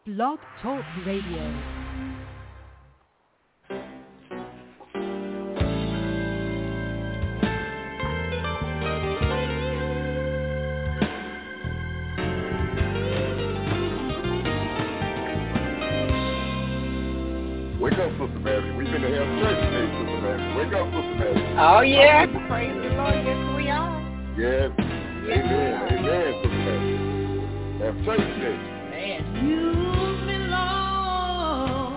Blog Talk Radio. Wake up, Sister Mary. We finna have church today, Sister Mary. Wake up, Sister Mary. Oh, yeah. Praise the Lord. Yes, we are. Yes. Amen. Amen, Sister Mary. Have church today. Man. You belong.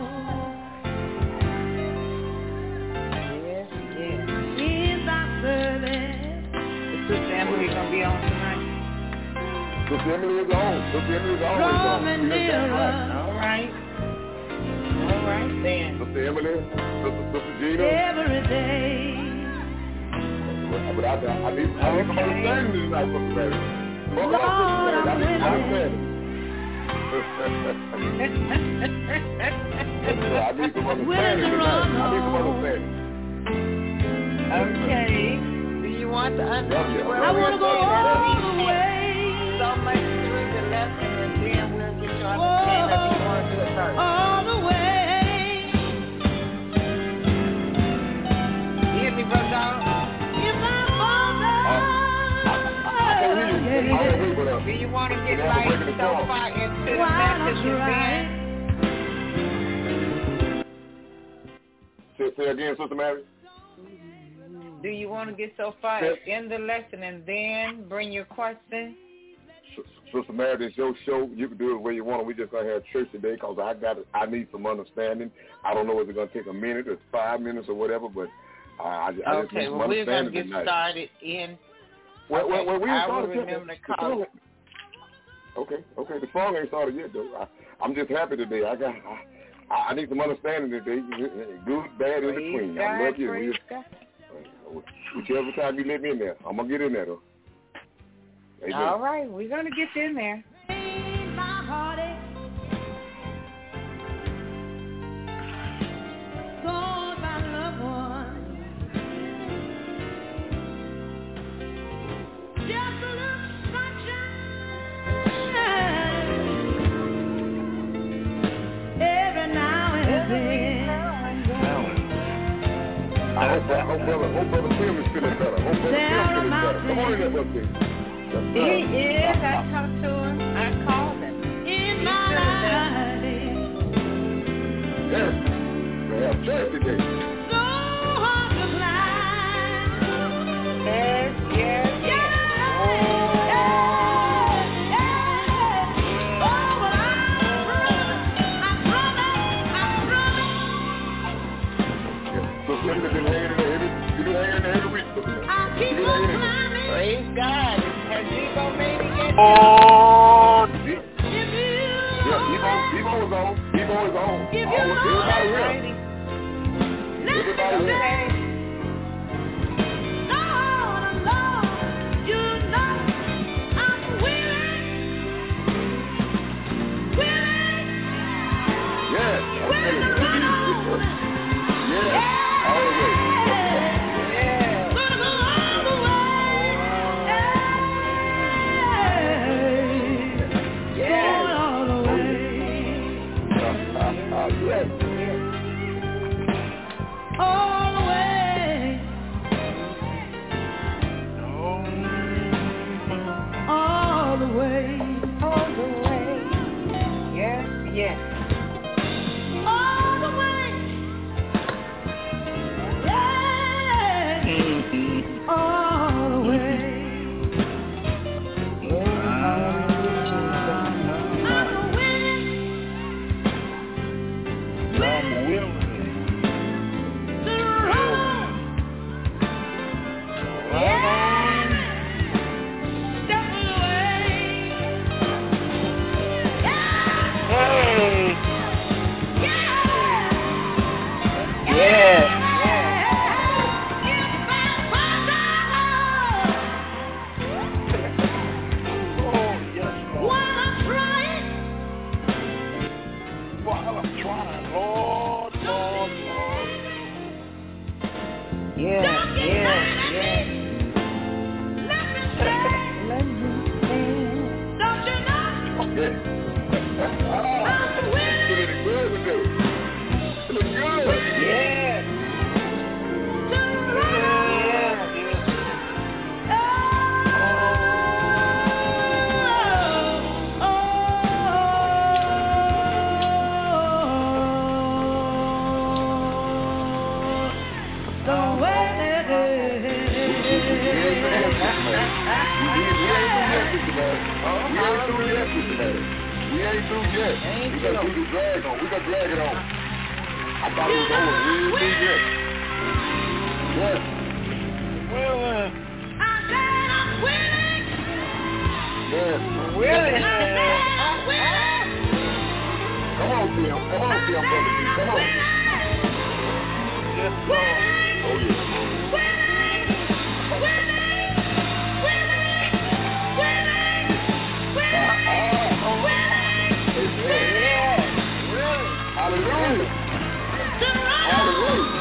Yes, yes. In thy service. Is Sister Emily going to be on tonight? Sister Emily is on. Sister Emily is always on. Drawing nearer. All right. All right, then. Sister Emily, Sister Gina. Every day. But I need some understanding tonight, Sister Mary. Lord, I'm understanding. I need some understanding tonight. I need some understanding. Okay. Do you want to understand? Well, I want to go all the way. So much through the lesson, and then we'll get you understanding if you want to do it first. All the way. Hear me, brother? Do you want to get like so far into the message and then? Say again, Sister Mary. Do you want to get so far in the lesson and then bring your question? Sister Mary, this is your show. You can do it the way you want. We just gonna have church today because I need some understanding. I don't know if it's gonna take a minute or 5 minutes or whatever, but I just need some we're gonna get tonight. started in. Well, we I started will remember to call it. Okay. The song ain't started yet, though. I'm just happy today. I need some understanding today. Good, bad, in between. I love you. Whichever time you let me in there, I'm gonna get in there, though. Amen. All right, we're gonna get you in there. My heartache. Gone by loved ones. Just a little sunshine. Every now and then. I hope Brother Tim is feeling better. Come on in there, Brother Tim. He is. I talked to him. I called him. In my life. Yes. We have church today. So hard to climb. Yes. You've been hanging there every week. I'll keep on climbing. Praise God. Has Debo made it yet? Oh, Debo was on. Debo is on. Everybody here. Everybody here. Lord, you know I'm willing. Yes. Willing to run on. Yes. All the way. Gonna go all the way. Going all the way. Yes. All the way. All the way. All the way. Yes. All the way. Yeah. All the way. I'm willing to run. Yeah. Step away. Let me stand. Don't you know? ain't through yet. We got to do the drag on. We got to drag it on. I thought it was over. We ain't through yet. Yes. Willing. I said I'm willing. Yes. Willing. I'm willing. Come on, Tim. Come on, Tim. Come on. Yes, Lord. Oh, yeah. Hallelujah. Hallelujah.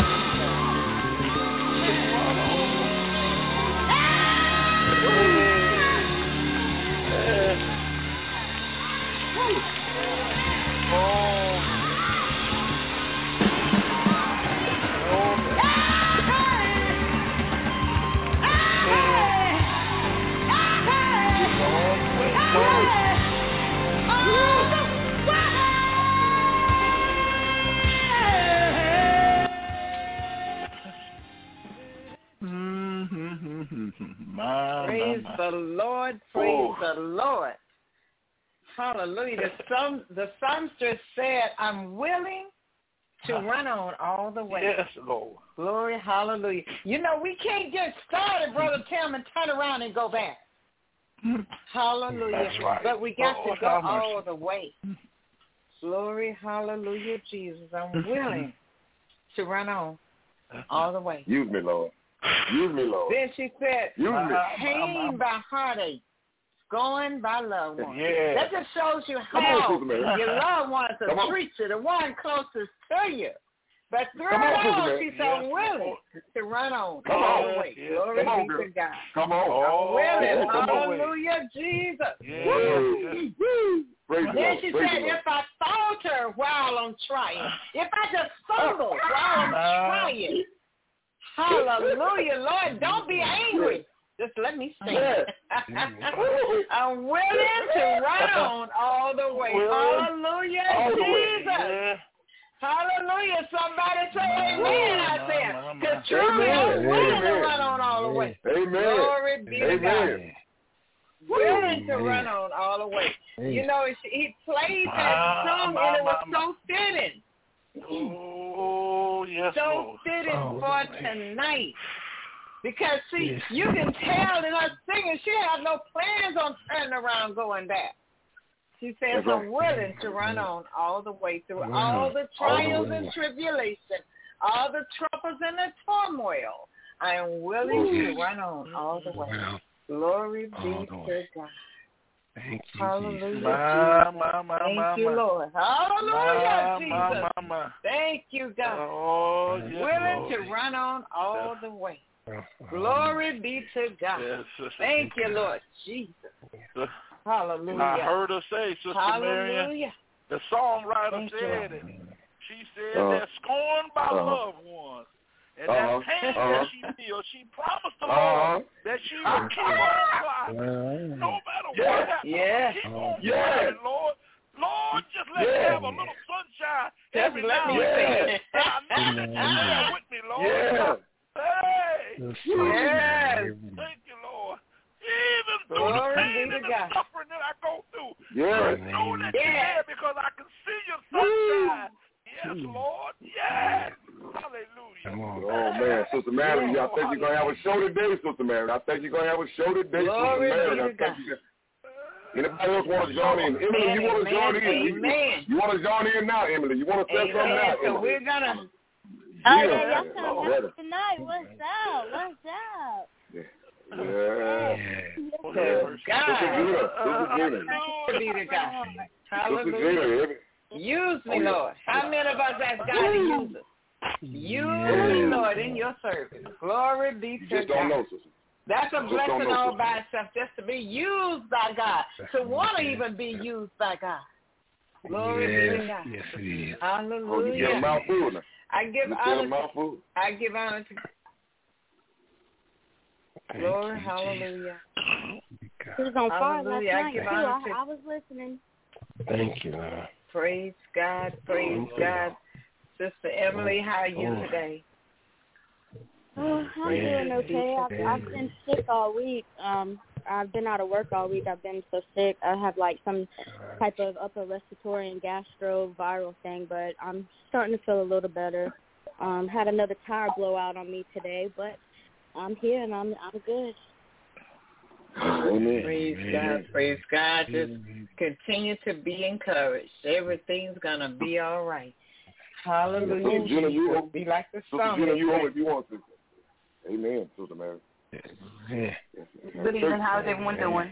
Praise the Lord. Praise the Lord. Hallelujah. The songstress said, I'm willing to run on all the way. Yes, Lord. Glory, hallelujah. You know, we can't get started, Brother Tim, and turn around and go back. Hallelujah. That's right. But we got to go how much? all the way. Glory, hallelujah, Jesus. I'm willing to run on all the way. Use me, Lord. Use me, Lord. Then she said, Use me. pain by heartache, scorn by loved ones. Yeah. That just shows you Come on, how Sister Mary. your loved ones Come are on. treated, the one closest to you. But through Come it on, Sister all, Mary. she's so willing to run on Come all on. the way. Yes. Glory Come on, be girl. to God. Come on. Oh, Willing. come on. Hallelujah, Jesus. Yes. Woo. Praise the Then Lord. she Praise said, the Lord. if I falter while I'm trying, if I just stumble while I'm trying, hallelujah, Lord, don't be angry. Just let me sing. Yes. I'm willing to run on all the way. Hallelujah, All the way. Jesus. Yeah. Hallelujah. Somebody say amen out there. Because truly Amen. I'm willing to Amen. run on all the way. Amen. Glory be to God. Amen. Willing to run on all the way. You know, he played that song and it was so fitting. Oh, yes, So Lord. fitting for tonight. Because, see, you can tell in her singing, she had no plans on turning around going back. She says, I'm willing to run on all the way through all the trials and tribulation, all the troubles and the turmoil. I am willing to run on all the way. Glory be to God. Thank you, Hallelujah. Thank you, Lord. Hallelujah, Jesus. My. Thank you, God. Oh, yes, Willing Lord. to run on all the way. Glory be to God. Yes, Sister. Thank you, Lord Jesus. Hallelujah. I heard her say, Sister Marion, Hallelujah. the songwriter Thank said you. it. She said that scorned by loved ones. And that pain that she feels, she promised the Lord that she would keep on climbing. No matter what happens, keep on climbing, Lord. Lord, just let me have a little sunshine every now and then. I know that you're there with me, Lord. Hey. Yes. Thank you, Lord. Even through the pain and the suffering that I go through, I know that you're there because I can see your sunshine. Yes, Lord. Yes. Hallelujah. Oh, man. Sister Mary, I think you're going to have a show today, Sister Mary. I think you're going to have a show today, Sister Mary. Anybody else want to join in? Emily, you want to join in? You want to join in now, Emily? You want to say something now? So we're going to... Oh, yeah, y'all sound nice tonight. What's up? What's up? Hallelujah. Use me, Lord. How many of us ask God to use us? Use me, Lord, in your service. Glory be to God. That's a blessing all by itself, just to be used by God, to want to even be used by God. Glory be to God. Yes, it is. Hallelujah. I give honor to Lord, hallelujah. He was on fire last night, too. I I was listening. Thank you, Lord. Praise God. Praise God. Sister Emily, how are you today? Oh, I'm doing okay. I've been sick all week. I've been out of work all week. I've been so sick. I have like some type of upper respiratory and gastro viral thing, but I'm starting to feel a little better. Had another tire blowout on me today, but I'm here and I'm good. Amen. Praise God. Just continue to be encouraged. Everything's gonna be all right. Hallelujah. Gina, you be like the song. Gina, you over if you want to. Amen, Sister Mary. Yeah. Good evening. How's everyone doing?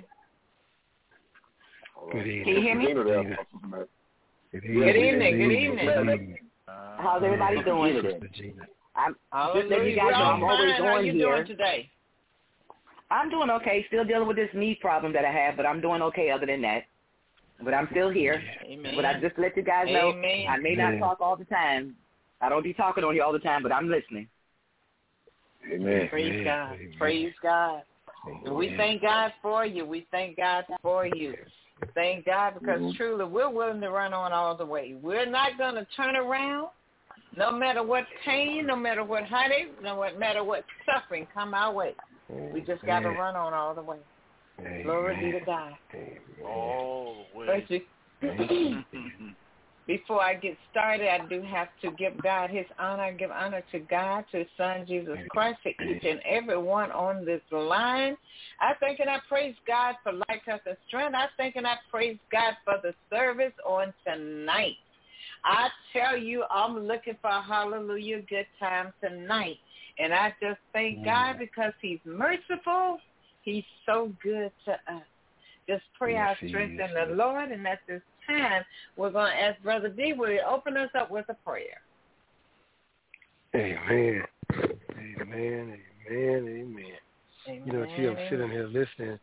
Good evening. Can you hear me? Good evening. How's everybody doing? I'm just letting you guys know I'm always on here. How you doing today? I'm doing okay. Still dealing with this knee problem that I have, but I'm doing okay other than that. But I'm still here. Amen. But I just let you guys know I may not talk all the time. I don't be talking on here all the time, but I'm listening. Amen. Praise God. Amen. Praise God. Amen. We thank God for you. We thank God for you. Thank God because truly we're willing to run on all the way. We're not going to turn around no matter what pain, no matter what heartache, no matter what suffering come our way. We just got to run on all the way. Amen. Glory be to God. Amen. All the way. Before I get started, I do have to give God his honor. I give honor to God, to his son, Jesus Christ, to each and every one on this line. I thank and I praise God for life, health, and strength. I thank and I praise God for the service on tonight. I tell you, I'm looking for a hallelujah good time tonight. And I just thank God because he's merciful. He's so good to us. Just pray our strength in the Lord, and at this time, we're going to ask Brother D, will you open us up with a prayer? Amen. Amen. Amen. Amen. You know, I'm sitting here listening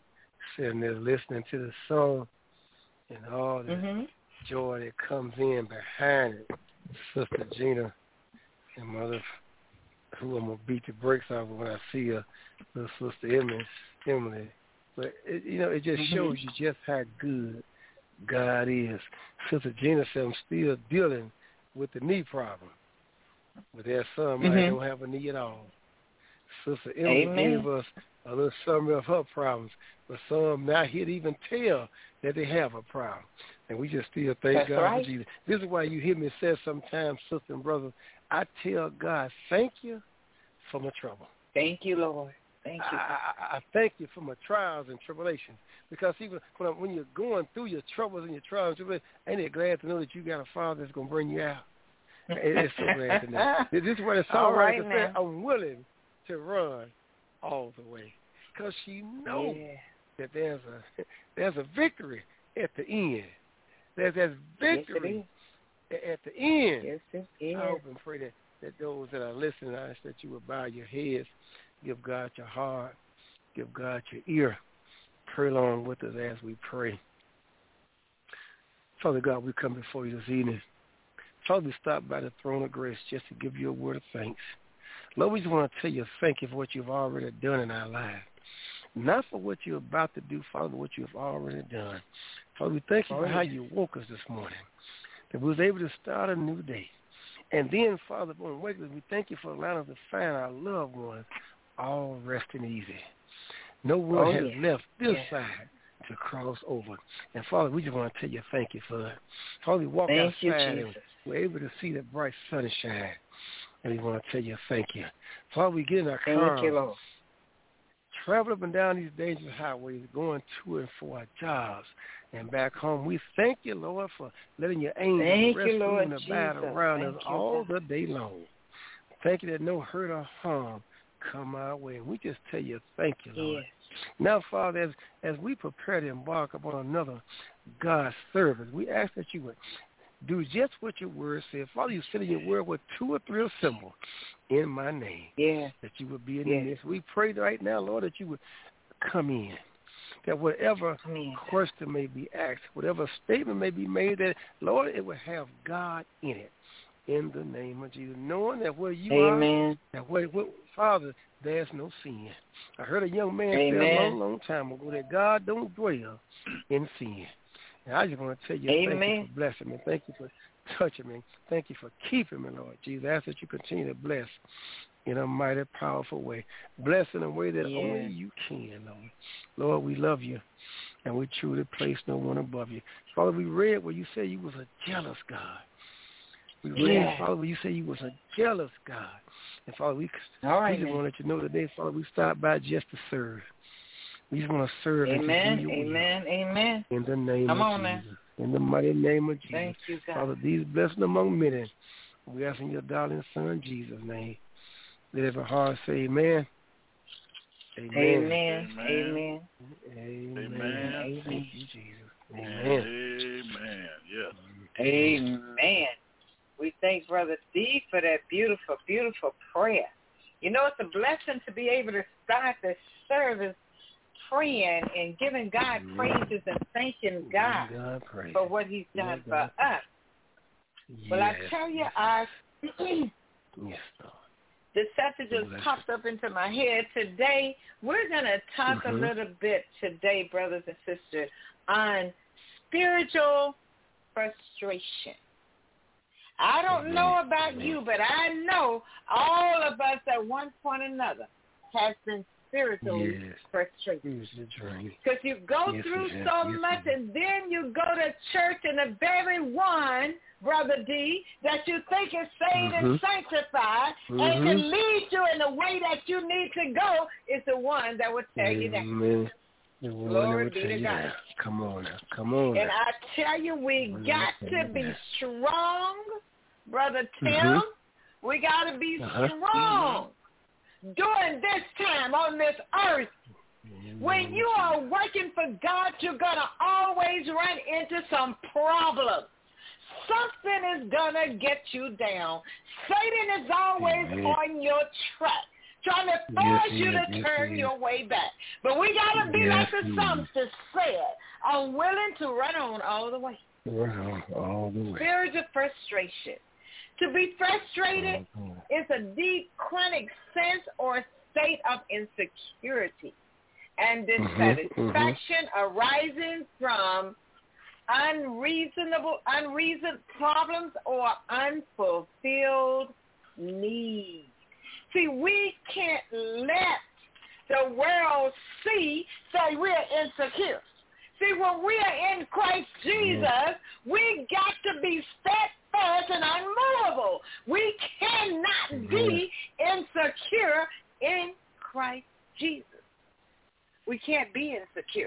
to the song and all the joy that comes in behind it. Sister Gina and Mother, who I'm going to beat the brakes off when I see her, little Sister Emily. But, it just shows you just how good God is. Sister Gina said, I'm still dealing with the knee problem. But there's some I don't have a knee at all. Sister Emily gave us a little summary of her problems, but some not here to even tell that they have a problem. And we just still thank God for Jesus. This is why you hear me say sometimes, sister and brother, I tell God, thank you for my trouble. Thank you, Lord. Thank you. I thank you for my trials and tribulations, because even when you're going through your troubles and your trials and tribulations, ain't it glad to know that you got a Father that's going to bring you out? It's so glad to know. This is what the songwriter said, I'm willing to run all the way, because she knows that there's a victory at the end. There's victory at the end. Yes, it is. I hope and pray that those that are listening, I ask that you will bow your heads. Give God your heart. Give God your ear. Pray along with us as we pray. Father God, we come before you this evening. Father, we stop by the throne of grace just to give you a word of thanks. Lord, we just want to tell you thank you for what you've already done in our lives. Not for what you're about to do, Father, what you've already done. Father, we thank you for how you woke us this morning, that we was able to start a new day. And then, Father, when we wake up, we thank you for allowing us to find our loved ones all resting easy. No one has left this side to cross over. And, Father, we just want to tell you thank you for it. Father, we walk outside and we're able to see the bright sunshine. And we want to tell you thank you. Father, we get in our car, thank you, Lord. Travel up and down these dangerous highways, going to and for our jobs and back home. We thank you, Lord, for letting your angels rest and abide around us all the day long. Thank you that no hurt or harm come our way. We just tell you thank you, Lord. Now, Father, as we prepare to embark upon another God's service, we ask that you would do just what your word said. Father, you said in your word with 2 or 3 assemble in my name, that you would be in the midst. We pray right now, Lord, that you would come in, that whatever question may be asked, whatever statement may be made, that, Lord, it would have God in it. In the name of Jesus, knowing that where you are, that where Father, there's no sin. I heard a young man say a long, long time ago that God don't dwell in sin. And I just want to tell you, thank you for blessing me. Thank you for touch him, and thank you for keeping me, Lord Jesus. I ask that you continue to bless in a mighty, powerful way. Bless in a way that only you can, Lord. Lord, we love you, and we truly place no one above you. Father, we read where you said you was a jealous God. We read, Father, where you said you was a jealous God. And, Father, we just want to let you know today, Father, we stopped by just to serve. We just want to serve. Amen, amen, amen. In the name of Jesus. Man. In the mighty name of Jesus. Thank you, God. Father, these blessings among many. We ask in your darling Son, Jesus' name. Let every heart say amen. Amen. Amen. Amen. Amen. Amen. Thank you, Jesus. Amen. Amen. Yes. Amen. We thank Brother D for that beautiful, beautiful prayer. You know, it's a blessing to be able to start the service praying and giving God praises and thanking God for what he's done for us. Yes. Well, I tell you, the subject just popped up into my head. Today, we're going to talk a little bit today, brothers and sisters, on spiritual frustration. I don't know about you, but I know all of us at one point or another has been spiritually frustrated. Because you go through so much, and then you go to church, and the very one, Brother D, that you think is saved and sanctified and can lead you in the way that you need to go is the one that would tear you down. Glory be to God. Come on now. Come on. And I tell you, we got to be strong, Brother Tim. We got to be strong during this time on this earth. When you are working for God, you're going to always run into some problems. Something is going to get you down. Satan is always on your track, trying to force you to turn your way back. But we got to be like the psalmist said, unwilling to run on all the way. Spiritual frustration. To be frustrated is a deep, chronic sense or state of insecurity and dissatisfaction arising from unreasoned problems or unfulfilled needs. See, we can't let the world see that we're insecure. See, when we are in Christ Jesus, we got to be steadfast and unmovable. We cannot be insecure in Christ Jesus. We can't be insecure.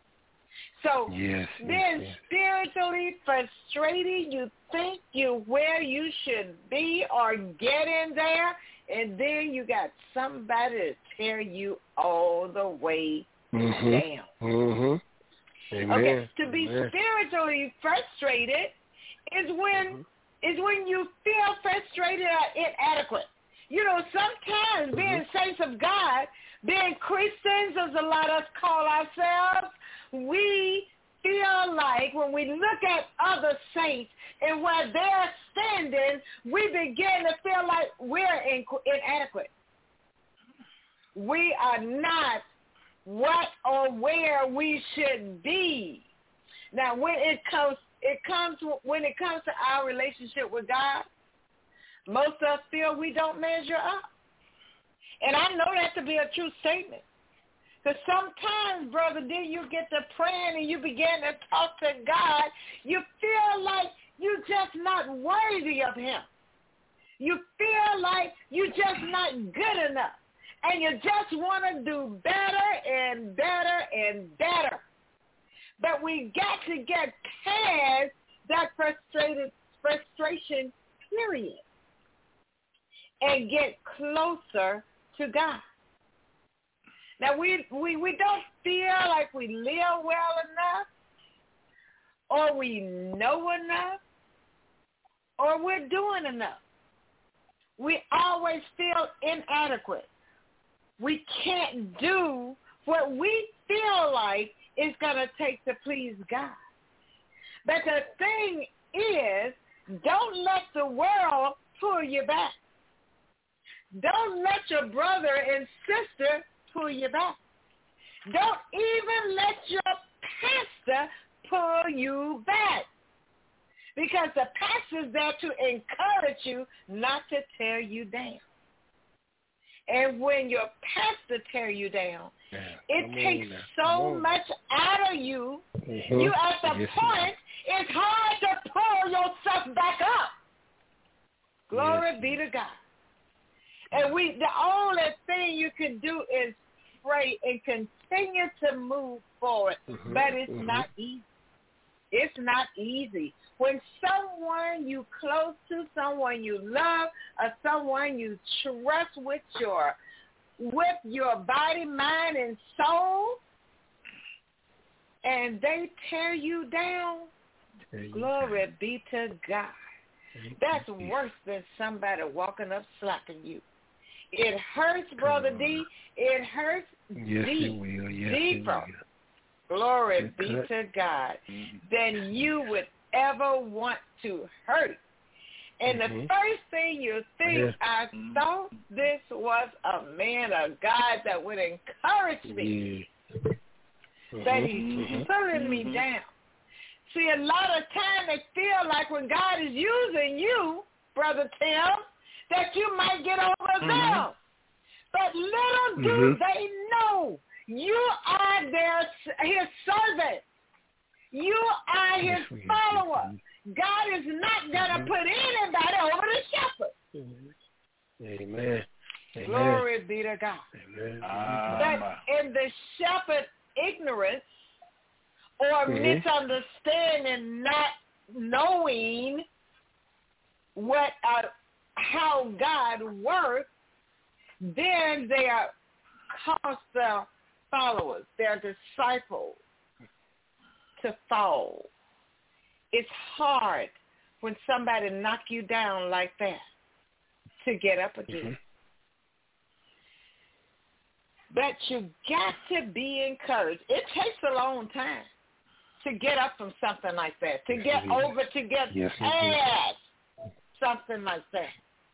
So then spiritually frustrated, you think you're where you should be or getting there, and then you got somebody to tear you all the way down. Okay, to be spiritually frustrated is when you feel frustrated or inadequate. You know, sometimes being saints of God, being Christians, as a lot of us call ourselves, we feel like when we look at other saints and where they're standing, we begin to feel like we're inadequate. We are not what or where we should be. Now, when it comes to our relationship with God, most of us feel we don't measure up. And I know that to be a true statement. Because sometimes, Brother D, you get to praying and you begin to talk to God, you feel like you're just not worthy of him. You feel like you're just not good enough. And you just want to do better and better and better. But we got to get past that frustration, period, and get closer to God. Now, we don't feel like we live well enough, or we know enough, or we're doing enough. We always feel inadequate. We can't do what we feel like it's going to take to please God. But the thing is, don't let the world pull you back. Don't let your brother and sister pull you back. Don't even let your pastor pull you back. because the pastor's there to encourage you, not to tear you down. And when your pastor tear you down, it takes so much out of you. You at the point, it's hard to pull yourself back up. Glory be to God. And the only thing you can do is pray and continue to move forward. But it's not easy. It's not easy. When someone you close to, someone you love, or someone you trust with your body, mind, and soul, and they tear you down, glory be to God. That's worse than somebody walking up slapping you. It hurts, Brother D. It hurts deeper. Glory be to God. Than you would ever want to hurt. And the first thing you think, I thought this was a man of God that would encourage me. That he's pulling me down. See, a lot of time they feel like when God is using you, Brother Tim, that you might get over them. But little do they know, you are his servant. You are his follower. God is not going to put anybody over the shepherd. Amen. Glory be to God. Amen. But in the shepherd ignorance or misunderstanding, not knowing how God works, then they are cause their followers, their disciples, to fall. It's hard when somebody knock you down like that to get up again. But you got to be encouraged. It takes a long time to get up from something like that, to get over, to get past something like that.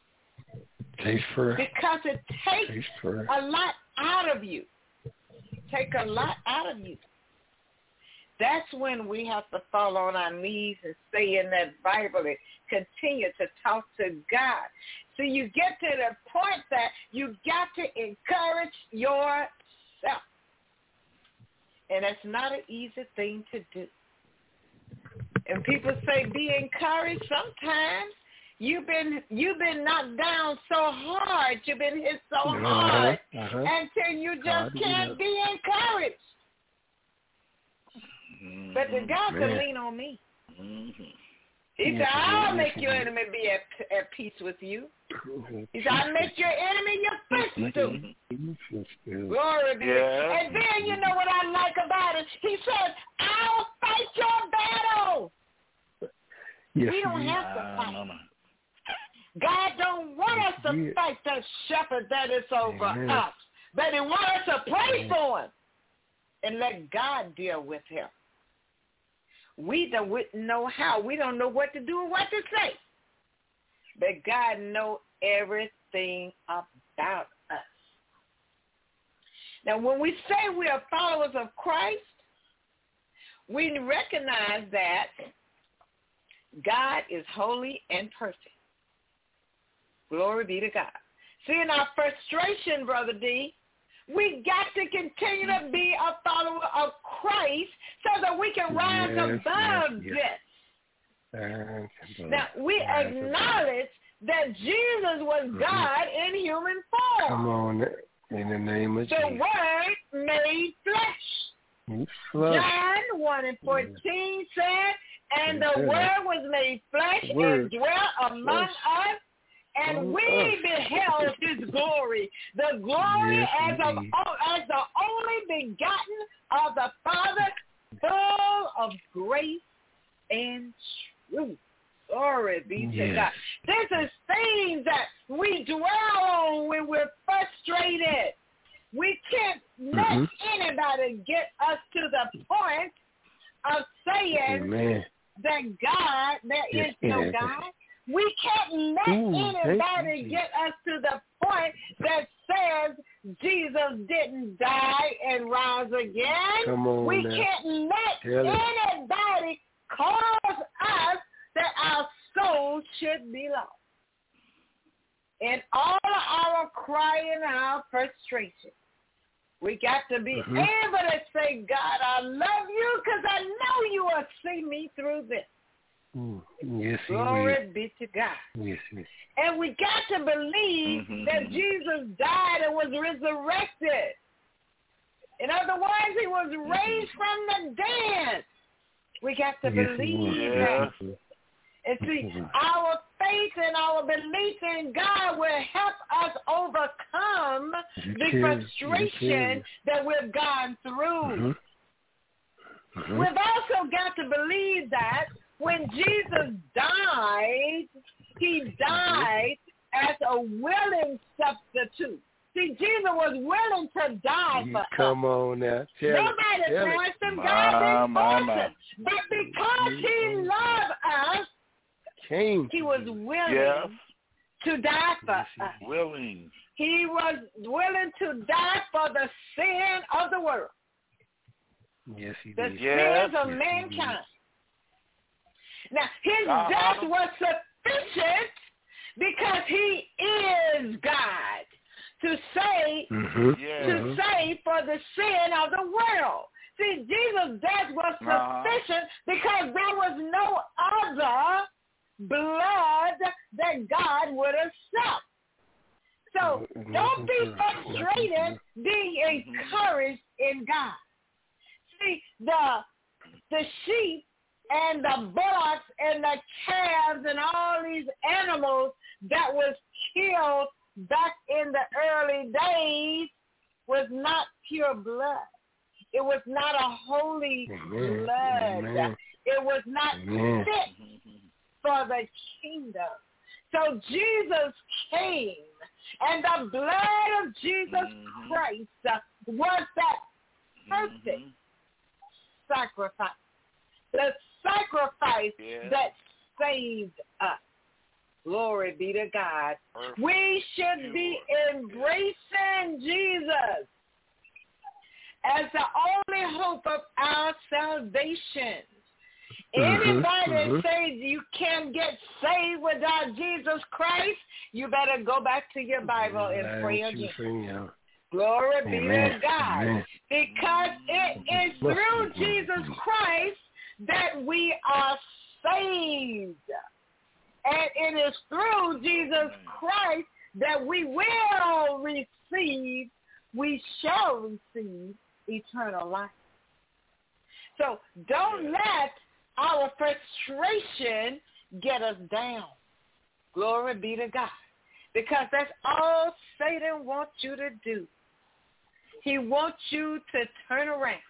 Because it takes a lot out of you. Take a lot out of you. That's when we have to fall on our knees and stay in that Bible and continue to talk to God. So you get to the point that you got to encourage yourself. And that's not an easy thing to do. And people say be encouraged. Sometimes you've been knocked down so hard, you've been hit so hard until you just can't be encouraged. But the God can lean on me. He said, I'll make your enemy be at peace with you. He said, I'll make your enemy your footstool. Glory be. And then you know what I like about it? He said, I'll fight your battle. We don't have to fight. God don't want us to fight the shepherd that is over us. But he wants us to pray for him and let God deal with him. We don't know how. We don't know what to do or what to say. But God knows everything about us. Now, when we say we are followers of Christ, we recognize that God is holy and perfect. Glory be to God. See, in our frustration, Brother D, we got to continue to be a follower of Christ so that we can rise above this. Now, we acknowledge that Jesus was God in human form. Come on, in the name of Jesus. The Word made flesh. John 1:14 said, and the Word was made flesh and dwelt among us. And we beheld his glory, the glory as the only begotten of the Father, full of grace and truth. Glory be to God. This is things that we dwell on when we're frustrated. We can't let anybody get us to the point of saying that there is no God. We can't let anybody get us to the point that says Jesus didn't die and rise again. We can't let anybody cause us that should be lost. In all our crying and our frustration, we got to be able to say, God, I love you because I know you will see me through this. Yes, glory be to God. Yes, yes. And we got to believe that Jesus died and was resurrected. In other words, he was raised from the dead. We got to believe that. And see, our faith and our belief in God will help us overcome the frustration that we've gone through. We've also got to believe that when Jesus died, he died as a willing substitute. See, Jesus was willing to die for us. Come on now. Nobody forced him. God didn't force him. But because he loved us, he was willing to die for us. He was willing to die for the sin of the world. Yes, he did. The sins of mankind. Now, his death was sufficient because he is God to save for the sin of the world. See, Jesus' death was sufficient because there was no other blood that God would accept. So don't be frustrated, be encouraged in God. See, the sheep and the bullocks and the calves and all these animals that was killed back in the early days was not pure blood. It was not a holy blood. It was not fit for the kingdom. So Jesus came, and the blood of Jesus Christ was that perfect sacrifice. The sacrifice that saved us. Glory be to God. We should be embracing Jesus as the only hope of our salvation. Anybody say you can't get saved without Jesus Christ, you better go back to your Bible and pray again. Glory be to God. Because it is through Jesus Christ that we are saved. And it is through Jesus Christ that we shall receive eternal life. So don't let our frustration get us down. Glory be to God. Because that's all Satan wants you to do. He wants you to turn around.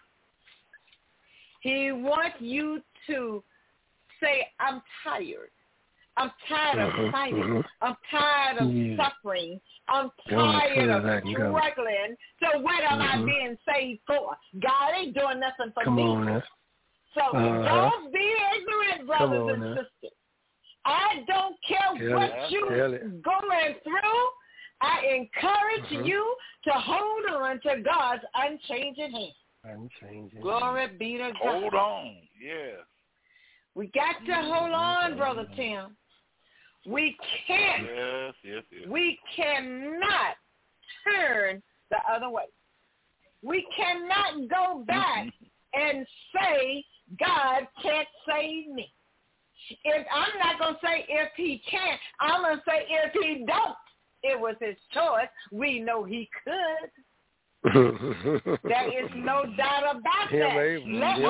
He wants you to say, I'm tired. I'm tired of fighting. I'm tired of suffering. I'm tired of struggling. So what am I being saved for? God ain't doing nothing for me. So don't be ignorant, brothers and sisters. I don't care what you're going through. I encourage you to hold on to God's unchanging hand. Glory be to God. Hold on. Yeah. We got to hold on, Brother Tim. We can't. We cannot turn the other way. We cannot go back and say God can't save me. If I'm not going to say if he can't, I'm going to say if he don't. It was his choice. We know he could. There is no doubt about that.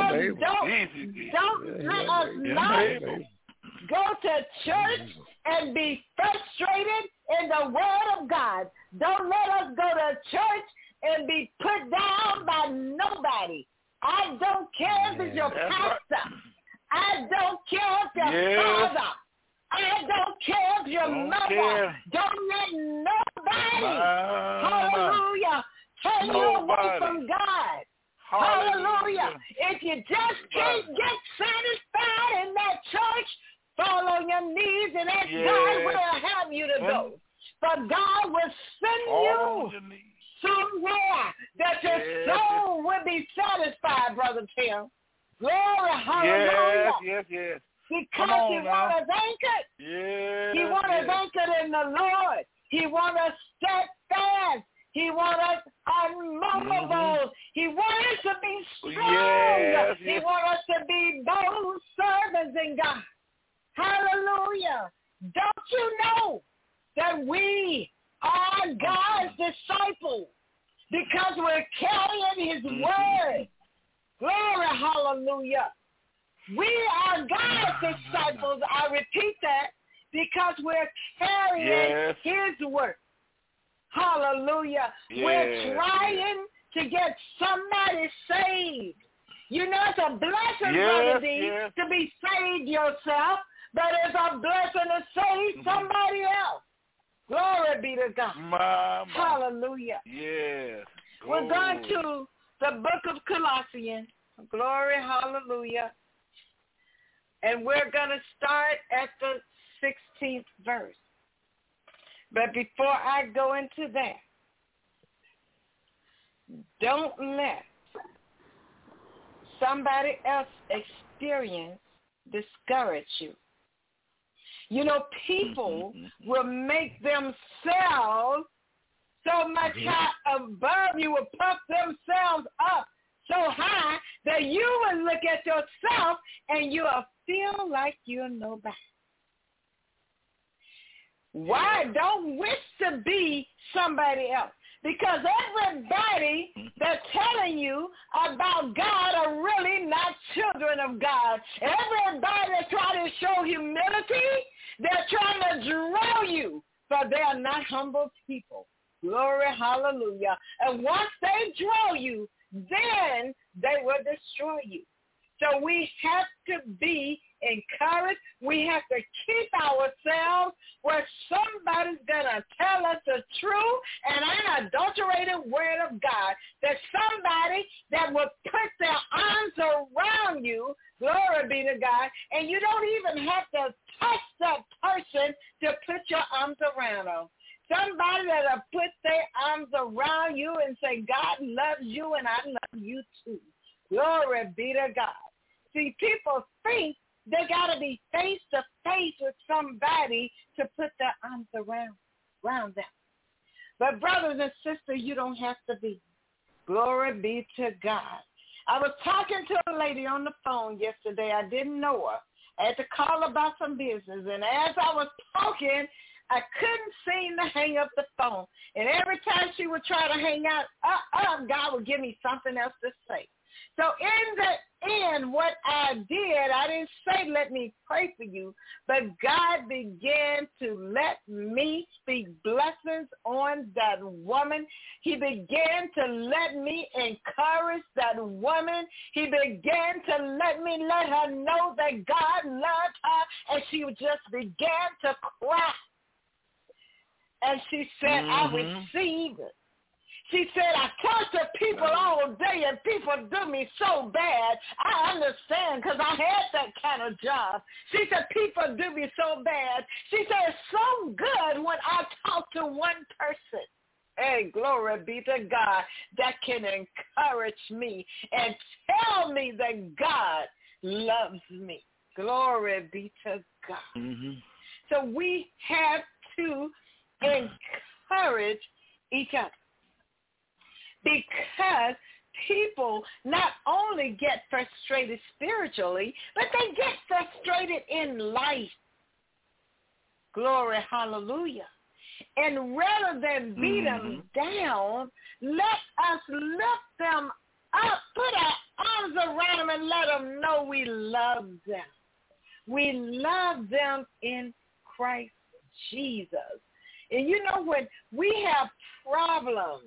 Don't let us not go to church and be frustrated in the word of God. Don't let us go to church and be put down by nobody. I don't care if it's your pastor. I don't care if your father. I don't care if your mother. Don't let nobody, hallelujah, turn you away from God. Hallelujah. If you just can't get satisfied in that church, fall on your knees and ask God where He'll have you to go. For God will send you somewhere that your soul will be satisfied, Brother Tim. Glory, hallelujah. Yes. Because he wants us anchored. Yeah. He wants us anchored in the Lord. He wants us steadfast. He wants us unmovable. He wants us to be strong. Yes. He wants us to be bold servants in God. Hallelujah. Don't you know that we are God's disciples because we're carrying his word? Glory, hallelujah. We are God's disciples. I repeat that because we're carrying his word. Hallelujah. We're trying to get somebody saved. You know, it's a blessing, Brother D, to be saved yourself, but it's a blessing to save somebody else. Glory be to God. Hallelujah. Yes. We're going to the book of Colossians. Glory, hallelujah. And we're going to start at the 16th verse. But before I go into that, don't let somebody else's experience discourage you. You know, people will make themselves so much high above you, will puff themselves up so high that you will look at yourself and you will feel like you're nobody. Why? Don't wish to be somebody else. Because everybody that's telling you about God are really not children of God. Everybody that's trying to show humility, they're trying to draw you, but they are not humble people. Glory, hallelujah. And once they draw you, then they will destroy you. So we have to be encouraged. We have to keep ourselves where somebody's going to tell us the true and unadulterated word of God. That somebody that will put their arms around you, glory be to God, and you don't even have to touch that person to put your arms around them. Somebody that'll put their arms around you and say, God loves you and I love you too. Glory be to God. See, people think they got to be face-to-face with somebody to put their arms around them. But brothers and sisters, you don't have to be. Glory be to God. I was talking to a lady on the phone yesterday. I didn't know her. I had to call about some business. And as I was talking, I couldn't seem to hang up the phone. And every time she would try to hang out, God would give me something else to say. So in the end, what I did, I didn't say, let me pray for you, but God began to let me speak blessings on that woman. He began to let me encourage that woman. He began to let her know that God loved her, and she just began to cry. And she said, I received it. She said, I talk to people all day and people do me so bad. I understand because I had that kind of job. She said, people do me so bad. She said, it's so good when I talk to one person. Hey, glory be to God, that can encourage me and tell me that God loves me. Glory be to God. So we have to encourage each other. Because people not only get frustrated spiritually, but they get frustrated in life. Glory, hallelujah. And rather than beat them down, let us lift them up, put our arms around them and let them know we love them. We love them in Christ Jesus. And you know, when we have problems,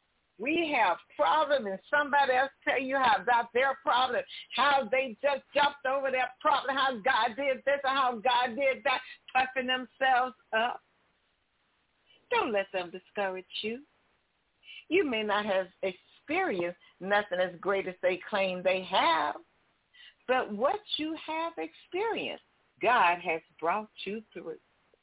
and somebody else tell you how about their problem, how they just jumped over their problem, how God did this or how God did that, puffing themselves up. Don't let them discourage you. You may not have experienced nothing as great as they claim they have, but what you have experienced, God has brought you through.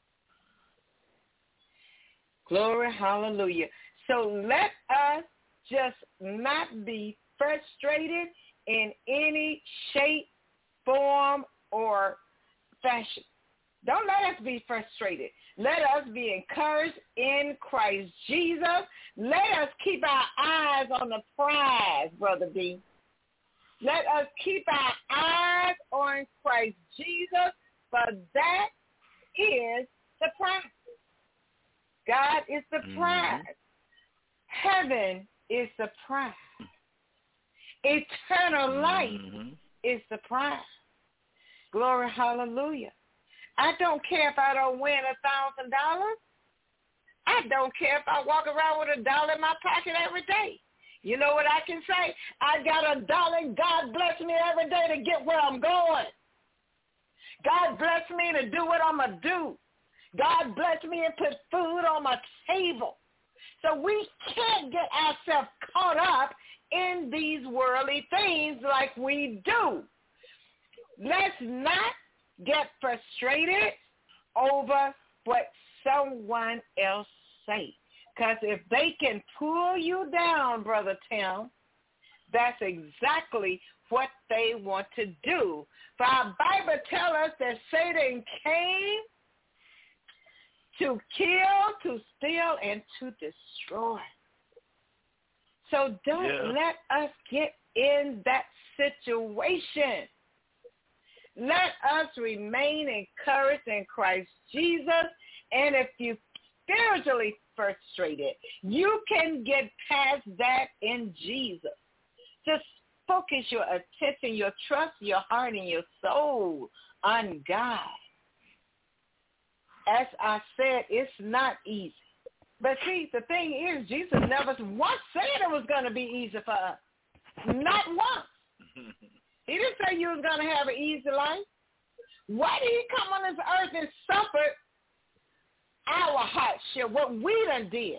Glory, hallelujah. So let us just not be frustrated in any shape, form, or fashion. Don't let us be frustrated. Let us be encouraged in Christ Jesus. Let us keep our eyes on the prize, Brother B. Let us keep our eyes on Christ Jesus, for that is the prize. God is the prize. Heaven is the prize. Eternal life is the prize. Glory, hallelujah. I don't care if I don't win $1,000. I don't care if I walk around with $1 in my pocket every day. You know what I can say? I got $1. God bless me every day to get where I'm going. God bless me to do what I'm going to do. God bless me and put food on my table. So we can't get ourselves caught up in these worldly things like we do. Let's not get frustrated over what someone else say. Because if they can pull you down, Brother Tim, that's exactly what they want to do. For our Bible tells us that Satan came to kill, to steal, and to destroy. So don't let us get in that situation. Let us remain encouraged in Christ Jesus. And if you're spiritually frustrated, you can get past that in Jesus. Just focus your attention, your trust, your heart, and your soul on God. As I said, it's not easy. But see, the thing is, Jesus never once said it was going to be easy for us. Not once. He didn't say you was going to have an easy life. Why did he come on this earth and suffer our hardship, what we done did?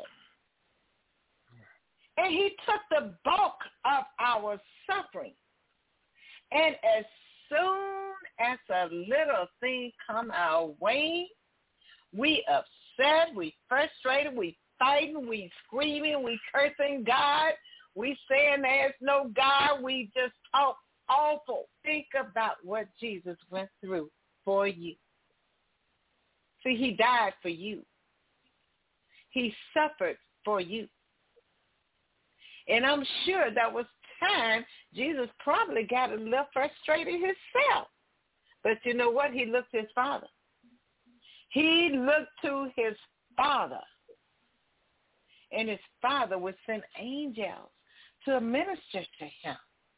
And he took the bulk of our suffering. And as soon as a little thing come our way, we upset, we frustrated, we fighting, we screaming, we cursing God, we saying there's no God, we just talk awful. Think about what Jesus went through for you. See, he died for you. He suffered for you. And I'm sure that was time Jesus probably got a little frustrated himself. But you know what? He looked to his Father. He looked to his Father. And his Father would send angels to minister to him.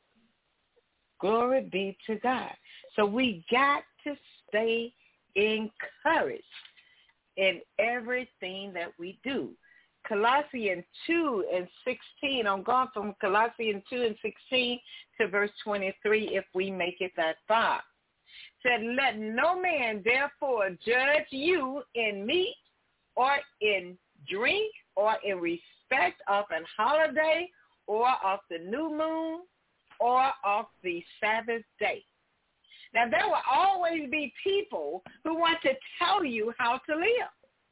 Glory be to God. So we got to stay encouraged in everything that we do. Colossians 2:16, I'm going from Colossians 2:16 to verse 23 if we make it that far. Said, let no man therefore judge you in meat or in drink or in respect of an holiday or of the new moon or of the Sabbath day. Now, there will always be people who want to tell you how to live.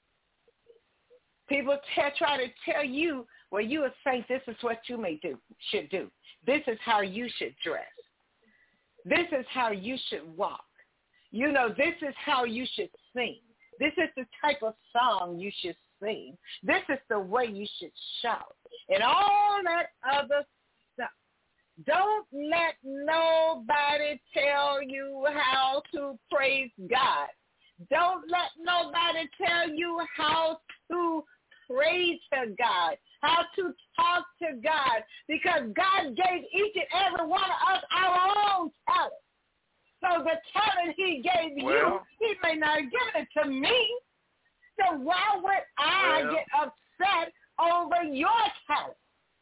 People try to tell you, well, you a saint, this is what you should do. This is how you should dress. This is how you should walk. You know, this is how you should sing. This is the type of song you should sing. This is the way you should shout. And all that other stuff. Don't let nobody tell you how to praise God. Don't let nobody tell you how to pray to God, how to talk to God, because God gave each and every one of us our own talent. So the talent he gave you, he may not have given it to me. So why would I get upset over your talent?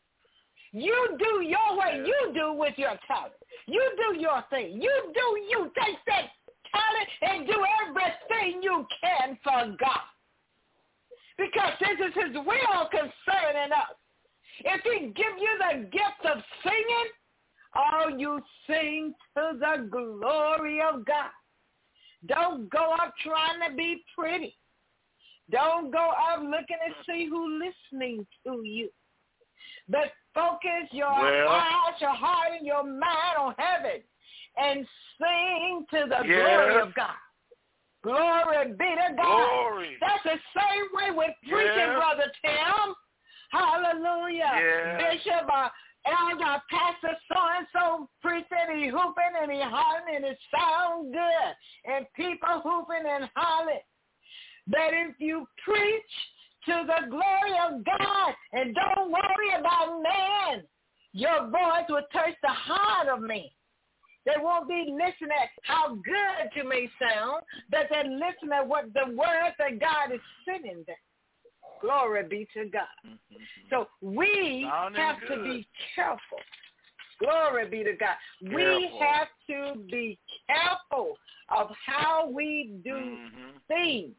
You do your way. You do with your talent. You do your thing. You do you. Take that talent and do everything you can for God. Because this is his will concerning us. If he give you the gift of singing, oh, you sing to the glory of God. Don't go up trying to be pretty. Don't go up looking to see who's listening to you. But focus your eyes, your heart, and your mind on heaven and sing to the glory of God. Glory be to God. Glory. That's the same way with preaching, Brother Tim. Hallelujah. Bishop, elder, pastor, so-and-so preaching, he hooping and he hollering and it sounds good. And people hooping and hollering. But if you preach to the glory of God and don't worry about man, your voice will touch the heart of man. They won't be listening at how good you may sound, but they're listening at what the word that God is sending them. Glory be to God. So we have to be careful. Glory be to God. We have to be careful of how we do things.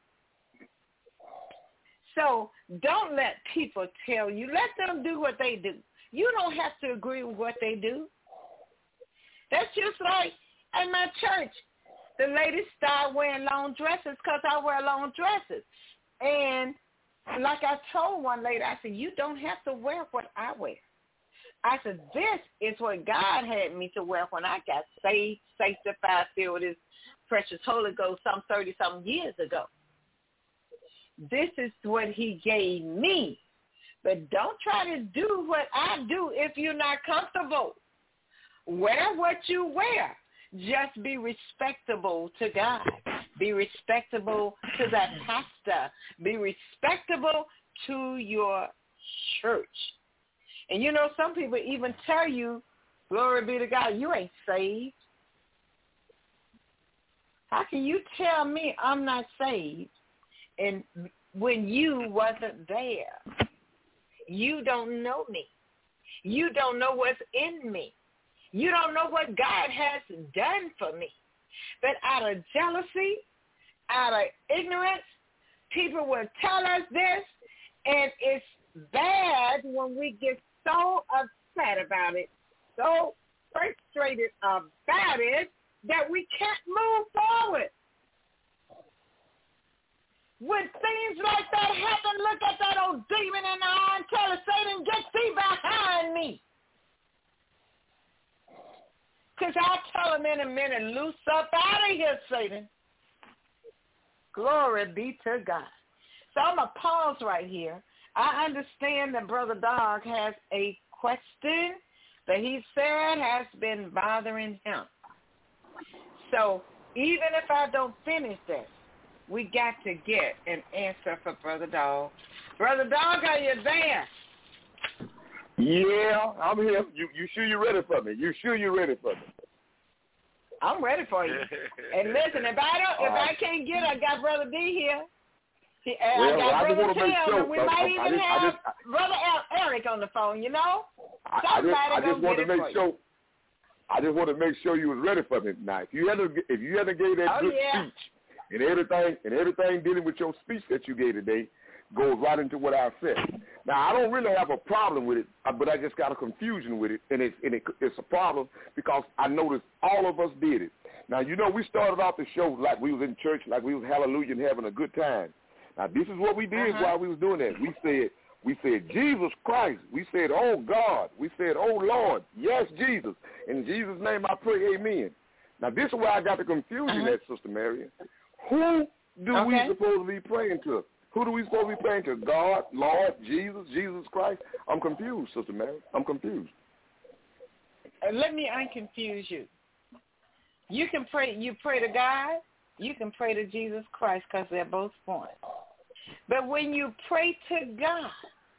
So don't let people tell you. Let them do what they do. You don't have to agree with what they do. That's just like in my church. The ladies start wearing long dresses because I wear long dresses. And like I told one lady, I said, you don't have to wear what I wear. I said, this is what God had me to wear when I got saved, sanctified, filled with his precious Holy Ghost some 30-something years ago. This is what he gave me. But don't try to do what I do if you're not comfortable. Wear what you wear. Just be respectable to God. Be respectable to that pastor. Be respectable to your church. And you know, some people even tell you, glory be to God, you ain't saved. How can you tell me I'm not saved and when you wasn't there? You don't know me. You don't know what's in me. You don't know what God has done for me. But out of jealousy, out of ignorance, people will tell us this, and it's bad when we get so upset about it, so frustrated about it, that we can't move forward. When things like that happen, look at that old demon in the eye and tell Satan, get thee behind me. Because I'll tell him in a minute, loose up out of here, Satan. Glory be to God. So I'm going to pause right here. I understand that Brother Dog has a question that he said has been bothering him. So even if I don't finish this, we got to get an answer for Brother Dog. Brother Dog, are you there? Yeah, I'm here. You sure you're ready for me? You sure you're ready for me? I'm ready for you. And listen, if I can't get, I got Brother D here. I got Brother Tim, and we might even have Brother Eric on the phone. You know, I just want to make sure. I just want to make sure you was ready for me tonight. If you hadn't gave that good speech and everything dealing with your speech that you gave today goes right into what I said. Now, I don't really have a problem with it, but I just got a confusion with it, and it's a problem because I noticed all of us did it. Now, you know, we started off the show like we was in church, like we was hallelujah and having a good time. Now, this is what we did while we was doing that. We said, Jesus Christ. We said, oh, God. We said, oh, Lord. Yes, Jesus. In Jesus' name I pray, amen. Now, this is where I got the confusion at, Sister Marion. Who do we supposed to be praying to? Who do we supposed to be praying to? God, Lord, Jesus, Jesus Christ? I'm confused, Sister Marion. I'm confused. Let me unconfuse you. You can pray. You pray to God. You can pray to Jesus Christ because they're both one. But when you pray to God,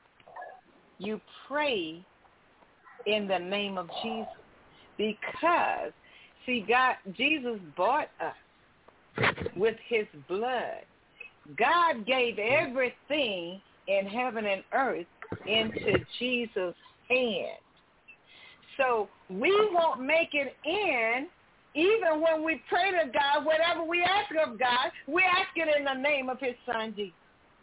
you pray in the name of Jesus because, see, Jesus bought us with his blood. God gave everything in heaven and earth into Jesus' hand. So we won't make it in even when we pray to God. Whatever we ask of God, we ask it in the name of his son, Jesus.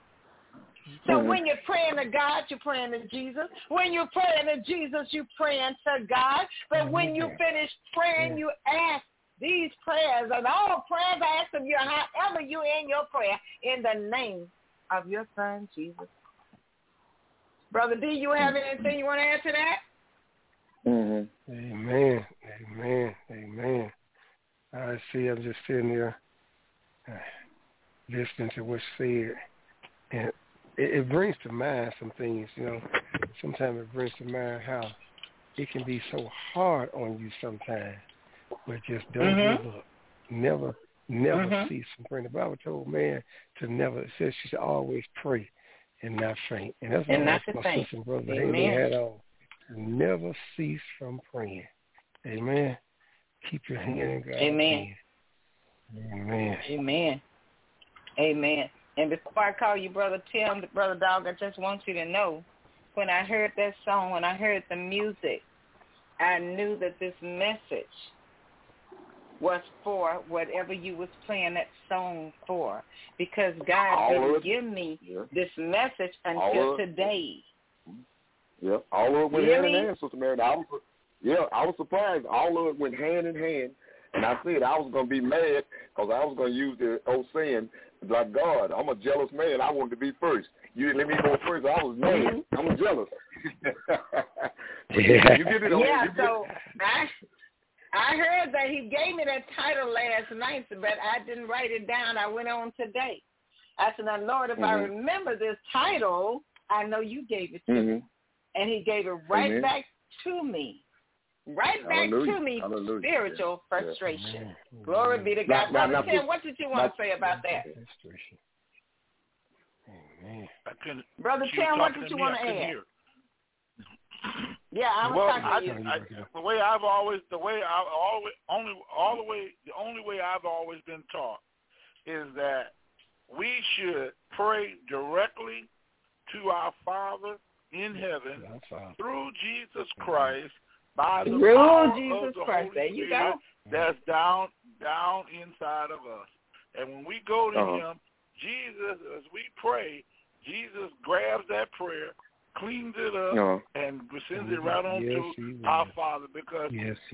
So when you're praying to God, you're praying to Jesus. When you're praying to Jesus, you're praying to God. But when you finish praying, you ask these prayers, and all prayers I ask of you, however you end your prayer, in the name of your son, Jesus. Brother D, you have anything you want to add to that? Amen. Amen. Amen. I see. I'm just sitting there. listening to what's said, and it brings to mind some things. Sometimes it brings to mind how it can be so hard on you sometimes, but just don't give up. Never cease from praying. The Bible told man to never. It says you should always pray and not faint. And that's what my sister and brother had on. Never cease from praying. Amen. Keep your hand in God's hand. Amen. Amen. Amen. And before I call you Brother Tim, Brother Dog, I just want you to know, when I heard that song, when I heard the music, I knew that this message was for whatever you was playing that song for, because God didn't give me this message until today. Yeah, all of it went hand in hand, Sister Mary. I was surprised. All of it went hand in hand, and I said I was going to be mad because I was going to use the old saying, like, God, I'm a jealous man. I wanted to be first. You didn't let me go first. I was mad. I'm jealous. You get it on. Yeah, so I heard that he gave me that title last night, but I didn't write it down. I went on today. I said, now, Lord, if I remember this title, I know you gave it to me. And he gave it right back to me. Right back to me, spiritual frustration. Yeah. Glory be to God. Brother Tim, what did you want to say about that? Brother Tim, what did you want to add? Yeah, I was talking to you. The only way I've always been taught is that we should pray directly to our Father in heaven through Jesus Christ by the power of the Holy Spirit that's down inside of us. And when we go to him, Jesus, as we pray, Jesus grabs that prayer, cleans it up, and sends it right on to our Father, because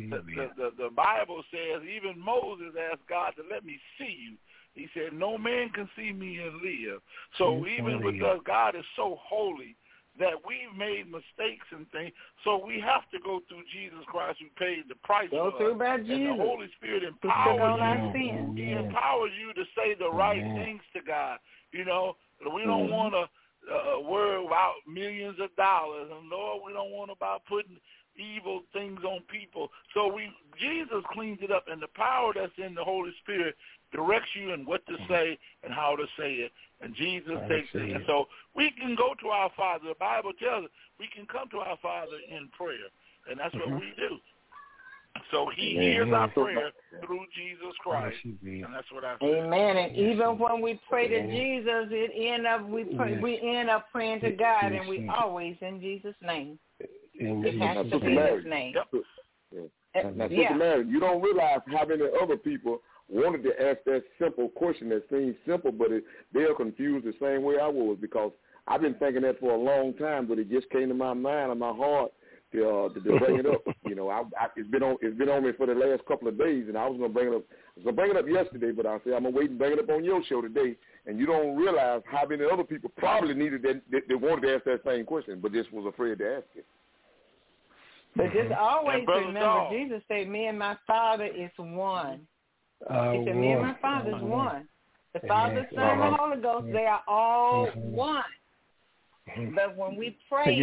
the Bible says even Moses asked God to let me see you. He said, no man can see me and live. So even because God is so holy that we've made mistakes and things, so we have to go through Jesus Christ who paid the price for us. And the Holy Spirit empowers you. He empowers you to say the right things to God. We don't want to worry about millions of dollars, and Lord, we don't want about putting evil things on people. So Jesus cleans it up, and the power that's in the Holy Spirit directs you in what to say and how to say it. And Jesus takes it. And so we can go to our Father. The Bible tells us we can come to our Father in prayer, and that's what we do. So he hears our prayer through Jesus Christ, and that's what I say. Amen. And even when we pray to Jesus, we end up praying to God, and we always in Jesus' name. It has to be in His name. Now, Sister Mary, you don't realize how many other people wanted to ask that simple question that seems simple, but they're confused the same way I was, because I've been thinking that for a long time, but it just came to my mind and my heart to bring it up. It's been on me for the last couple of days, and I was going to bring it up. I was going to bring it up yesterday, but I said I'm going to wait and bring it up on your show today. And you don't realize how many other people probably needed that, they wanted to ask that same question, but just was afraid to ask it. But just always remember, Jesus said, me and my Father is one. He said, me and my Father is one. The Father, Son, and the Holy Ghost, they are all one. But when we pray,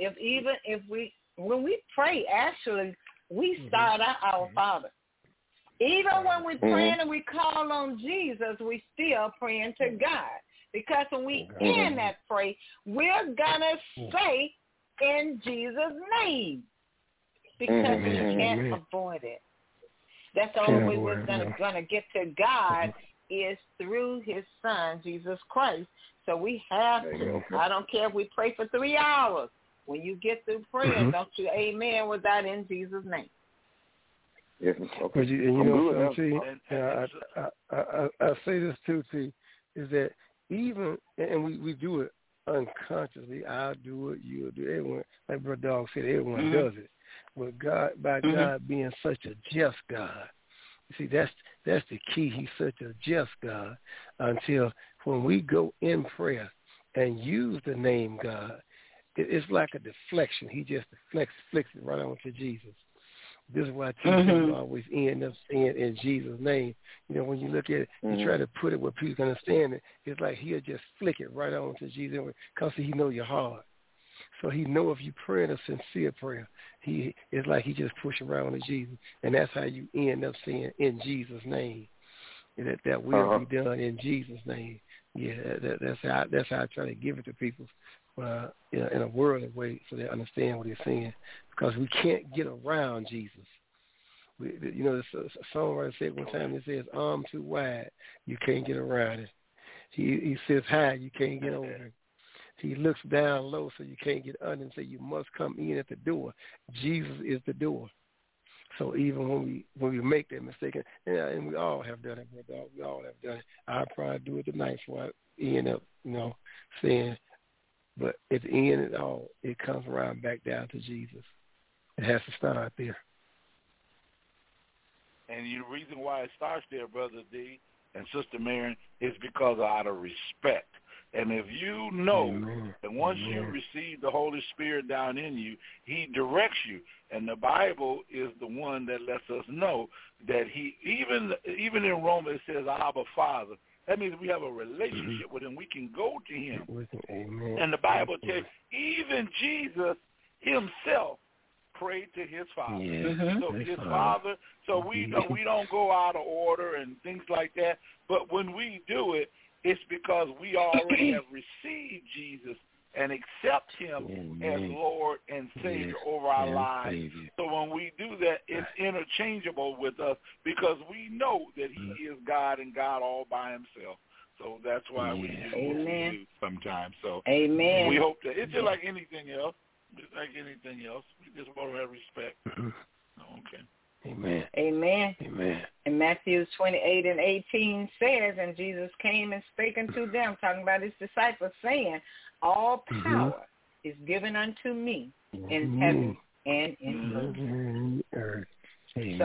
when we pray, actually, we start out our Father. Even when we're praying and we call on Jesus, we still praying to God. Because when we end that pray, we're going to say in Jesus' name. Because we can't avoid it. That's the only way we're going to get to God is through his Son, Jesus Christ. So we have to. I don't care if we pray for 3 hours. When you get through prayer, don't you amen without in Jesus' name. Yes, okay. I say this too, T, is that even, and we do it unconsciously. I'll do it, you'll do it. Everyone, like Brother Dog said, everyone does it. But God, by God being such a just God, you see, that's the key. He's such a just God. Until when we go in prayer and use the name God, it's like a deflection. He just flicks it right on to Jesus. This is why I teach them always end up saying in Jesus' name. You know, when you look at it, you try to put it where people can understand it. It's like he'll just flick it right on to Jesus because he know your heart. So he know if you praying a sincere prayer, it's like he just push around to Jesus, and that's how you end up saying in Jesus' name. And that will be done in Jesus' name. Yeah, that's how I try to give it to people in a worldly way so they understand what he's saying, because we can't get around Jesus. The songwriter said one time, it says, arm too wide, you can't get around it. He sits high, you can't get over it. He looks down low, so you can't get under and say you must come in at the door. Jesus is the door. So even when we make that mistake, and we all have done it, brother, we all have done it. I'll probably do it tonight before I end up, saying, but at the end of it all, it comes around back down to Jesus. It has to start there. And the reason why it starts there, Brother D and Sister Marion, is because out of respect. And if you know that once you receive the Holy Spirit down in you, he directs you. And the Bible is the one that lets us know that he, even in Romans, it says, Abba, Father. That means we have a relationship with him. We can go to him. Amen. And the Bible tells even Jesus himself prayed to his Father. Yeah. So his Father. So we don't go out of order and things like that. But when we do it, it's because we already have received Jesus and accept him as Lord and Savior over our lives. So when we do that, it's interchangeable with us because we know that he is God and God all by himself. So that's why we do what we do sometimes. So we hope that it's just like anything else. Just like anything else. We just want to have respect. Okay. Amen. Amen. Amen. And Matthew 28:18 says, and Jesus came and spake unto them, talking about his disciples, saying, all power is given unto me in heaven and in earth. So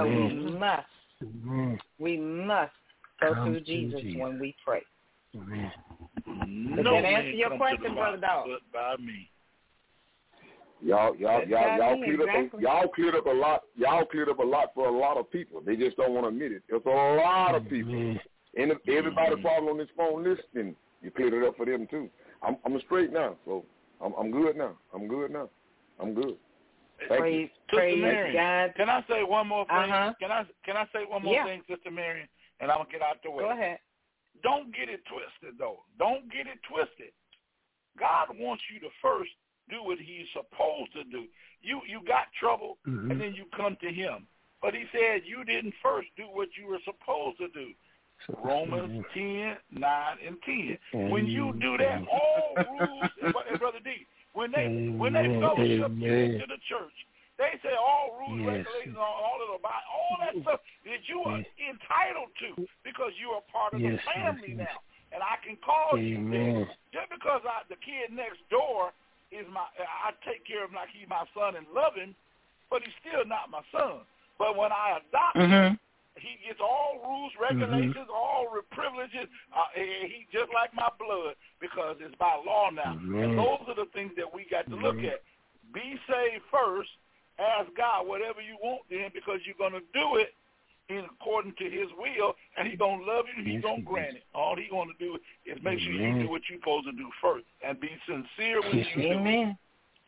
we must go through Jesus when we pray. Amen. Does that answer your question, Brother Dog? By me. Y'all cleared up a lot. Y'all cleared up a lot for a lot of people. They just don't want to admit it. There's a lot of people, and everybody probably on this phone listening. You cleared it up for them too. I'm straight now, so I'm good now. I'm good. Praise God. Can I say one more thing? Can I say one more thing, Sister Marion? And I'm gonna get out the way. Go ahead. Don't get it twisted, though. Don't get it twisted. God wants you to first do what he's supposed to do. You got trouble, and then you come to him. But he said you didn't first do what you were supposed to do. Romans 10, 9, and 10. When you do that, all rules, and Brother D, when they fellowship you into the church, they say all rules, regulations, all that stuff that you are entitled to because you are part of the family now. And I can call you there. Just because the kid next door I take care of him like he's my son and love him, but he's still not my son. But when I adopt him, he gets all rules, regulations, all the privileges. He's just like my blood because it's by law now. And those are the things that we got to look at. Be saved first. Ask God whatever you want then because you're going to do it according to his will, and he's going to love you and he's going to grant it. All he's going to do is make sure you do what you're supposed to do first and be sincere when you do it.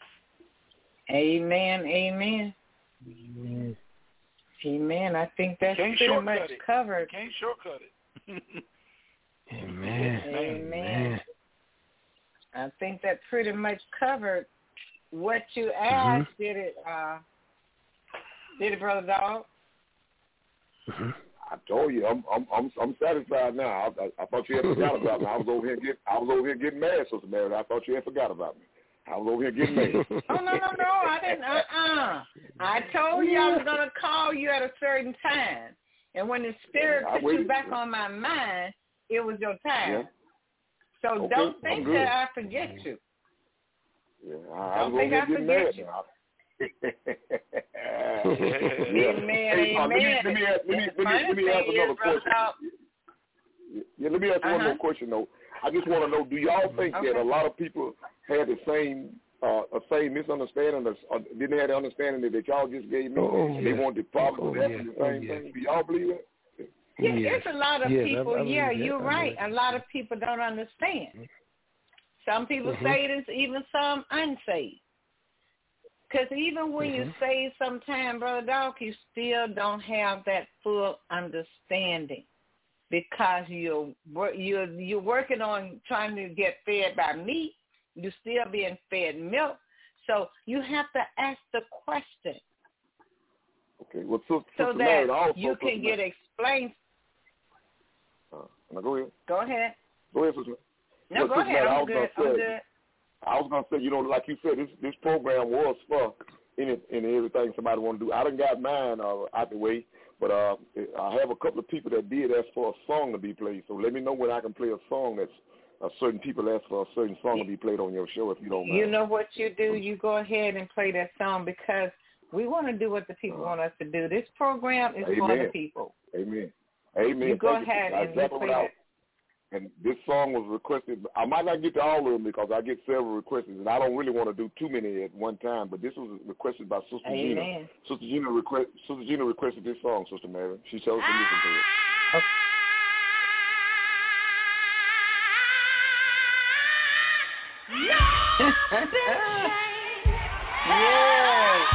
Amen. I think that's pretty much covered. Can't shortcut it. Amen. I think that pretty much covered what you asked. Did it, Brother Dog? I told you, I'm satisfied now. I thought you had forgot about me. I was over here getting mad, Sister Mary. I thought you had forgot about me. I was over here getting mad. Oh no, I didn't. I told you I was gonna call you at a certain time, and when the Spirit put you back on my mind, it was your time. Yeah. So don't think that I forget you. Yeah, I was over here getting mad now. Amen. Let me ask another question. Let me ask one more question though. I just want to know: do y'all think that a lot of people had the same same misunderstanding, or didn't have the understanding that y'all just gave me? They want the problem to happen the same thing. Do y'all believe that? Yeah, it's a lot of people. Yeah, you're right. A lot of people don't understand. Some people say this, even some unsaved. Because even when you say sometimes, Brother Dog, you still don't have that full understanding because you're working on trying to get fed by meat. You're still being fed milk. So you have to ask the question. Okay. Well, so that you can get explained. Now go ahead. Go ahead. Go ahead, Sister. No, go ahead. I'm good. I was gonna say, like you said, this program was for any everything somebody want to do. I done got mine out the way, but I have a couple of people that did ask for a song to be played. So let me know when I can play a song that's certain people ask for a certain song to be played on your show if you don't mind. You know what you do? You go ahead and play that song because we want to do what the people want us to do. This program is for the people. Amen. You go ahead and play that. And this song was requested. I might not get to all of them because I get several requests, and I don't really want to do too many at one time. But this was requested by Sister Gina. Sister Gina requested this song, Sister Mary. She chose to listen to it. Okay. Yeah.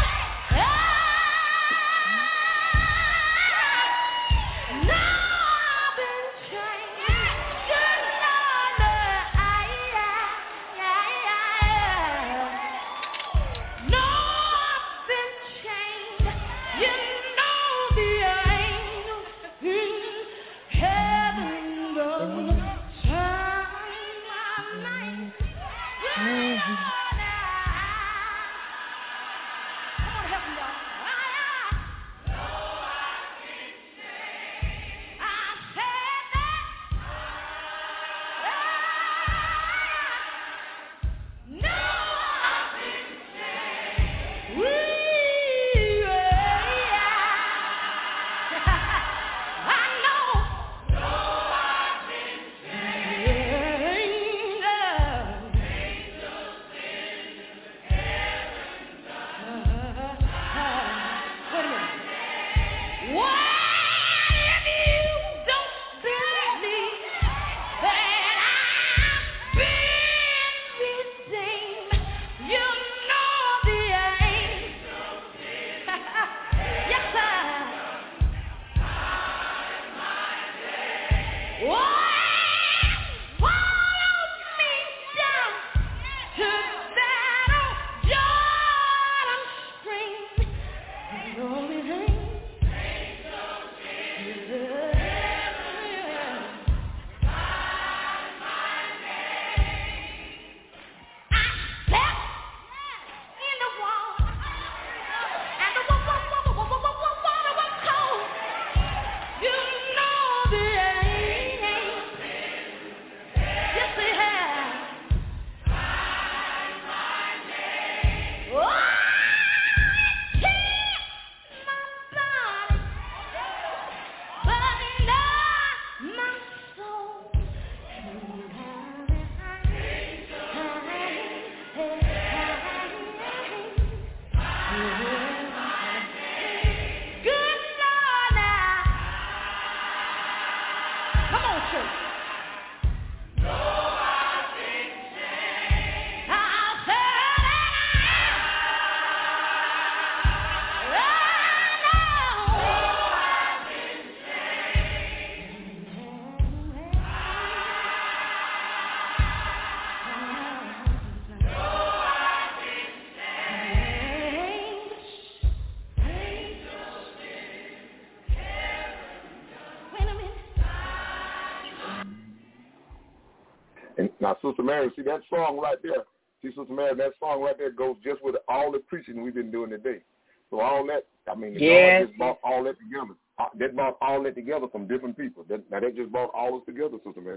Now, Sister Mary, see that song right there. See, Sister Mary, that song right there goes just with all the preaching we've been doing today. So all that, I mean, God just brought all that together. That brought all that together from different people. That just brought all this together, Sister Mary.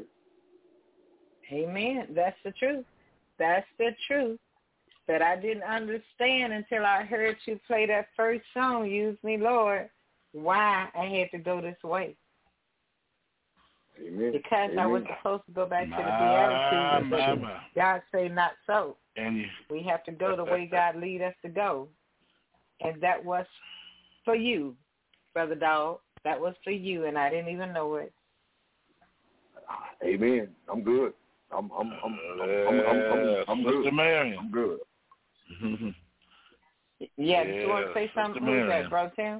Amen. That's the truth. That's the truth that I didn't understand until I heard you play that first song, Use Me, Lord, why I had to go this way. Amen. Because I was supposed to go back to the Beatitudes, but God say not so. And we have to go the way God lead us to go. And that was for you, Brother Dog. That was for you, and I didn't even know it. Amen. I'm good. I'm good. Sister Marion. I'm good. Yeah, did you want to say something? Who's that, Brother Tim?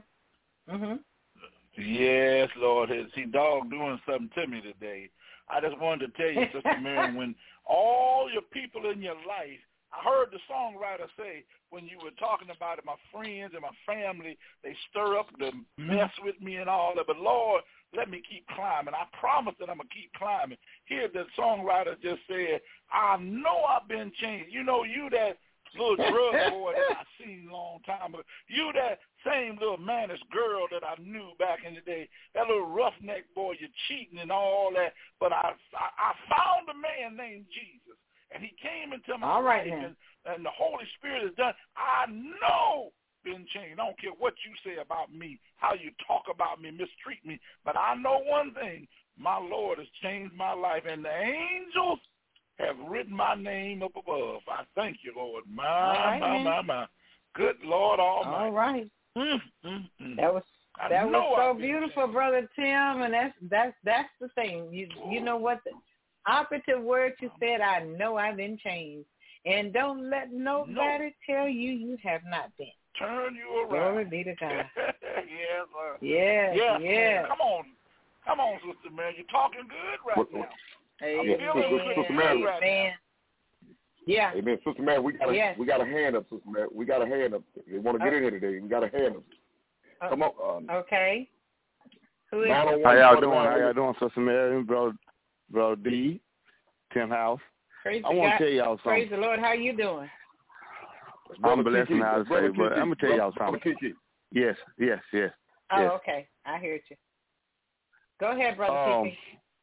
Yes, Lord. See, Dog doing something to me today. I just wanted to tell you, Sister Marion, when all your people in your life, I heard the songwriter say when you were talking about it, my friends and my family, they stir up to mess with me and all that. But, Lord, let me keep climbing. I promise that I'm going to keep climbing. Here the songwriter just said, I know I've been changed. You know, you that little drug boy that I seen a long time ago. You that same little mannish girl that I knew back in the day. That little roughneck boy, you're cheating and all that. But I found a man named Jesus. And he came into my life, and the Holy Spirit has done. I know been changed. I don't care what you say about me, how you talk about me, mistreat me, but I know one thing. My Lord has changed my life, and the angels have written my name up above. I thank you, Lord. My. Good Lord Almighty. All right. That was so beautiful, Brother Tim, and that's the thing. You know what? Operative word you said, I know I've been changed. And don't let nobody tell you have not been. Turn you around. Glory be to God. Yes, sir. Yes. Come on, Sister Mary. You're talking good right now. Sister Mary. Yeah. Amen. Sister Mary, we got a hand up, Sister Mary. We got a hand up. They want to get in here today. We got a hand up. Come on. Okay. Who is How y'all doing, Sister Mary, Brother D, Tim House? I want to tell y'all something. Praise the Lord. How you doing? I'm blessed and how to say, but I'm going to tell y'all something. Yes. Oh, okay. I hear you. Go ahead, Brother Kiki.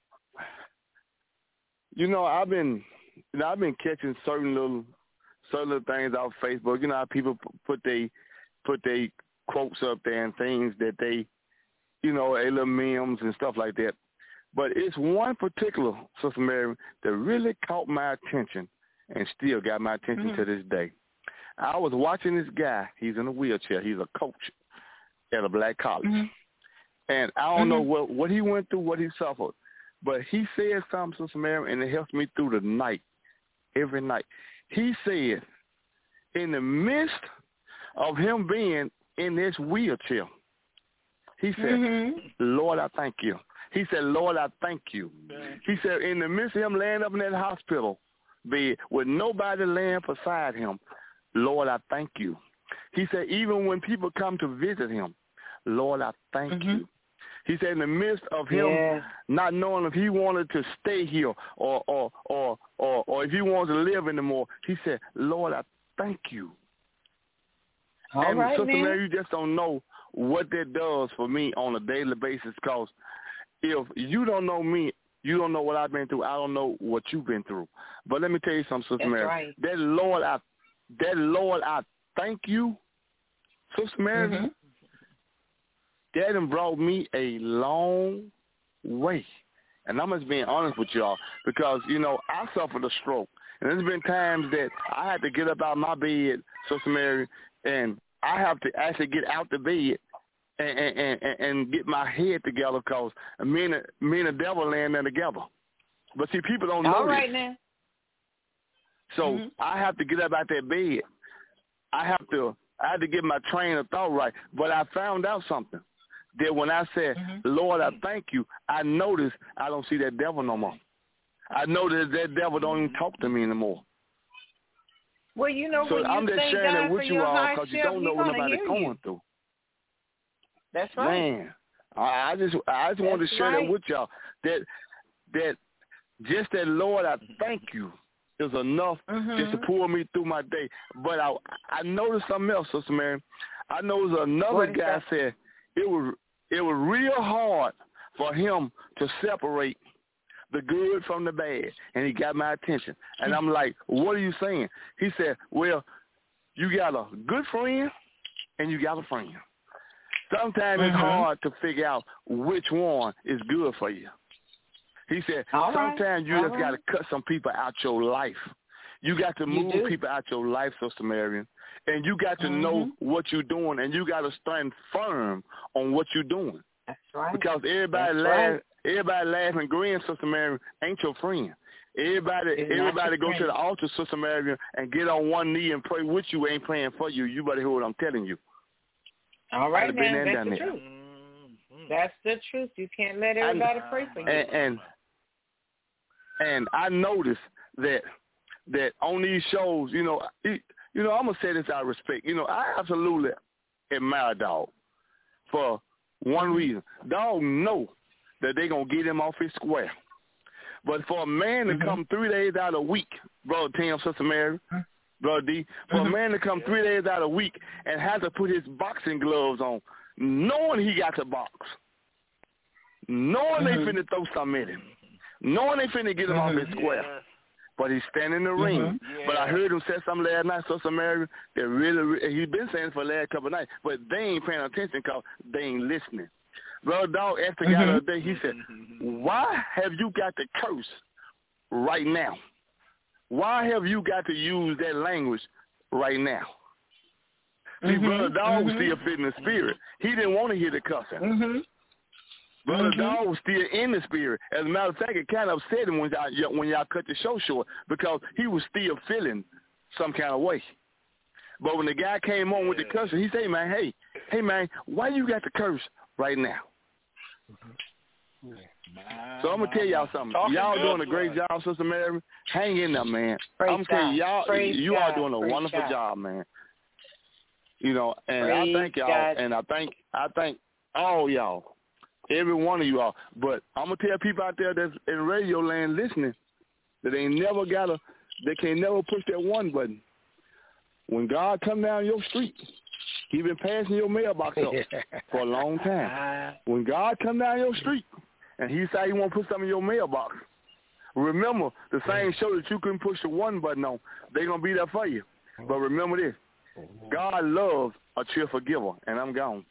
You know, I've been catching certain little things off Facebook. You know how people put they quotes up there and things that they, you know, a little memes and stuff like that. But it's one particular, Sister Mary, that really caught my attention and still got my attention to this day. I was watching this guy. He's in a wheelchair. He's a coach at a black college. And I don't know what he went through, what he suffered. But he said something, Sister Mary, and it helps me through the night, every night. He said, in the midst of him being in this wheelchair, he said, Lord, I thank you. He said, Lord, I thank you. He said, in the midst of him laying up in that hospital bed with nobody laying beside him, Lord, I thank you. He said, even when people come to visit him, Lord, I thank you. He said, in the midst of him not knowing if he wanted to stay here or if he wanted to live anymore, he said, Lord, I thank you. All right, Sister man. Mary, you just don't know what that does for me on a daily basis, because if you don't know me, you don't know what I've been through. I don't know what you've been through. But let me tell you something, Sister Mary. Right. That Lord, I thank you, Sister Mary. That done brought me a long way. And I'm just being honest with y'all because, you know, I suffered a stroke. And there's been times that I had to get up out of my bed, Sister Mary, and I have to actually get out the bed and get my head together because me and the devil laying there together. But see, people don't know All right, this. now. So I have to get up out that bed. I had to get my train of thought right. But I found out something. That when I said, Lord, I thank you, I noticed I don't see that devil no more. I know that devil don't even talk to me anymore. Well, you know, so when I'm you just thank sharing God it with for you your all hardship, because you don't know what nobody's going through. That's right. Man, I just wanted to share that with y'all. That just that, Lord, I thank you is enough just to pull me through my day. But I noticed something else, Sister Mary. I noticed another guy said it was real hard for him to separate the good from the bad, and he got my attention. And I'm like, what are you saying? He said, well, you got a good friend and you got a friend. Sometimes it's hard to figure out which one is good for you. He said, sometimes you just got to cut some people out your life. You got to move people out your life, Sister Marion, and you got to know what you're doing, and you got to stand firm on what you're doing. That's right. Because everybody laugh and grin, Sister Marion, ain't your friend. Everybody go to the altar, Sister Marion, and get on one knee and pray with you ain't praying for you. You better hear what I'm telling you. All right, man. That's the truth. That's the truth. You can't let everybody pray for you. And I noticed that on these shows, I'm gonna say this out of respect. I absolutely admire Dog for one reason. Dog know that they gonna get him off his square. But for a man to come 3 days out of the week, Brother Tim, Sister Mary, Brother D, for a man to come 3 days out of the week and have to put his boxing gloves on, knowing he got to box, knowing they finna throw something at him, knowing they finna get him off his square. But he's standing in the ring. Yeah. But I heard him say something last night, Sister Mary, that really, he's been saying it for the last couple of nights, but they ain't paying attention because they ain't listening. Brother Dog asked the guy the other day, he said, why have you got to curse right now? Why have you got to use that language right now? See, Brother Dog was still fitting the spirit. He didn't want to hear the cussing. Brother Dog was still in the spirit. As a matter of fact, it kind of upset him when y'all cut the show short because he was still feeling some kind of way. But when the guy came on with the cussing, he said, hey, man, why you got to curse right now? So I'm going to tell y'all something. Y'all doing a great job, Sister Mary. Hang in there, man. I'm going to tell you, you are doing a wonderful job, man. And I thank y'all, and I thank all y'all, every one of you all. But I'm going to tell people out there that's in radio land listening that they can't never push that one button. When God come down your street, he been passing your mailbox up for a long time. When God come down your street and he say he want to put something in your mailbox, remember the same show that you couldn't push the one button on, they going to be there for you. But remember this, God loves a cheerful giver, and I'm gone.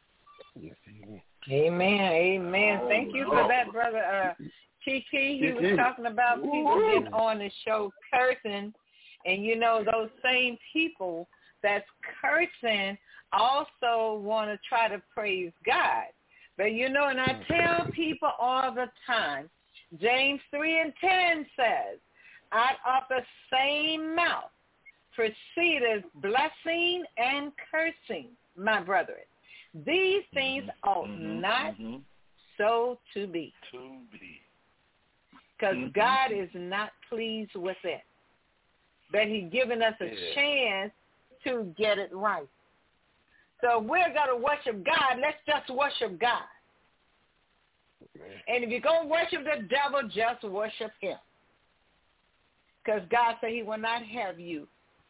Amen. Thank you for that, Brother Kiki. He was talking about people getting on the show cursing, and those same people that's cursing also want to try to praise God. But and I tell people all the time, James 3:10 says, out of the same mouth proceedeth blessing and cursing, my brethren. These things ought not so to be. Because God is not pleased with it. But he's given us a chance to get it right. So we're going to worship God. Let's just worship God. And if you're going to worship the devil, just worship him. Because God said he will not have you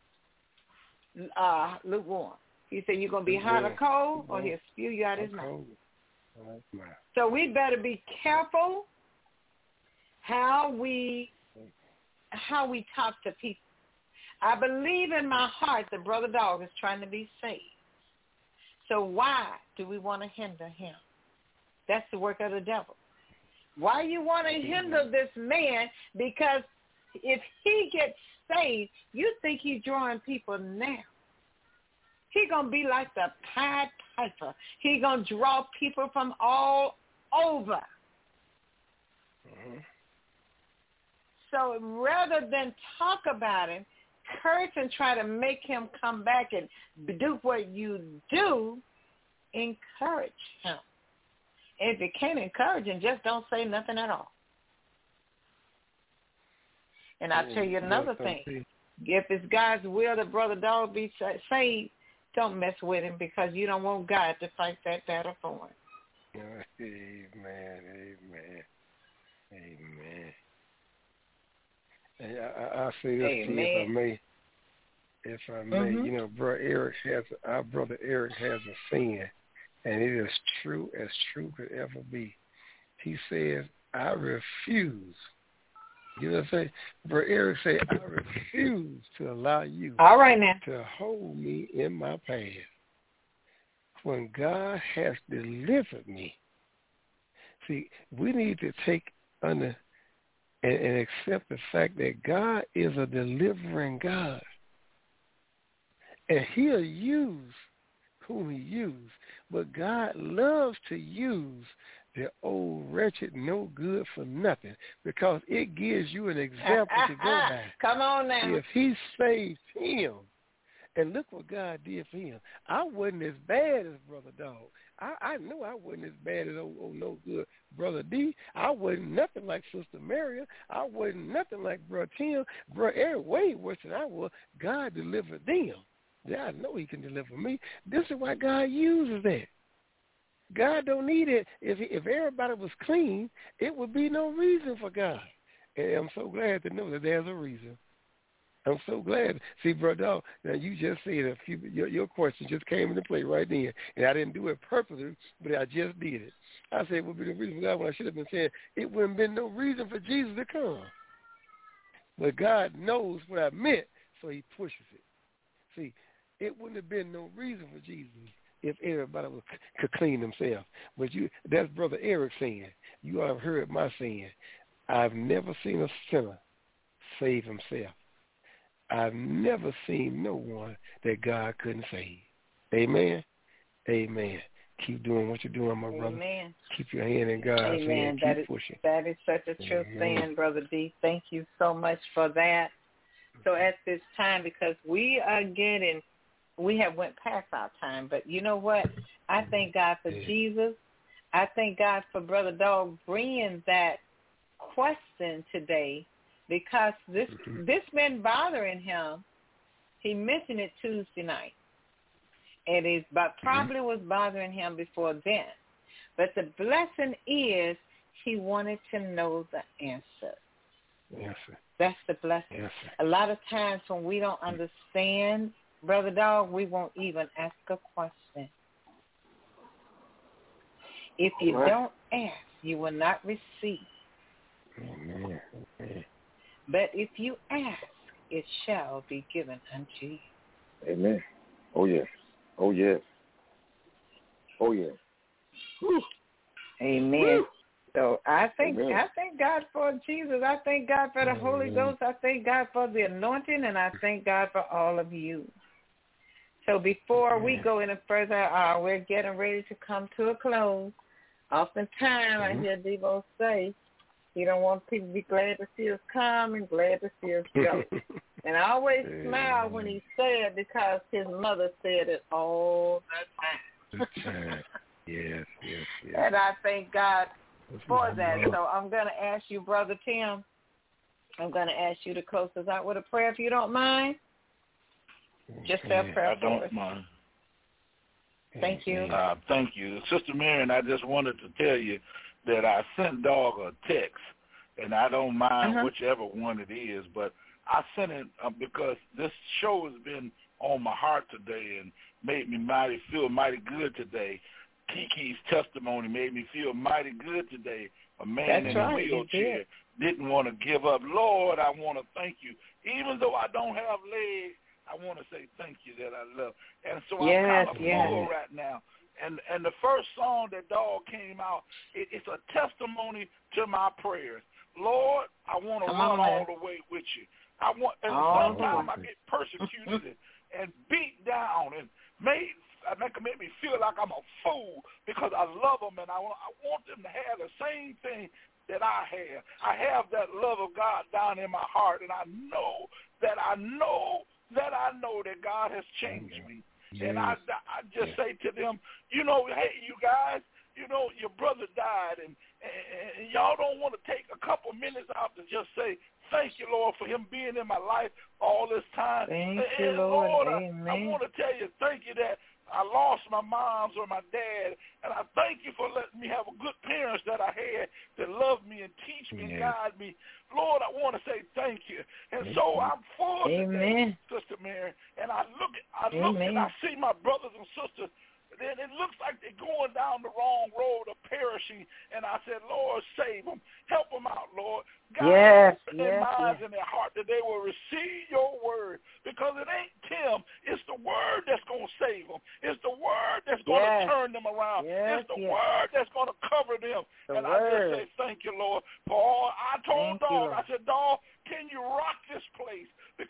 lukewarm. He said you're going to be hot or cold, or he'll spew you out his mouth. So we better be careful how we talk to people. I believe in my heart that Brother Dog is trying to be saved. So why do we want to hinder him? That's the work of the devil. Why you want to hinder this man? Because if he gets saved, you think he's drawing people now. He's going to be like the Pied Piper. He's going to draw people from all over. So rather than talk about him, curse and try to make him come back and do what you do, encourage him. If you can't encourage him, just don't say nothing at all. And I'll tell you another thing. If it's God's will that Brother Dog be saved, don't mess with him because you don't want God to fight that battle for him. Amen. And I say this to you, if I may, our brother Eric has a saying, and it is true as true could ever be. He says, I refuse. You know what I'm saying? Brother Eric said, I refuse to allow you to hold me in my path. When God has delivered me. See, we need to take under and accept the fact that God is a delivering God. And he'll use whom he uses. But God loves to use the old wretched, no good for nothing, because it gives you an example to go by. Come on now. If he saved him, and look what God did for him. I wasn't as bad as Brother Dog. I know I wasn't as bad as old no good Brother D. I wasn't nothing like Sister Maria. I wasn't nothing like Brother Tim. Brother Eric, way worse than I was. God delivered them. Yeah, I know he can deliver me. This is why God uses that. God don't need it. If everybody was clean, it would be no reason for God. And I'm so glad to know that there's a reason. I'm so glad. See, brother, now you just said your question just came into play right then, and I didn't do it purposely, but I just did it. I said it would be the reason for God when I should have been saying it wouldn't have been no reason for Jesus to come. But God knows what I meant, so he pushes it. See, it wouldn't have been no reason for Jesus if everybody could clean themselves. But that's Brother Eric saying. You have heard my saying. I've never seen a sinner save himself. I've never seen no one that God couldn't save. Amen? Amen. Keep doing what you're doing, my brother. Amen. Keep your hand in God's hand. Keep pushing. That is such a true saying, Brother D. Thank you so much for that. So at this time, because we have went past our time, but you know what? I thank God for Jesus. I thank God for Brother Dog bringing that question today, because this been bothering him. He mentioned it Tuesday night, and it probably was bothering him before then. But the blessing is he wanted to know the answer. Yes, sir. That's the blessing. Yes, a lot of times when we don't understand, Brother Dog, we won't even ask a question. If you don't ask, you will not receive. Amen. But if you ask, it shall be given unto you. Amen. Oh, yes. Oh, yes. Oh, yes. Whew. Amen. Whew. So I thank God for Jesus. I thank God for the Holy Ghost. I thank God for the anointing, and I thank God for all of you. So before we go any further, we're getting ready to come to a close. Oftentimes I hear Devo say, he don't want people to be glad to see us come and glad to see us go. And I always smile when he said, because his mother said it all the time. Yes. And I thank God for that. So I'm going to ask you, Brother Tim, I'm going to ask you to close us out with a prayer if you don't mind. Just a prayer. I don't mind. Thank you. Thank you. Sister Marion, I just wanted to tell you that I sent Dog a text, and I don't mind whichever one it is, but I sent it because this show has been on my heart today and made me feel mighty good today. Kiki's testimony made me feel mighty good today. A man in a wheelchair didn't want to give up. Lord, I want to thank you. Even though I don't have legs, I want to say thank you that I love. And so I'm kind of full right now. And the first song that Dog came out, it's a testimony to my prayers. Lord, I want to run all the way with you. Sometimes I get persecuted and beat down and make me feel like I'm a fool because I love them and I want them to have the same thing that I have. I have that love of God down in my heart, and I know that God has changed me. Yes. And I just say to them, hey, you guys, your brother died, and y'all don't want to take a couple minutes out to just say, thank you, Lord, for him being in my life all this time. Thank you, Lord. Amen. I want to tell you, thank you that I lost my moms or my dad, and I thank you for letting me have a good parents that I had that loved me and teach me and guide me. Lord, I want to say thank you. And so I'm full today, Sister Mary, and I look and I see my brothers and sisters, and it looks like they're going down the wrong road of perishing, and I said, Lord, save them. Help them out, Lord. God, open their minds and their heart that they will receive your word, because it ain't Tim. It's the word that's going to save them. It's the word that's going to turn them around. It's the word that's going to cover them. I just say thank you, Lord, for all. I told Dog, I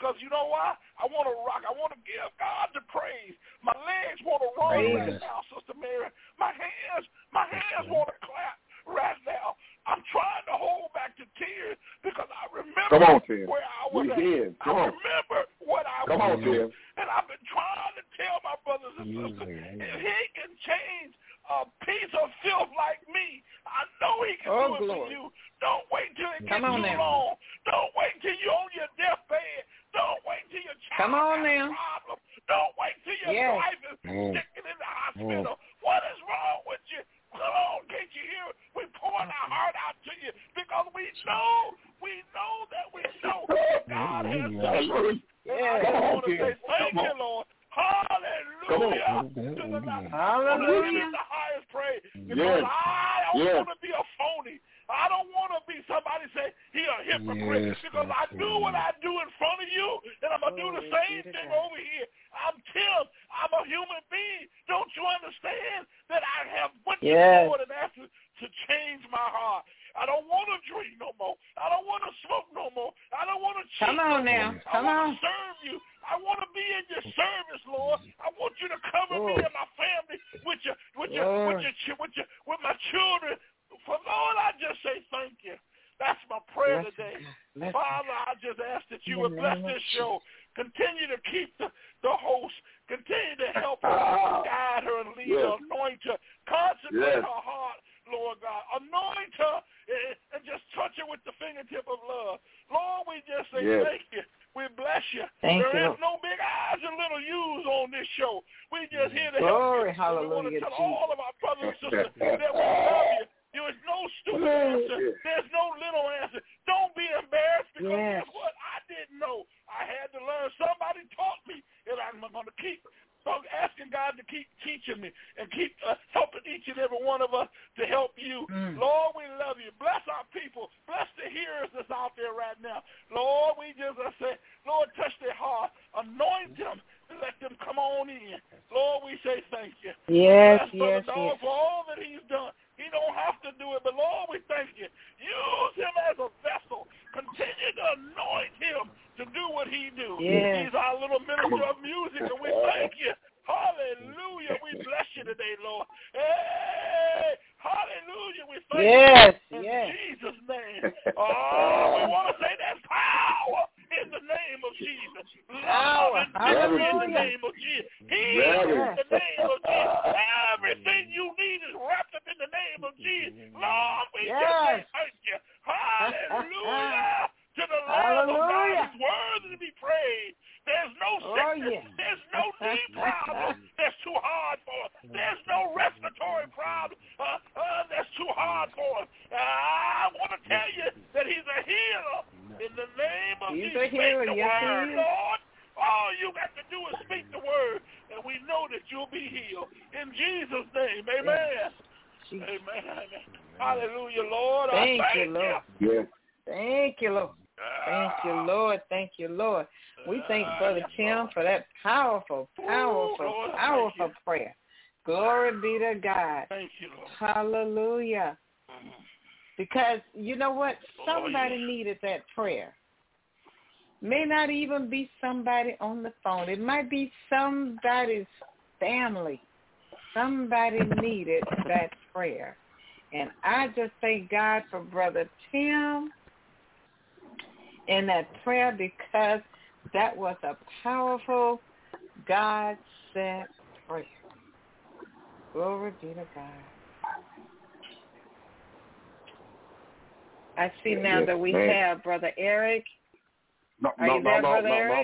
because you know why? I want to rock. I want to give God the praise. My legs want to run right now, Sister Mary. My hands want to clap right now. I'm trying to hold back the tears because I remember where I was at. I remember what I was doing. And I've been trying to tell my brothers and sisters, if he can change a piece of filth like me, I know he can do it for you. Don't wait till it gets too long. Don't wait till you're on your deathbed. Don't wait till your child has a problem. Don't wait till your wife is sticking in the hospital. What is wrong with you? Come on, can't you hear? We pouring our heart out to you because we know that God has done it. I want to say thank you, Lord. Hallelujah. To the Lord. Hallelujah. The highest praise. Because I don't want to be a phony. I don't want to be somebody say he a hypocrite because I do what I do in front of you, and I'm going to do the same thing over here. I'm Tim. I'm a human being. Don't you understand that I have went to the Lord and asked to change my heart? I don't want to drink no more. I don't want to smoke no more. I don't want to cheat. Come on now. I want to serve you. I want to be in your service, Lord. I want you to cover me and my family with my children. For Lord, I just say thank you. That's my prayer today. Father, I just ask that you would bless this show. Continue to keep the host. Continue to help her, guide her and lead her, anoint her, concentrate her heart, Lord God. Anoint her and just touch her with the fingertip of love. Lord, we just say thank you. We bless you. There is no big eyes and little U's on this show. We just here to help you. We want to tell all of our brothers and sisters that we love you. There is no stupid answer. There's no little answer. Don't be embarrassed because guess what? I didn't know. I had to learn. Somebody taught me, and I'm going to keep asking God to keep teaching me and keep helping each and every one of us to help you. Lord, we love you. Bless our people. Bless the hearers that's out there right now. Lord, we just say, Lord, touch their heart. Anoint them. Let them come on in. Lord, we say thank you. Yes. For all that he's done. He don't have to do it, but Lord, we thank you. Use him as a vessel. Continue to anoint him to do what he do. He's our little minister of music, and we thank you. Hallelujah. We bless you today, Lord. Hey, hallelujah. We thank you in Jesus' name. We want to say that power in the name of Jesus. Love and victory in the name of Jesus. Healing in the name of Jesus. Everything you need is wrapped up in the name of Jesus. Lord, we just say thank you. Hallelujah. To the Lamb of God is worthy to be praised. There's no sickness. There's no knee problem that's too hard for us. There's no respiratory problem that's too hard for us. I want to tell you that he's a healer in the name of Jesus. Speak the word, Lord. All you got to do is speak the word, and we know that you'll be healed. In Jesus' name, amen. Amen. Hallelujah, Lord. Thank you, Lord. Yeah. Thank you, Lord. Thank you, Lord. Thank you, Lord. We thank Brother Tim for that powerful prayer. Glory be to God. Thank you, Lord. Hallelujah. Because you know what? Somebody needed that prayer. May not even be somebody on the phone. It might be somebody's family. Somebody needed that prayer. And I just thank God for Brother Tim in that prayer because that was a powerful God-sent prayer. Glory be to God. I see now that we have Brother Eric. Are you there, Brother Eric?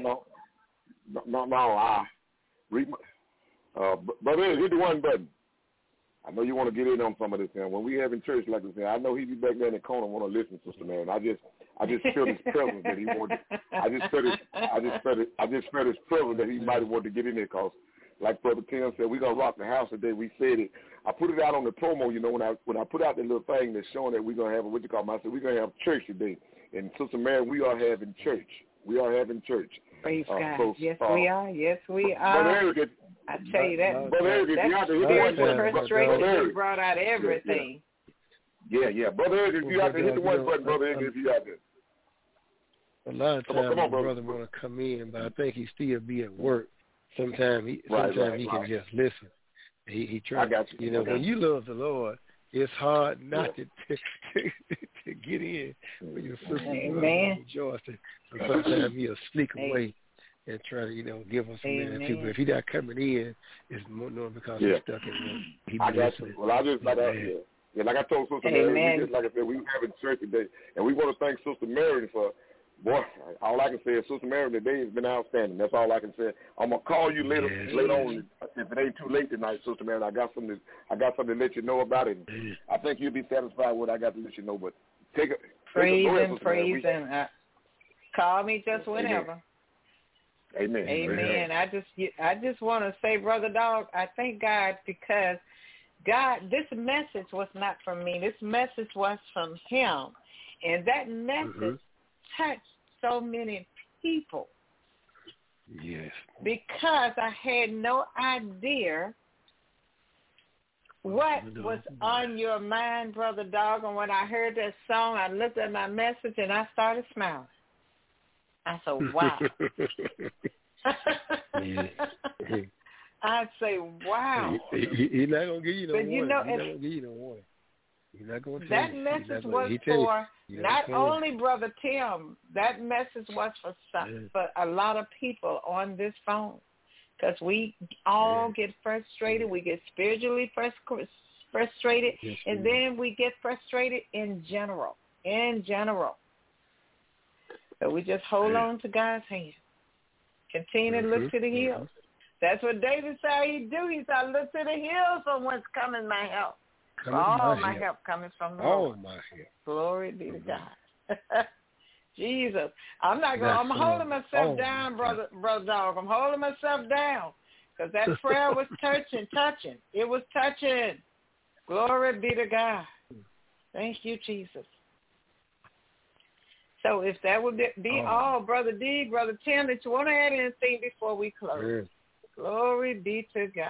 Brother Eric, hit the one button. I know you want to get in on some of this, man. When we have in church, like I said, I know he be back there in the corner want to listen, Sister Man. I just feel his presence that he wanted. I just felt his presence that he might have wanted to get in there because, like Brother Tim said, we're gonna rock the house today. We said it. I put it out on the promo, you know, when I put out that little thing that's showing that we're gonna have I said we're gonna have church today. And Sister Mary, we are having church. We are having church. Praise God. So, yes, we are. Yes, we are. Brother Eric, I tell you that. Brother Eric, that frustration brought out everything. Yeah. Brother Eric, if you out there, hit the one button, Brother Eric, if you out there. A lot of times my brother want to come in, but I think he still be at work. Sometimes he can just listen. He tries. You know, when you love the Lord, it's hard not to get in with your sister Joyce. And sometimes he'll sneak away and try to, give us a minute too. But if he's not coming in, it's more because he's stuck in work. I got you. Well, I just like I told Sister Mary, like I said, we having church today, and we want to thank Sister Mary for. Boy, all I can say is Sister Mary today has been outstanding. That's all I can say. I'm gonna call you later on if it ain't too late tonight, Sister Mary. I got something to let you know about it. I think you'll be satisfied with what I got to let you know. But praise and call me just whenever. Amen. Amen. I just want to say, Brother Dog, I thank God because God, this message was not from me. This message was from Him, and that message touched so many people. Yes. Because I had no idea what was on your mind, Brother Dog. And when I heard that song, I looked at my message and I started smiling. I said, wow. I'd say, wow. He's not going to give you no warning. He's not going to give you no warning. He's not going to tell you. That message was for not only Brother Tim. That message was for a lot of people on this phone, because we all get frustrated. We get spiritually frustrated, and then we get frustrated in general. So we just hold on to God's hand. Continue to look to the hills. That's what David said he'd do. He said, look to the hills from whence cometh my help. All my help coming from the Lord. All my help. Glory be to God. Jesus. I'm holding myself down, brother Dog. I'm holding myself down because that prayer was touching. It was touching. Glory be to God. Thank you, Jesus. So if that would be all, Brother D, Brother Tim, that you want to add anything before we close? Yes. Glory be to God.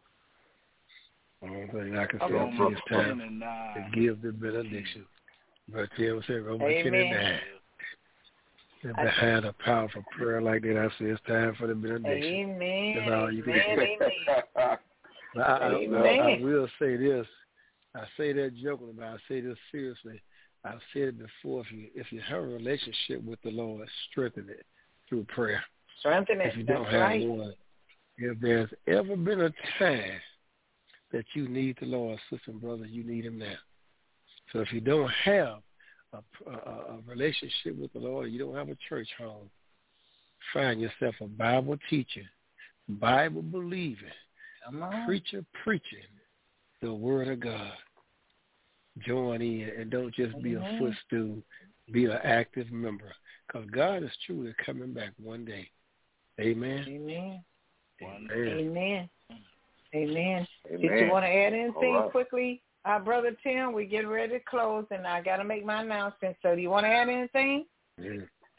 Only thing I can say until it's time to give the benediction. But Tim said, Romans 10:9. If I had a powerful prayer like that, I say it's time for the benediction. Amen. That's all you can do. I will say this. I say that jokingly, but I say this seriously. I've said it before. If you have a relationship with the Lord, strengthen it through prayer. Strengthen it. If you don't have one, if there's ever been a time that you need the Lord, sister and brother, you need Him now. So if you don't have a relationship with the Lord, you don't have a church home, find yourself a Bible teaching, Bible believing, preacher preaching the Word of God. Join in and don't just be a footstool. Be an active member, because God is truly coming back one day. Amen. Amen. Amen. Did you want to add anything quickly, Brother Tim? We're getting ready to close, and I got to make my announcement. So do you want to add anything? Yeah.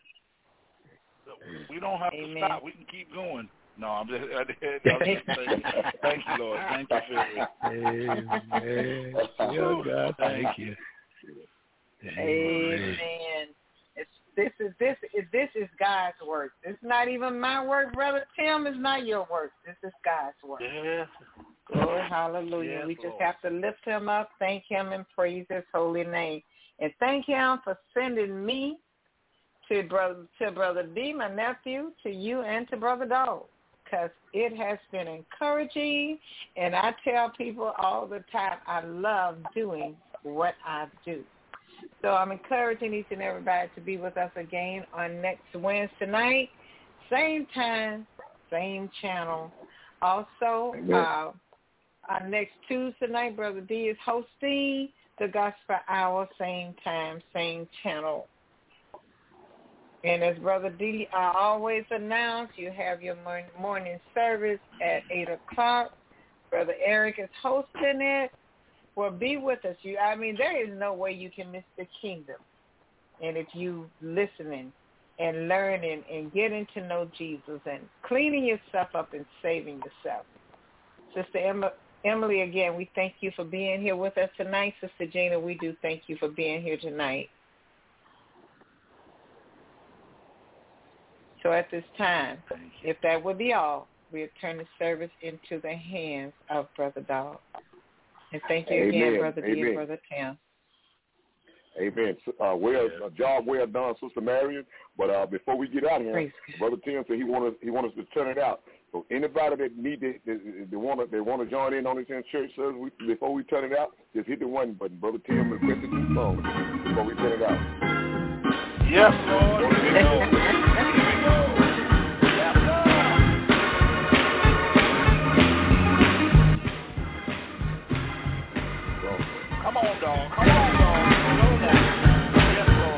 We don't have to stop. We can keep going. No, I'm just thank you, Lord. Thank you for it. Amen. Oh, God, thank you. Amen. This is God's work. It's not even my work, Brother Tim. It's not your work. This is God's work. Yes. Glory, hallelujah. Yes, we just have to lift Him up, thank Him, and praise His holy name. And thank Him for sending me to Brother D, my nephew, to you, and to Brother Dog, because it has been encouraging. And I tell people all the time, I love doing what I do. So I'm encouraging each and everybody to be with us again on next Wednesday night, same time, same channel. Also, our next Tuesday night, Brother D is hosting the Gospel Hour, same time, same channel. And as Brother D always announce, you have your morning service at 8 o'clock. Brother Eric is hosting it. Well, be with us. There is no way you can miss the kingdom. And if you listening and learning and getting to know Jesus and cleaning yourself up and saving yourself. Sister Emily, again, we thank you for being here with us tonight. Sister Gina, we do thank you for being here tonight. So at this time, if that would be all, we'll turn the service into the hands of Brother Dog. And thank you again, Brother D and Brother Tim. Amen. A job well done, Sister Marion. But before we get out of here, Brother Tim said he want us to turn it out. So anybody that they want to join in on this in church service before we turn it out, just hit the one button. Brother Tim requested 2 songs before we turn it out. Yes, Lord. Here we go. Come on, dog. Come on, dog. Yes, Lord.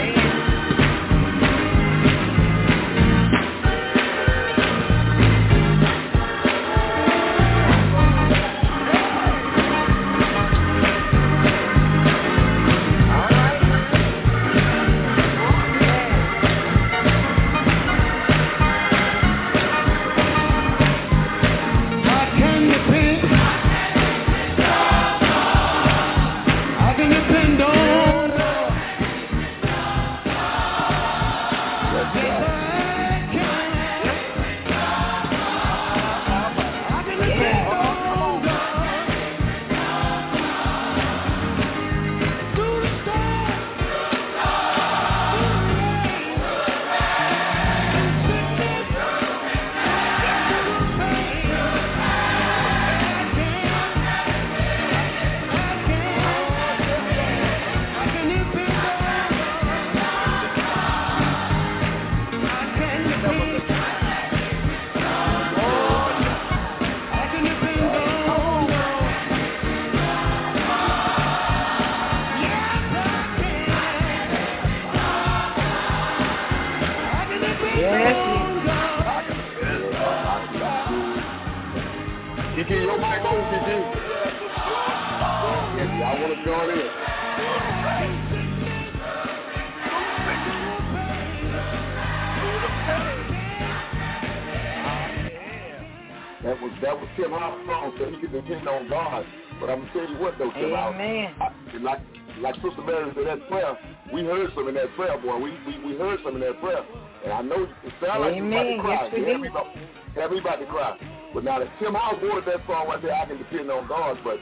That was Tim Howell's song, so he can depend on God. But I'm going to tell you what, though, Tim Howell. Like Sister Mary said, that prayer, we heard some in that prayer, boy. We heard some in that prayer. And I know it sounds like you're about to cry. Everybody cry. But now that Tim Howell wanted that song right there, I can depend on God. But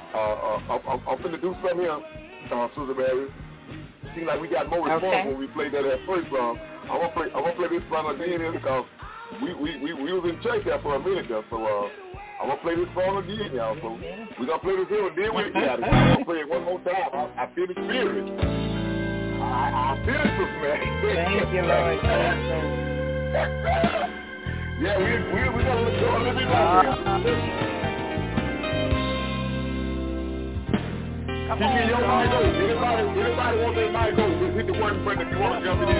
I'm finna do something here, Sister Mary. Seems like we got more response when we played that first song. I'm gonna play this song again because we was in church there for a minute there, so I'm gonna play this song again, y'all. So we're gonna play this here and then we got it. I'm gonna play it one more time. I feel the spirit. I feel it, Sister Mary. Thank you, Lord. Yeah, we gotta look for a little bit longer. Come on, your mic go. Anybody want their mic go? Just hit the one button if you want to jump in.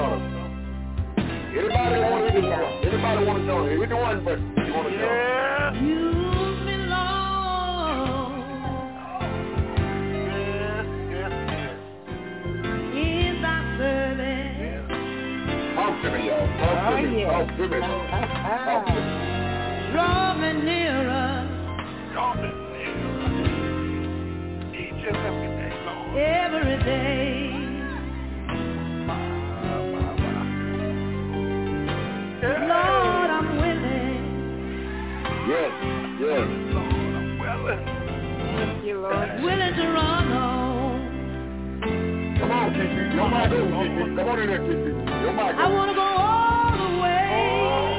Anybody want to hit the one? Anybody want to join? Hit the one button if you want to join. Yeah. You belong. Yes. In thy service. Talk to me, y'all. Talk to me. Draw me nearer. Each and every day, Lord. Every day. Lord, I'm willing. Yes. Lord, I'm willing. Thank you, Lord. Willing to run on. Come on, Kiki. Your mic go, Kiki. Come on in there, Kiki. Your mic go. I want to go all the way.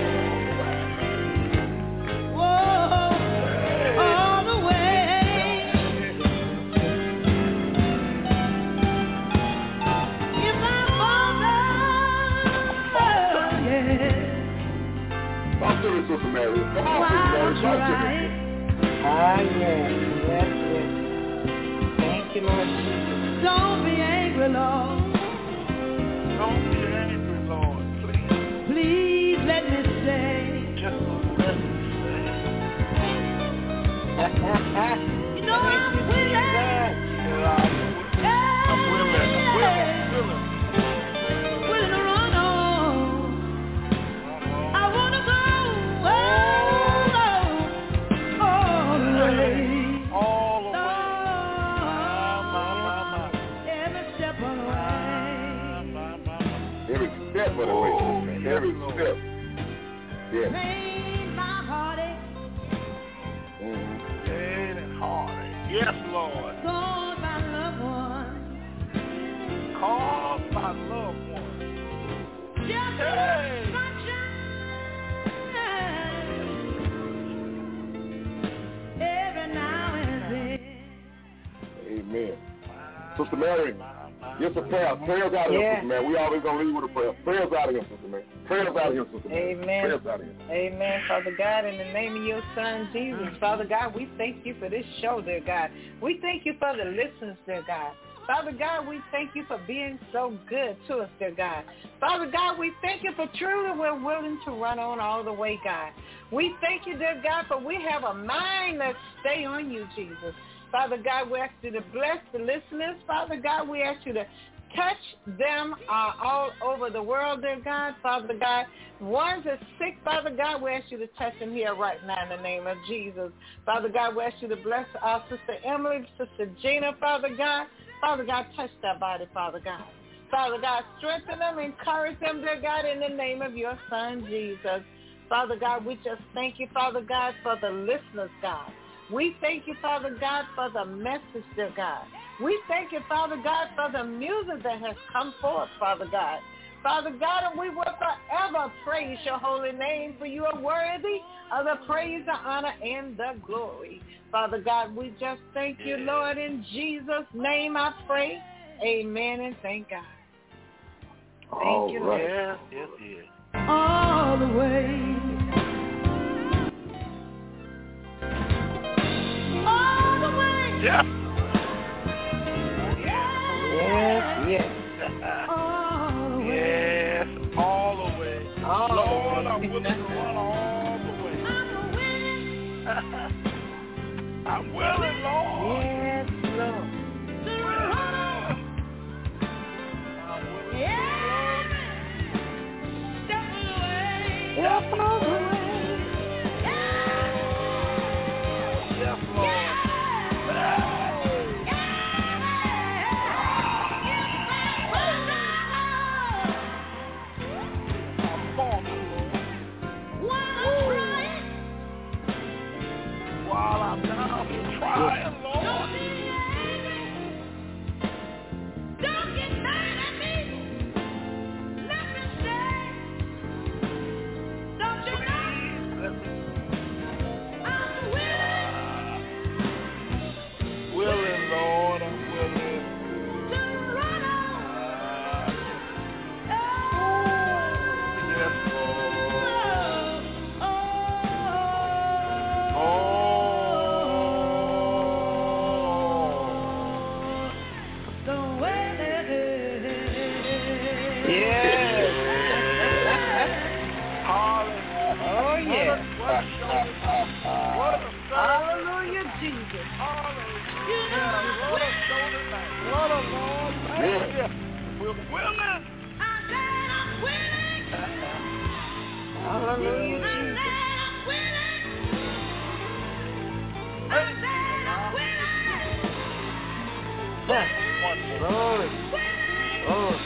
Whoa, all the way. If I fall down, yeah. Talk to me, Sister Mary. Come on, Sister Mary. Talk to me. Yes. Thank you, Lord Jesus. Don't be angry, Lord. Don't be angry, Lord, please. Please let me stay. Just let me stay. You know I'm willing. I'm willing. Willing to run on. I want to go all the way. All the way. step. Yeah. Pain and heartache. Yes, Lord. Called by loved ones. Hey. Every now and then. Amen. Sister Mary, just a prayer. Prayers out of him, Sister Mary. We always going to leave with a prayer. Prayers out of him, Sister Mary. Prayers out of him, Sister Mary. Amen. Prayers out of him. Amen. Father God, in the name of your Son, Jesus, Father God, we thank you for this show, dear God. We thank you for the listeners, dear God. Father God, we thank you for being so good to us, dear God. Father God, we thank you for truly we're willing to run on all the way, God. We thank you, dear God, for we have a mind that stay on you, Jesus. Father God, we ask you to bless the listeners. Father God, we ask you to touch them all over the world, dear God. Father God, ones that are sick, Father God, we ask you to touch them here right now in the name of Jesus. Father God, we ask you to bless our Sister Emily, Sister Gina, Father God. Father God, touch their body, Father God. Father God, strengthen them, encourage them, dear God, in the name of your Son, Jesus. Father God, we just thank you, Father God, for the listeners, God. We thank you, Father God, for the message, dear God. We thank you, Father God, for the music that has come forth, Father God. Father God, and we will forever praise your holy name, for you are worthy of the praise, the honor, and the glory. Father God, we just thank you, Lord. In Jesus' name I pray. Amen, and thank God. Thank you, Lord. Yes. All the way. All the way. Yes. Yes. All the way. Yes, all the way. Lord, I'm willing to run all the way. I'm willing, Lord. Yes, Lord. Step away. Yes, Lord. While I'm down for trying, Lord. Don't get mad at me. Let me stay. Don't you know? I'm willing, Lord, I'm willing to run on. Yes, Lord. Hallelujah, Jesus. Hallelujah. What a show tonight. What a Lord. Thank you. We're willing. I'm willing. Hallelujah, Jesus. I'm willing. Glory. Glory.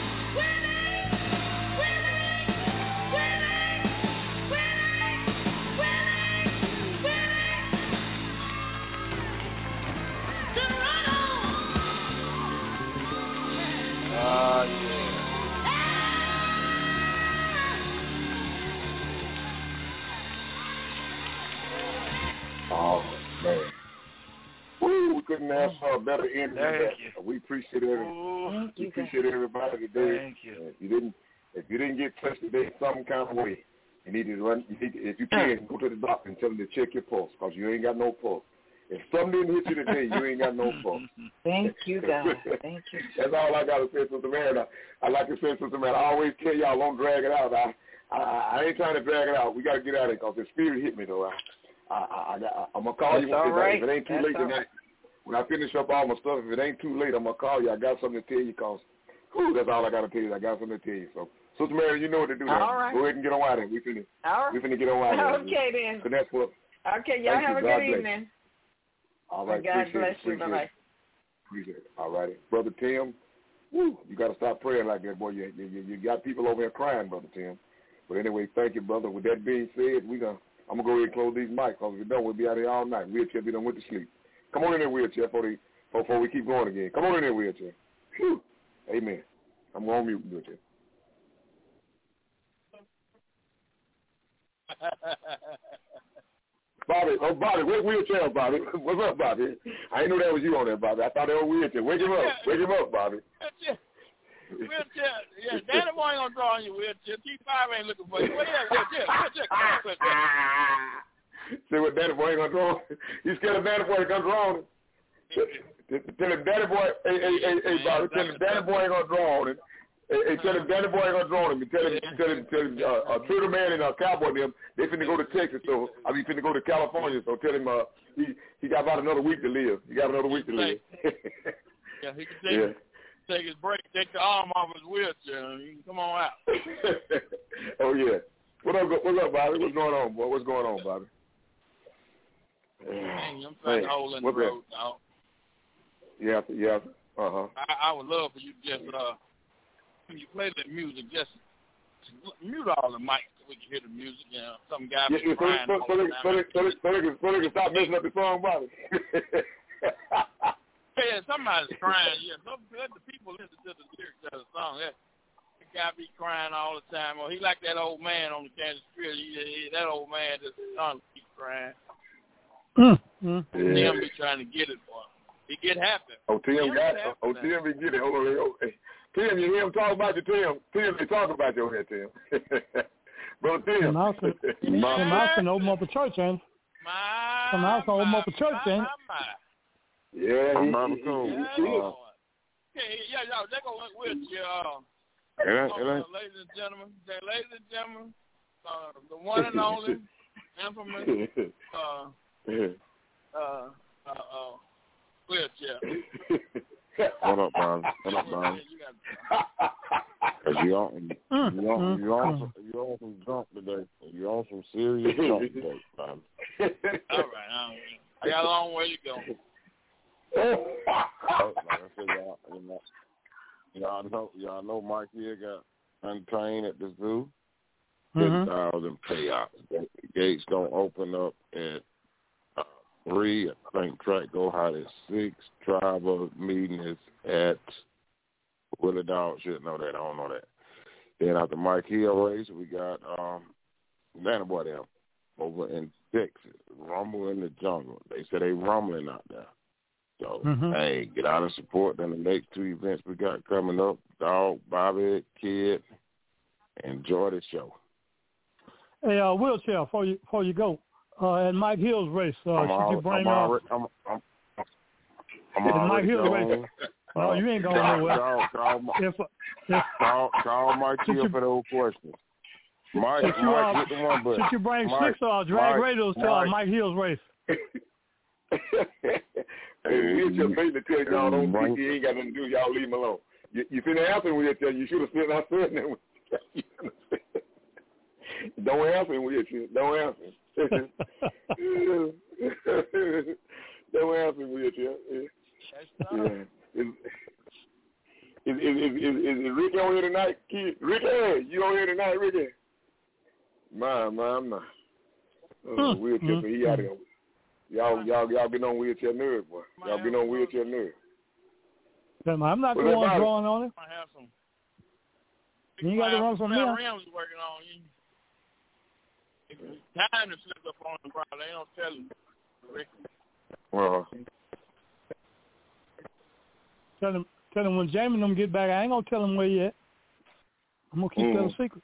Oh, man. Woo, we couldn't ask for a better ending than that. We appreciate everybody today. Thank you. If you didn't get touched today some kind of way, you need to run. If you can, go to the doctor and tell them to check your pulse, because you ain't got no pulse. If something didn't hit you today, you ain't got no pulse. Thank you, God. Thank you. That's all I got to say, Sister Mary. I like to say, Sister Mary, I always tell y'all, don't drag it out. I ain't trying to drag it out. We got to get out of it, because the spirit hit me, though. I'm going to call you tonight. Right. If it ain't too late tonight, when I finish up all my stuff, if it ain't too late, I'm going to call you. I got something to tell you, because that's all I got to tell you. I got something to tell you. So, Sister Mary, you know what to do now. All right. Go ahead and get on out of it. We finna get on out of it. Okay, then. So that's what. Okay, y'all have a good evening. All right. God bless you. Bye-bye. Appreciate it. All righty. Brother Tim, you got to stop praying like that, boy. You got people over here crying, Brother Tim. But anyway, thank you, brother. With that being said, I'm going to go ahead and close these mics because if we don't, we'll be out here all night. Wheelchair be done went to sleep. Come on in there, Wheelchair, before we keep going again. Come on in there, Wheelchair. Whew. Amen. I'm going to mute, Wheelchair. Bobby, where's Wheelchair, Bobby? What's up, Bobby? I didn't know that was you on there, Bobby. I thought that was Wheelchair. Wake him up, Bobby. Wheelchair, yeah, Danny Boy ain't gonna draw on you, Wheelchair. T5 ain't looking for you. Where you at, Wheelchair? Come on, Wheelchair. See what Danny Boy ain't gonna draw on? He's scared of Danny Boy to come draw on him. Tell him Danny Boy, hey, Bobby, tell him Danny Boy ain't gonna draw on him. Hey, tell him Danny Boy ain't gonna draw on him. Tell him, Twitter Man and Cowboy and them, they finna go to Texas, finna go to California, so tell him he got about another week to live. Yeah, he can take his break, take the arm off his wheelchair, and you can come on out. Oh, yeah. What's up, Bobby? What's going on, boy? What's going on, Bobby? I'm trying to hold in the road, dog. Yeah. Uh-huh. I would love for you to just, when you play that music, just mute all the mics so we can hear the music. You know, some guy be crying. So they can stop messing up the song, Bobby. Yeah, somebody's crying. Yeah, let the people listen to the lyrics of the song. That guy be crying all the time. Or he like that old man on the Kansas Street. That old man just keep crying. Tim be trying to get it for him. He get happy. Tim be get it. Hold on. Hey. Tim, you hear him talk about you, Tim? Tim, they talk about you over here, Tim. Brother Tim. Tim Austin open up a church, ain't he? Tim Austin open up a church, ain't he? Yeah, Okay, y'all, they go with you. Ladies and gentlemen, the one and only, infamous, wheelchair. What up, Bobby? You on some jump today. You on some serious jump today, Bobby. All right, I got a long way to go. Like I said, y'all know Mike here got untrained at the zoo. 10,000 payouts. The gates don't open up at 3. I think track go hot at 6. Tribal meeting is at Willie Dog. Should know that. I don't know that. Then after Mike Hill race, we got Danny Boy down over in Texas. Rumble in the jungle. They say they rumbling out there. So, hey, get out and support them. The next 2 events we got coming up, Dog, Bobby, Kid. Enjoy the show. Hey, Wheelchair, before you go, at Mike Hill's race, should you bring Mike Hill's race? No, you ain't going nowhere. Call Mike Hill for those questions. Mike, get the one button. Should you bring Six Drag Radios to Mike Hill's race? Hey, Wheelchair made to tell y'all don't think he ain't got nothing to do. Y'all leave him alone. You finna answer Wheelchair. You should have said I said that. Don't answer him, Wheelchair. Don't answer him. Don't answer him, Wheelchair. Is Ricky on here tonight? Ricky, you on here tonight, Ricky? My. Wheelchair, he out here. Y'all getting on Wheelchair nerve, boy. Y'all getting on Wheelchair nerve. I'm not the one drawing on it. I have some. You got to run from here. Rims working on you. Time to slip up on him, probably. They don't tell him. Well, tell him when Jamie and them get back. I ain't gonna tell him where you at. I'm gonna keep that a secret.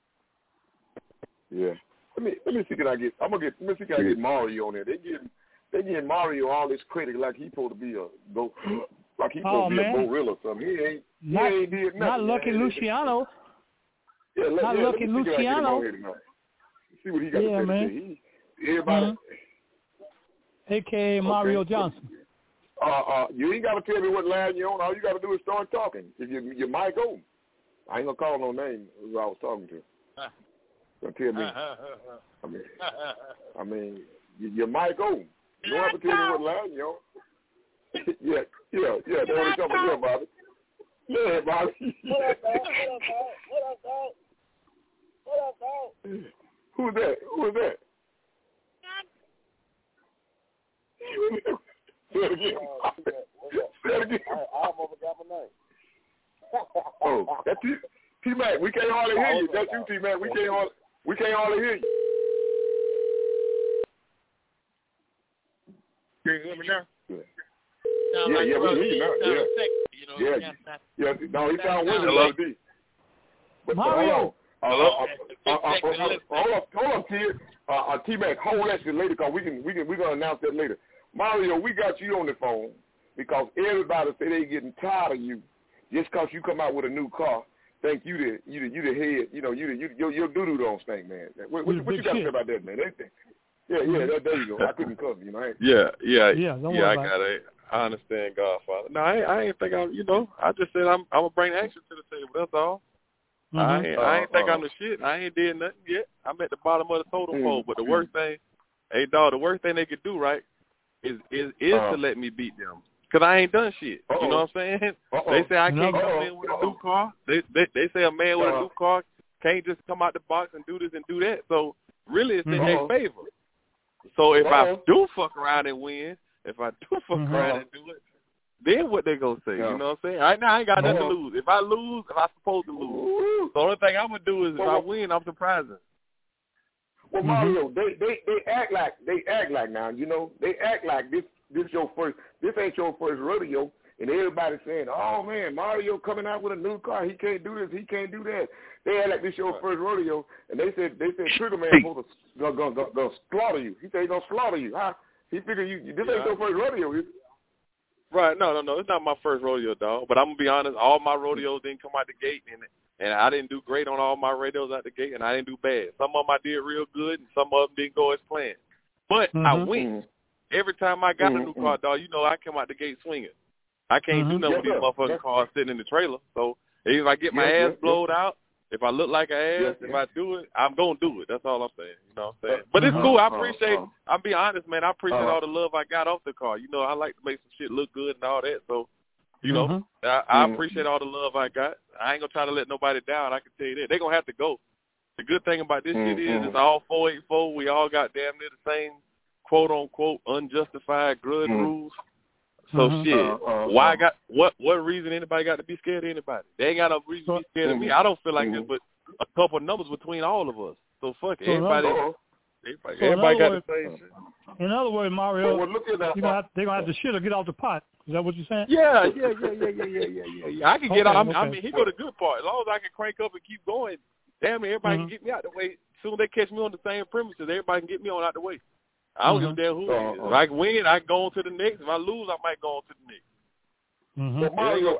Yeah. Let me see. Let me see. Can I get Mario on there? They give Mario all this credit like he's supposed to be a gorilla or something. He ain't did nothing. Not Lucky Luciano. Yeah, not Lucky Luciano. See what he got to say. Man. Everybody. AKA Mario Johnson. You ain't got to tell me what line you're on. All you got to do is start talking. If your mic open, I ain't gonna call no name who I was talking to. Don't tell me. I mean, your mic open. You don't have to tell me what line you're on. Yeah. That's what he's talking about, Bobby. Yeah, Bobby. What up, dog? Who is that? Who is that? Say it again. Say it again. I almost forgot my name. Oh, that's you, T-Mac. We can't hardly hear you. That's you, T-Mac. We can't hardly hear you. Can you hear me now? Yeah, we hear you now. Yeah. No, he sound winning, brother D. But Mario. Hold on, kid. T-Mac, hold that shit later, because we're gonna announce that later. Mario, we got you on the phone because everybody say they getting tired of you just because you come out with a new car. Think you the head, you your doo-doo don't stink, man. What you got to say about that, man? There you go. I couldn't cover you, man. Yeah. I got it. I understand, Godfather. No, I ain't think I just said I'm gonna bring action to the table. That's all. Mm-hmm. I ain't think I'm the shit. I ain't did nothing yet. I'm at the bottom of the totem pole. But the worst thing, the worst thing they could do, right, is to let me beat them. Because I ain't done shit. You know what I'm saying? They say I can't come in with a new car. They say a man with a new car can't just come out the box and do this and do that. So really it's in their favor. So if I do fuck around and win, around and do it, then what they gonna say? You know what I'm saying? Right now I ain't got nothing to lose. If I lose, I'm supposed to lose. The only thing I'm gonna do is if I win, I'm surprising. Well, Mario, they act like now, they act like this ain't your first rodeo, and everybody's saying, oh man, Mario coming out with a new car, he can't do this, he can't do that. They act like this your first rodeo, and they said Trigger Man gonna slaughter you. He said he gonna slaughter you. Huh? He figured this ain't your first rodeo. Right, no, it's not my first rodeo, dog. But I'm gonna be honest, all my rodeos didn't come out the gate, and I didn't do great on all my rodeos out the gate, and I didn't do bad. Some of them I did real good, and some of them didn't go as planned. But I win. Every time I got a new car, dog, I come out the gate swinging. I can't do nothing with these motherfucking cars sitting in the trailer. So if I get my ass blowed out, if I look like an ass, if I do it, I'm going to do it. That's all I'm saying. You know what I'm saying? But it's cool. I appreciate, I'll be honest, man, I appreciate all the love I got off the car. I like to make some shit look good and all that. So, I appreciate all the love I got. I ain't going to try to let nobody down. I can tell you that. They're going to have to go. The good thing about this shit is it's all 484. We all got damn near the same quote-unquote unjustified grudge rules. So why what reason anybody got to be scared of anybody? They ain't got no reason to be scared of me. I don't feel like there's but a couple of numbers between all of us. So fuck it. Everybody got the same shit. In other words, Mario, they're gonna have to shit or get off the pot. Is that what you're saying? Yeah. I can get off. I mean, he go the good part. As long as I can crank up and keep going, damn it, everybody can get me out the way. As soon as they catch me on the same premises, everybody can get me on out the way. I don't give a damn who it is. If I can win, I can go on to the next. If I lose, I might go on to the next. But Mario,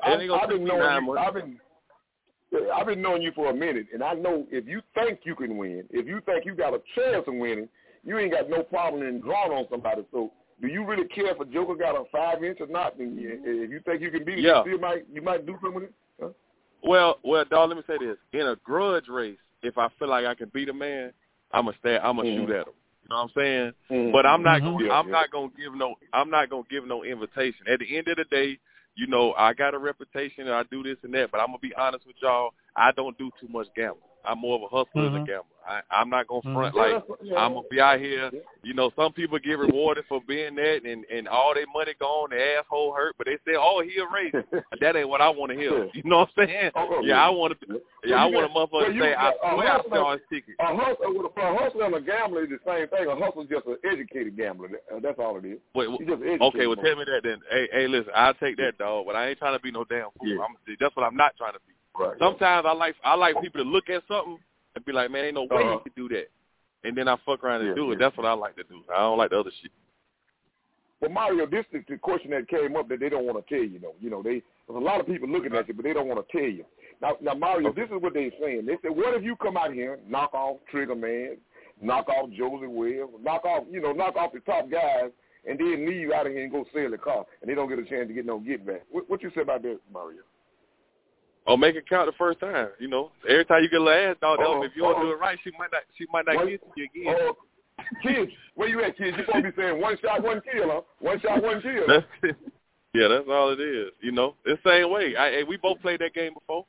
I've been knowing you for a minute, and I know if you think you can win, if you think you got a chance of winning, you ain't got no problem in drawing on somebody. So do you really care if a Joker got a 5-inch or not? And if you think you can beat it, you might do something with it? Huh? Well, dog, let me say this. In a grudge race, if I feel like I can beat a man, I'm going to shoot at him. You know what I'm saying? But I'm not gonna give no invitation. At the end of the day, I got a reputation and I do this and that, but I'm gonna be honest with y'all, I don't do too much gambling. I'm more of a hustler than a gambler. I'm not going to front like I'm going to be out here. Some people get rewarded for being that and all their money gone, their asshole hurt, but they say, oh, he a race. That ain't what I want to hear. You know what I'm saying? I want a motherfucker to say, I swear I saw his ticket. A hustler and a gambler is the same thing. A hustler is just an educated gambler. That's all it is. Okay, well, tell me that then. Hey, listen, I'll take that, dog, but I ain't trying to be no damn fool. That's what I'm not trying to be. Right. Sometimes I like people to look at something and be like, man, ain't no way you could do that. And then I fuck around and do it. That's what I like to do. I don't like the other shit. Well, Mario, this is the question that came up that they don't want to tell you, though. There's a lot of people looking at you, but they don't want to tell you. Now, Mario, this is what they're saying. They said, what if you come out here, knock off Trigger Man, knock off Joseph Webb, knock off the top guys, and then leave out of here and go sell the car, and they don't get a chance to get no get back. What you say about that, Mario? Oh, make it count the first time. Every time you get a little ass dog, if you don't do it right, she might not get you again. Kids, where you at, kids? You supposed to be saying 1 shot, 1 kill, huh? 1 shot, 1 kill. That's all it is. It's the same way. We both played that game before.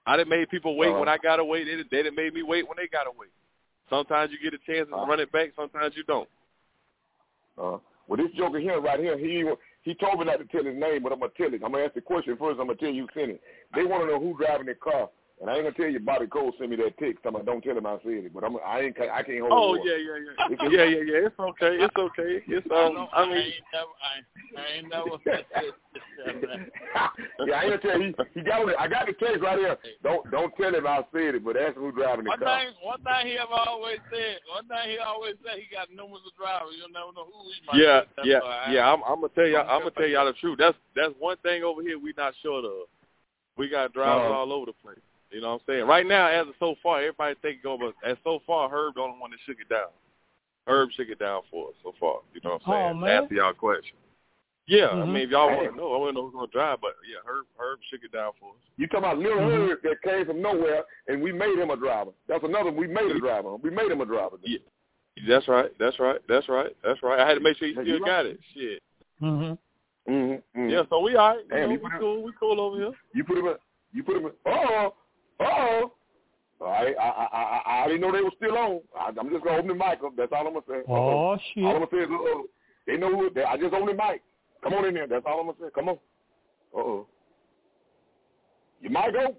I done made people wait when I got away. They done made me wait when they got away. Sometimes you get a chance to run it back. Sometimes you don't. Well, this joker here, right here, he told me not to tell his name, but I'm going to tell it. I'm going to ask the question first. I'm going to tell you who sent it. They want to know who driving the car. And I ain't gonna tell you, Bobby Cole sent me that text. Don't tell him I said it, but I can't hold. Oh yeah. It's okay. It's I ain't never said this. Yeah, I ain't gonna tell you. He got it. I got the text right here. Don't tell him I said it, but ask him who driving the car. One thing he always said he got numbers of drivers. You'll never know who he might be. Yeah. I'm gonna tell y'all the truth. That's one thing over here we not sure of. We got drivers all over the place. You know what I'm saying? Right now, as of so far, everybody think over. As so far, Herb the only one that shook it down. Herb shook it down for us so far. You know what I'm saying? Man. Answer y'all question. Yeah, I mean, if y'all want to know, I want to know who's going to drive, but yeah, Herb shook it down for us. You talking about Lil Herb that came from nowhere, and we made him a driver. That's another. We made a driver. We made him a driver. Yeah, that's right. I had to make sure he still got it. Shit. Yeah, so we all right. Damn, we cool over here. You put him in. I didn't know they were still on. I'm just gonna open the mic up. That's all I'm gonna say. Oh shit! All I'm gonna say is, they know who. I just opened the mic. Come on in there. That's all I'm gonna say. Come on. You might go.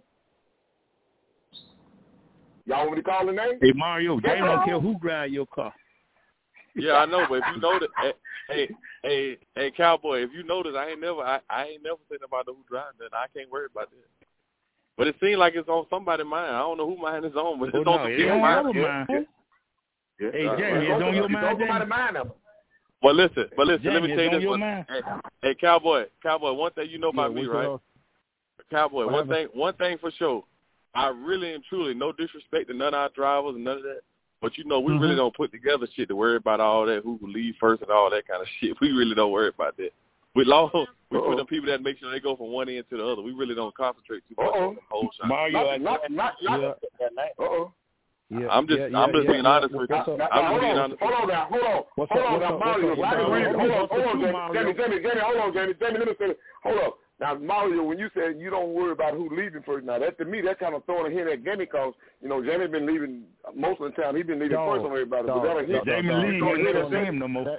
Y'all want me to call the name? Hey Mario, they don't care who drive your car. Yeah, I know, but if you notice, hey, Cowboy, if you notice, I ain't never said about who driving that. I can't worry about that. But it seems like it's on somebody's mind. I don't know who mine is on, but it's on some people's mind. Yeah. Hey, Jamie, it's on your mind, Jamie? But listen, let me tell you this. Hey, Cowboy, one thing you know about me, right? Cowboy, one thing for sure. I really and truly, no disrespect to none of our drivers and none of that, but you know, we really don't put together shit to worry about all that, who will leave first and all that kind of shit. We really don't worry about that. We put them people that make sure they go from one end to the other. We really don't concentrate too much on the whole shot. Mario, I'm just being honest with you. I'm being honest. Hold on now, Mario. Jamie, let me say this. Hold up. Now, Mario, when you said you don't worry about who leaving first, now that to me, that's kind of throwing a hint at Jamie because, you know, Jamie been leaving most of the time. He's been leaving first on everybody. Jamie ain't him no more.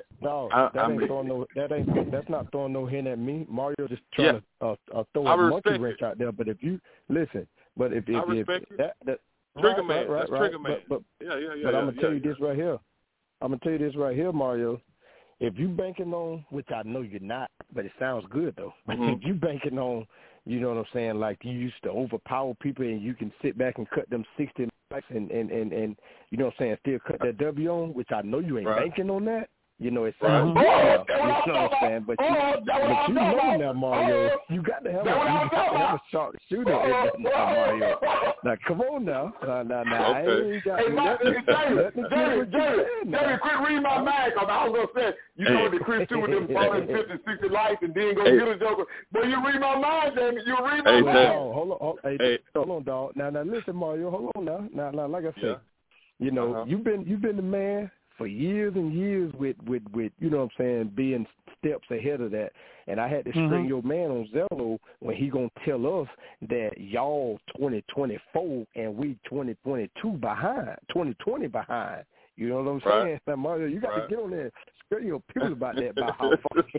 That's not throwing no hint at me. Mario just trying to throw a monkey wrench out there. But if you listen, if Trigger man, that's Trigger man. But I'm gonna tell you this right here. Mario. If you banking on, which I know you're not, but it sounds good though. But if you banking on, you know what I'm saying, like you used to overpower people and you can sit back and cut them 60 bucks and you know what I'm saying, still cut that W on, which I know you ain't banking on that. You know, it sounds good. You know what I'm saying? But you know now, Mario, you got to have a sharp shooter in there now, Mario. Now, come on now. I ain't got Jamie, quit reading my mind because I was going to say, you know the Chris too with them falling 50, 60 lights and then go get a joker. But you read my mind, Jamie. You read my mind. Hold on, dog. Now, listen, Mario. Hold on now. Now, like I said, you know, you've been the man for years and years with you know what I'm saying, being steps ahead of that. And I had to string your man on Zello when he gonna tell us that y'all 2024 and we 2022 behind, 2020 behind. You know what I'm saying? Now, Mario, you got to get on there and string your people about that about how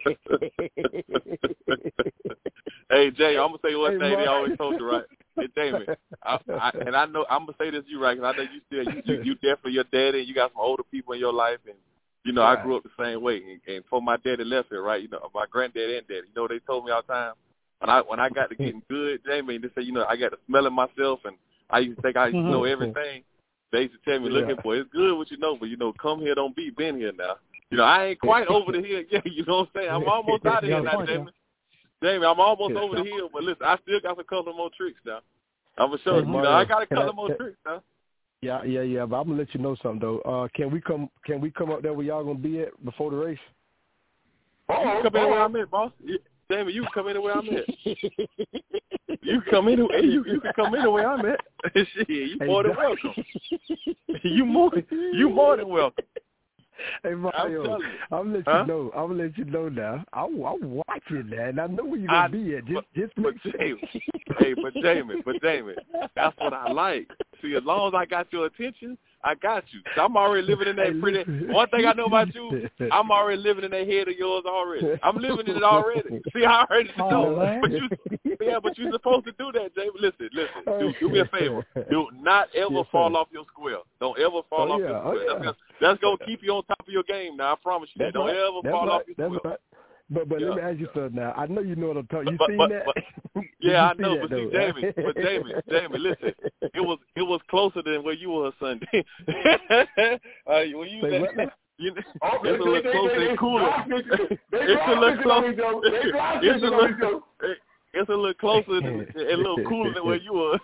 Hey, Jay, I'm gonna say one thing they always told you, right? Hey, Damon, and I know I'm gonna say this to you, right? Because I know you definitely your daddy, and you got some older people in your life, and you know I grew up the same way. And before my daddy left here, right? You know, my granddad and daddy, you know, they told me all the time when I got to getting good, Jamie, they say, you know, I got to smell it myself, and I used to think I used to know everything. They used to tell me, looking for it's good what you know, but you know, come here, don't be been here now. You know, I ain't quite over the hill yet. You know what I'm saying? I'm almost out of here now, Jamie. Jamie, I'm almost over the hill, but listen, I still got a couple more tricks now. I'm for sure. You know, I got a couple more tricks now. Yeah. But I'm gonna let you know something though. Can we come up there where y'all gonna be at before the race? You can come anywhere I'm at, boss. Jamie, you can come anywhere I'm at. You can come anywhere. You can come anywhere I'm at. Shit, you more than welcome. You more than welcome. Hey Mario, I'm gonna let you know. I'm gonna let you know now. I'm watching that, and I know where you're gonna be at. Just make sure. But Damon, that's what I like. See, as long as I got your attention, I got you. So I'm already living in that pretty. One thing I know about you, I'm already living in that head of yours already. I'm living in it already. See how I already know. But you're supposed to do that, Jamie. Listen. Do me a favor. Do not ever fall off your square. Don't ever fall off your square. That's gonna keep you on top of your game. Now I promise you that. Don't ever fall off your square. But let me ask you something now. I know you know what I'm talking. You seen that? Yeah, I know. But see, Jamie, listen. It was closer than where you were Sunday. When you it's a little closer and cooler. It's a little closer. It's a little closer and a little cooler than where you was.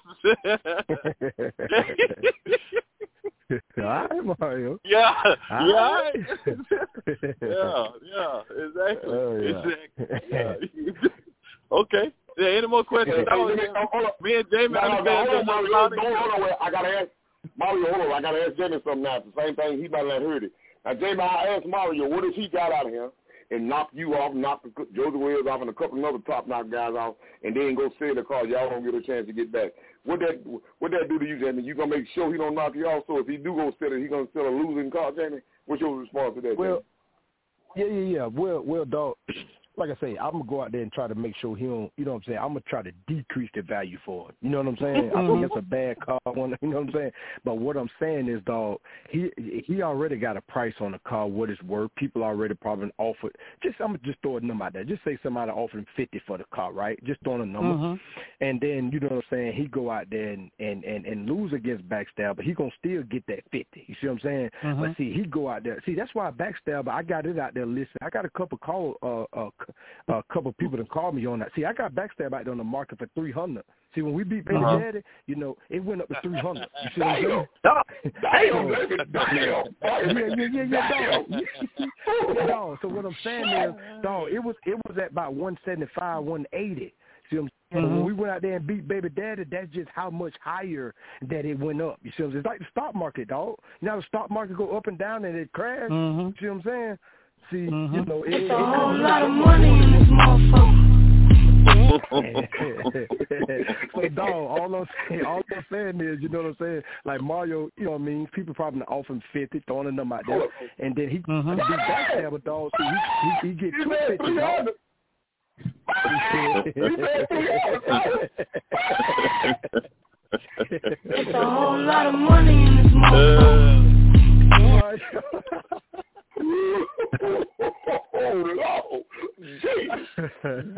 All right, Mario. Yeah, exactly. Okay. Yeah, any more questions? Me and Jamie understand. I gotta ask Mario. Hold on, I gotta ask Jamie something now. It's the same thing. He might not have heard it. Now, Jamie, I asked Mario, what if he got out of here and knocked you off, knocked Joseph Wells off, and a couple of other top-notch guys off, and then go sit in the car? Y'all don't get a chance to get back. What that do to you, Jamie? You gonna make sure he don't knock you off? So if he do go sit it, he gonna sell a losing car, Jamie? What's your response to that? Well, Jamie? Yeah. Well, dog. Like I say, I'm going to go out there and try to make sure he don't, you know what I'm saying, I'm going to try to decrease the value for it. You know what I'm saying? I think it's a bad car, you know what I'm saying? But what I'm saying is, dog, he already got a price on the car, what it's worth. People already probably offered, I'm going to just throw a number out there. Just say somebody offered him $50 for the car, right? Just throwing a number. And then, you know what I'm saying, he go out there and lose against Backstab, but he going to still get that 50. You see what I'm saying? But see, he go out there. See, that's why Backstab, I got it out there. Listen, I got a couple a couple people that called me on that. See, I got Backstab out there on the market for $300. See, when we beat Baby Daddy, you know, it went up to $300. You see what I'm saying? Dog. So what I'm saying is, dog, it was at about 175, 180. See what I'm saying? When we went out there and beat Baby Daddy, that's just how much higher that it went up. You see what I'm saying? It's like the stock market, dog. You know, the stock market go up and down and it crash. You see what I'm saying? See, you know, it's a whole lot of money in this motherfucker. So, dog, all I'm saying is, you know what I'm saying? Like Mario, you know what I mean? People probably offer him 50, throwing them out there, and then he be backstabber, dog. So he get 250, dog. It's a whole lot of money in this motherfucker. Oh, Jesus.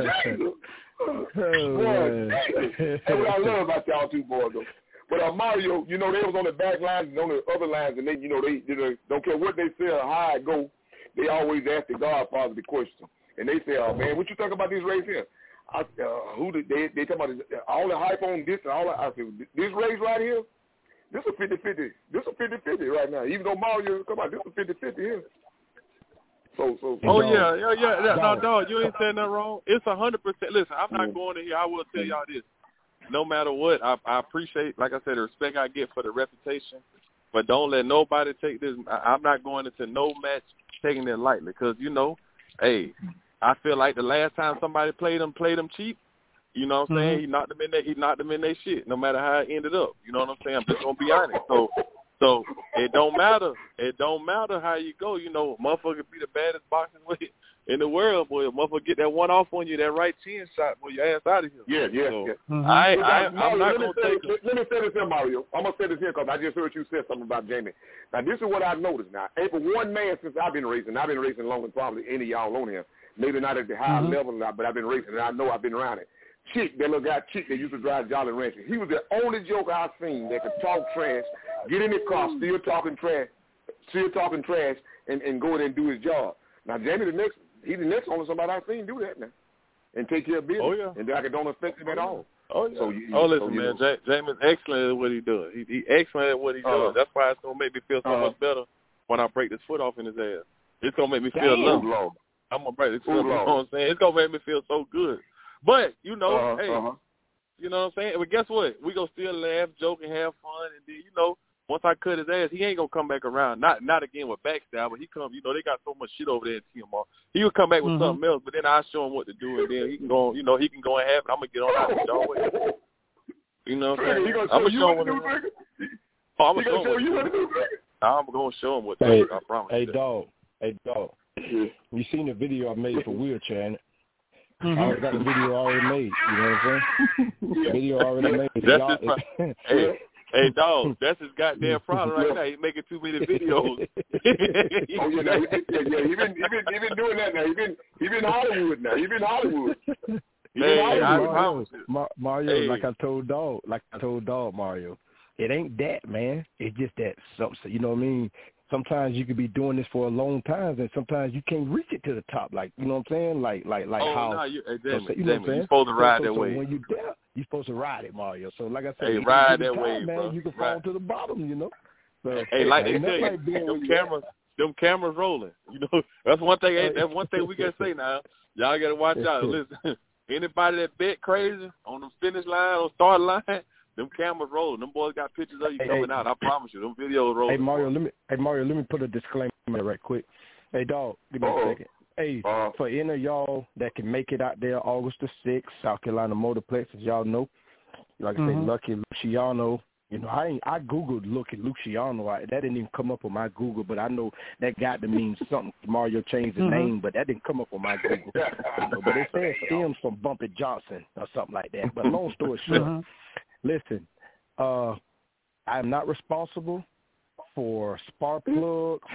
Hey, what I love about y'all two boys, though. But Mario, you know, they was on the back lines and on the other lines, and they, you know, they don't care what they say or how it go, they always ask the Godfather the question. And they say, oh, man, what you think about this race here? They talk about all the hype on this and all that. I said, this race right here, this is 50-50. This is 50-50 right now. Even though Mario, come on, this is 50-50 here. So. Oh, yeah. No, dog, you ain't saying nothing wrong. It's 100%. Listen, I'm not going in here. I will tell y'all this. No matter what, I appreciate, like I said, the respect I get for the reputation. But don't let nobody take this. I'm not going into no match taking it lightly because, you know, hey, I feel like the last time somebody played them cheap. You know what I'm saying? He knocked them in their shit, no matter how it ended up. You know what I'm saying? I'm just gonna be honest. So it don't matter. It don't matter how you go. You know, motherfucker be the baddest boxing in the world, boy. Motherfucker get that one off on you, that right chin shot, boy, your ass out of here. Yeah. I'm not gonna take it. Let me say this here, Mario. I'm gonna say this here because I just heard you say something about Jamie. Now this is what I've noticed. Now, for one man since I've been racing longer than probably any of y'all on here. Maybe not at the high level, but I've been racing, and I know I've been around it. Chick, that little guy Chick that used to drive Jolly Rancher, he was the only joker I've seen that could talk trash, get in his car, still talking trash, and go in and do his job. Now, Jamie, he's the next only somebody I've seen do that now, and take care of business. Oh, yeah. And I don't affect him at all. Oh, yeah. Listen, man, Jamie's excellent at what he does. He excellent at what he does. That's why it's going to make me feel so much better when I break this foot off in his ass. It's going to make me feel love. I'm going to break this foot off, you know what I'm saying? It's going to make me feel so good. But, you know, hey, you know what I'm saying? But guess what? We going to still laugh, joke, and have fun. And then, you know, once I cut his ass, he ain't gonna come back around. Not again with backstab, but he come. You know, they got so much shit over there at TMR. He would come back with something else, but then I show him what to do, and then he can go. You know, he can go and have it. I'm gonna get on out with y'all way. You know what I'm saying? I'm gonna show him what to do. Oh, I'm gonna show him what to do. I'm gonna show him what to do. I promise. Hey, dog. You seen the video I made for Wheelchair, ain't it? I got the video already made. You know what I'm saying? Video already made. Hey, dog, that's his goddamn problem right now. He's making too many videos. He been doing that now. He been Hollywood now. He been Hollywood. Mario, hey. like I told dog, Mario, it ain't that, man. It's just that something. You know what I mean? Sometimes you could be doing this for a long time, and sometimes you can't reach it to the top. Like, you know what I'm saying? Like how? No, you know what I'm saying? You're supposed to ride that way. When you're there, you're supposed to ride it, Mario. So, like I said, hey, ride that way, man. Bro. You can fall to the bottom, you know. So, hey, like they say, them cameras rolling. You know, that's one thing. That's one thing we gotta say now. Y'all gotta watch out. Listen, anybody that bet crazy on the finish line or start line. Them cameras rolling. Them boys got pictures of you coming out. I promise you. Them videos rolling. Hey Mario, let me put a disclaimer right quick. Hey dog, give me a second. Hey, for any of y'all that can make it out there August the 6th, South Carolina Motorplex, as y'all know, like I say, Lucky Luciano. You know, I Googled Lucky Luciano. That didn't even come up on my Google, but I know that got to mean something. Mario changed the name, but that didn't come up on my Google. You know, but it said stems from Bumpy Johnson or something like that. But long story short, listen, I'm not responsible for spark plugs,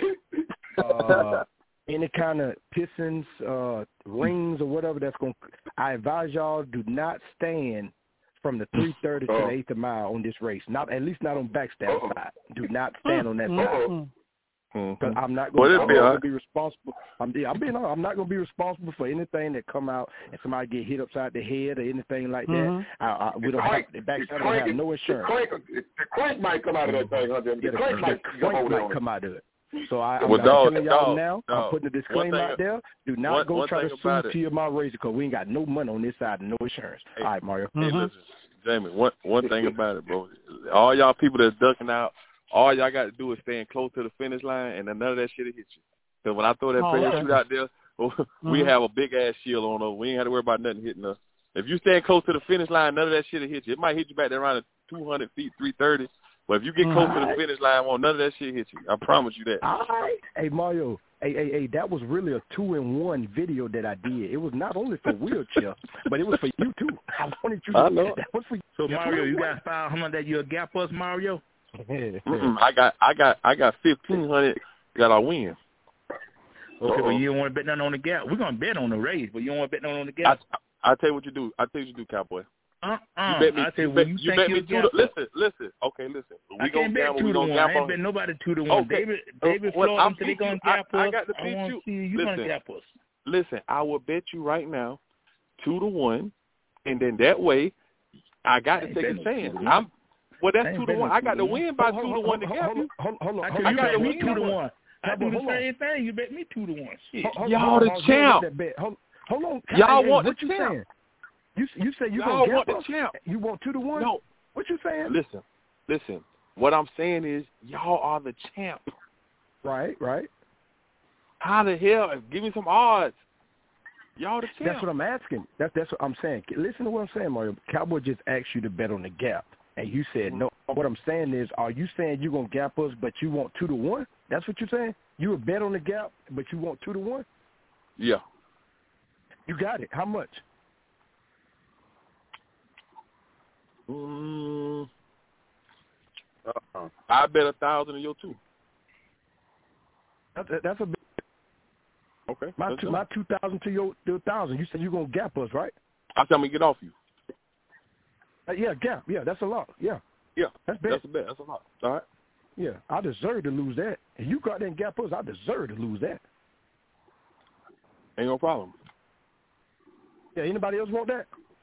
any kind of pistons, rings, or whatever that's going to – I advise y'all do not stand from the 330 to the 8th mile on this race. At least not on backstab side. Do not stand on that side. Because I'm not going to be responsible. I'm not going to be responsible for anything that come out and somebody get hit upside the head or anything like that. We don't have the backstab. Don't have no insurance. The crank might come out of that thing, Hunter. The crank might come out of it. So I'm telling y'all now. I'm putting a disclaimer out there. Do not go try to sue TMR Razor because we ain't got no money on this side and no insurance. All right, Mario. Hey, listen, Jamie. One thing about it, bro. All y'all people that's ducking out. All y'all got to do is stand close to the finish line, and then none of that shit will hit you. Because when I throw that parachute out there, we have a big-ass shield on us. We ain't have to worry about nothing hitting us. If you stand close to the finish line, none of that shit will hit you. It might hit you back there around 200 feet, 330. But if you get close to the finish line, none of that shit hit you. I promise you that. All right. Hey, Mario. Hey, that was really a 2-in-1 video that I did. It was not only for Wheelchair, but it was for you, too. I wanted you to know. That was for you. So, Mario, you got 500 that you'll gap us, Mario? I got 1,500 that I win. Okay, well, you don't want to bet nothing on the gap. We're gonna bet on the race, but you don't want to bet nothing on the gap. I'll tell you what you do. Cowboy. You bet me. You bet me 2 to. Listen. Okay, listen. I can't bet 2 to 1. I ain't bet nobody 2 to 1. Okay. David Florida said they gonna gap us. I got to beat you. You gonna gap us. Listen, I will bet you right now 2 to 1, and then that way I got to take a chance. Well, that's 2 to 1. I got to win by 2 to 1 to gap you. Hold on. I got to win 2 to 1. I do the same thing. You bet me 2 to 1. Shit. Y'all the champ. Hold on. Y'all want the champ. You say you gonna want the champ. You want 2 to 1? No. What you saying? Listen. What I'm saying is y'all are the champ. Right. How the hell? Give me some odds. Y'all the champ. That's what I'm asking. That's what I'm saying. Listen to what I'm saying, Mario. Cowboy just asked you to bet on the gap, and you said no. What I'm saying is, are you saying you're gonna gap us, but you want 2 to 1? That's what you're saying. You would bet on the gap, but you want 2 to 1? Yeah. You got it. How much? I bet 1,000 of your 2. That's a bit. Okay. My 2,000 to your 1,000. You said you're gonna gap us, right? I'm telling me get off you. Yeah, gap. Yeah, that's a lot. Yeah. That's a bet. That's a lot. All right. Yeah, I deserve to lose that. If you got there and gap us, I deserve to lose that. Ain't no problem. Yeah, anybody else want that?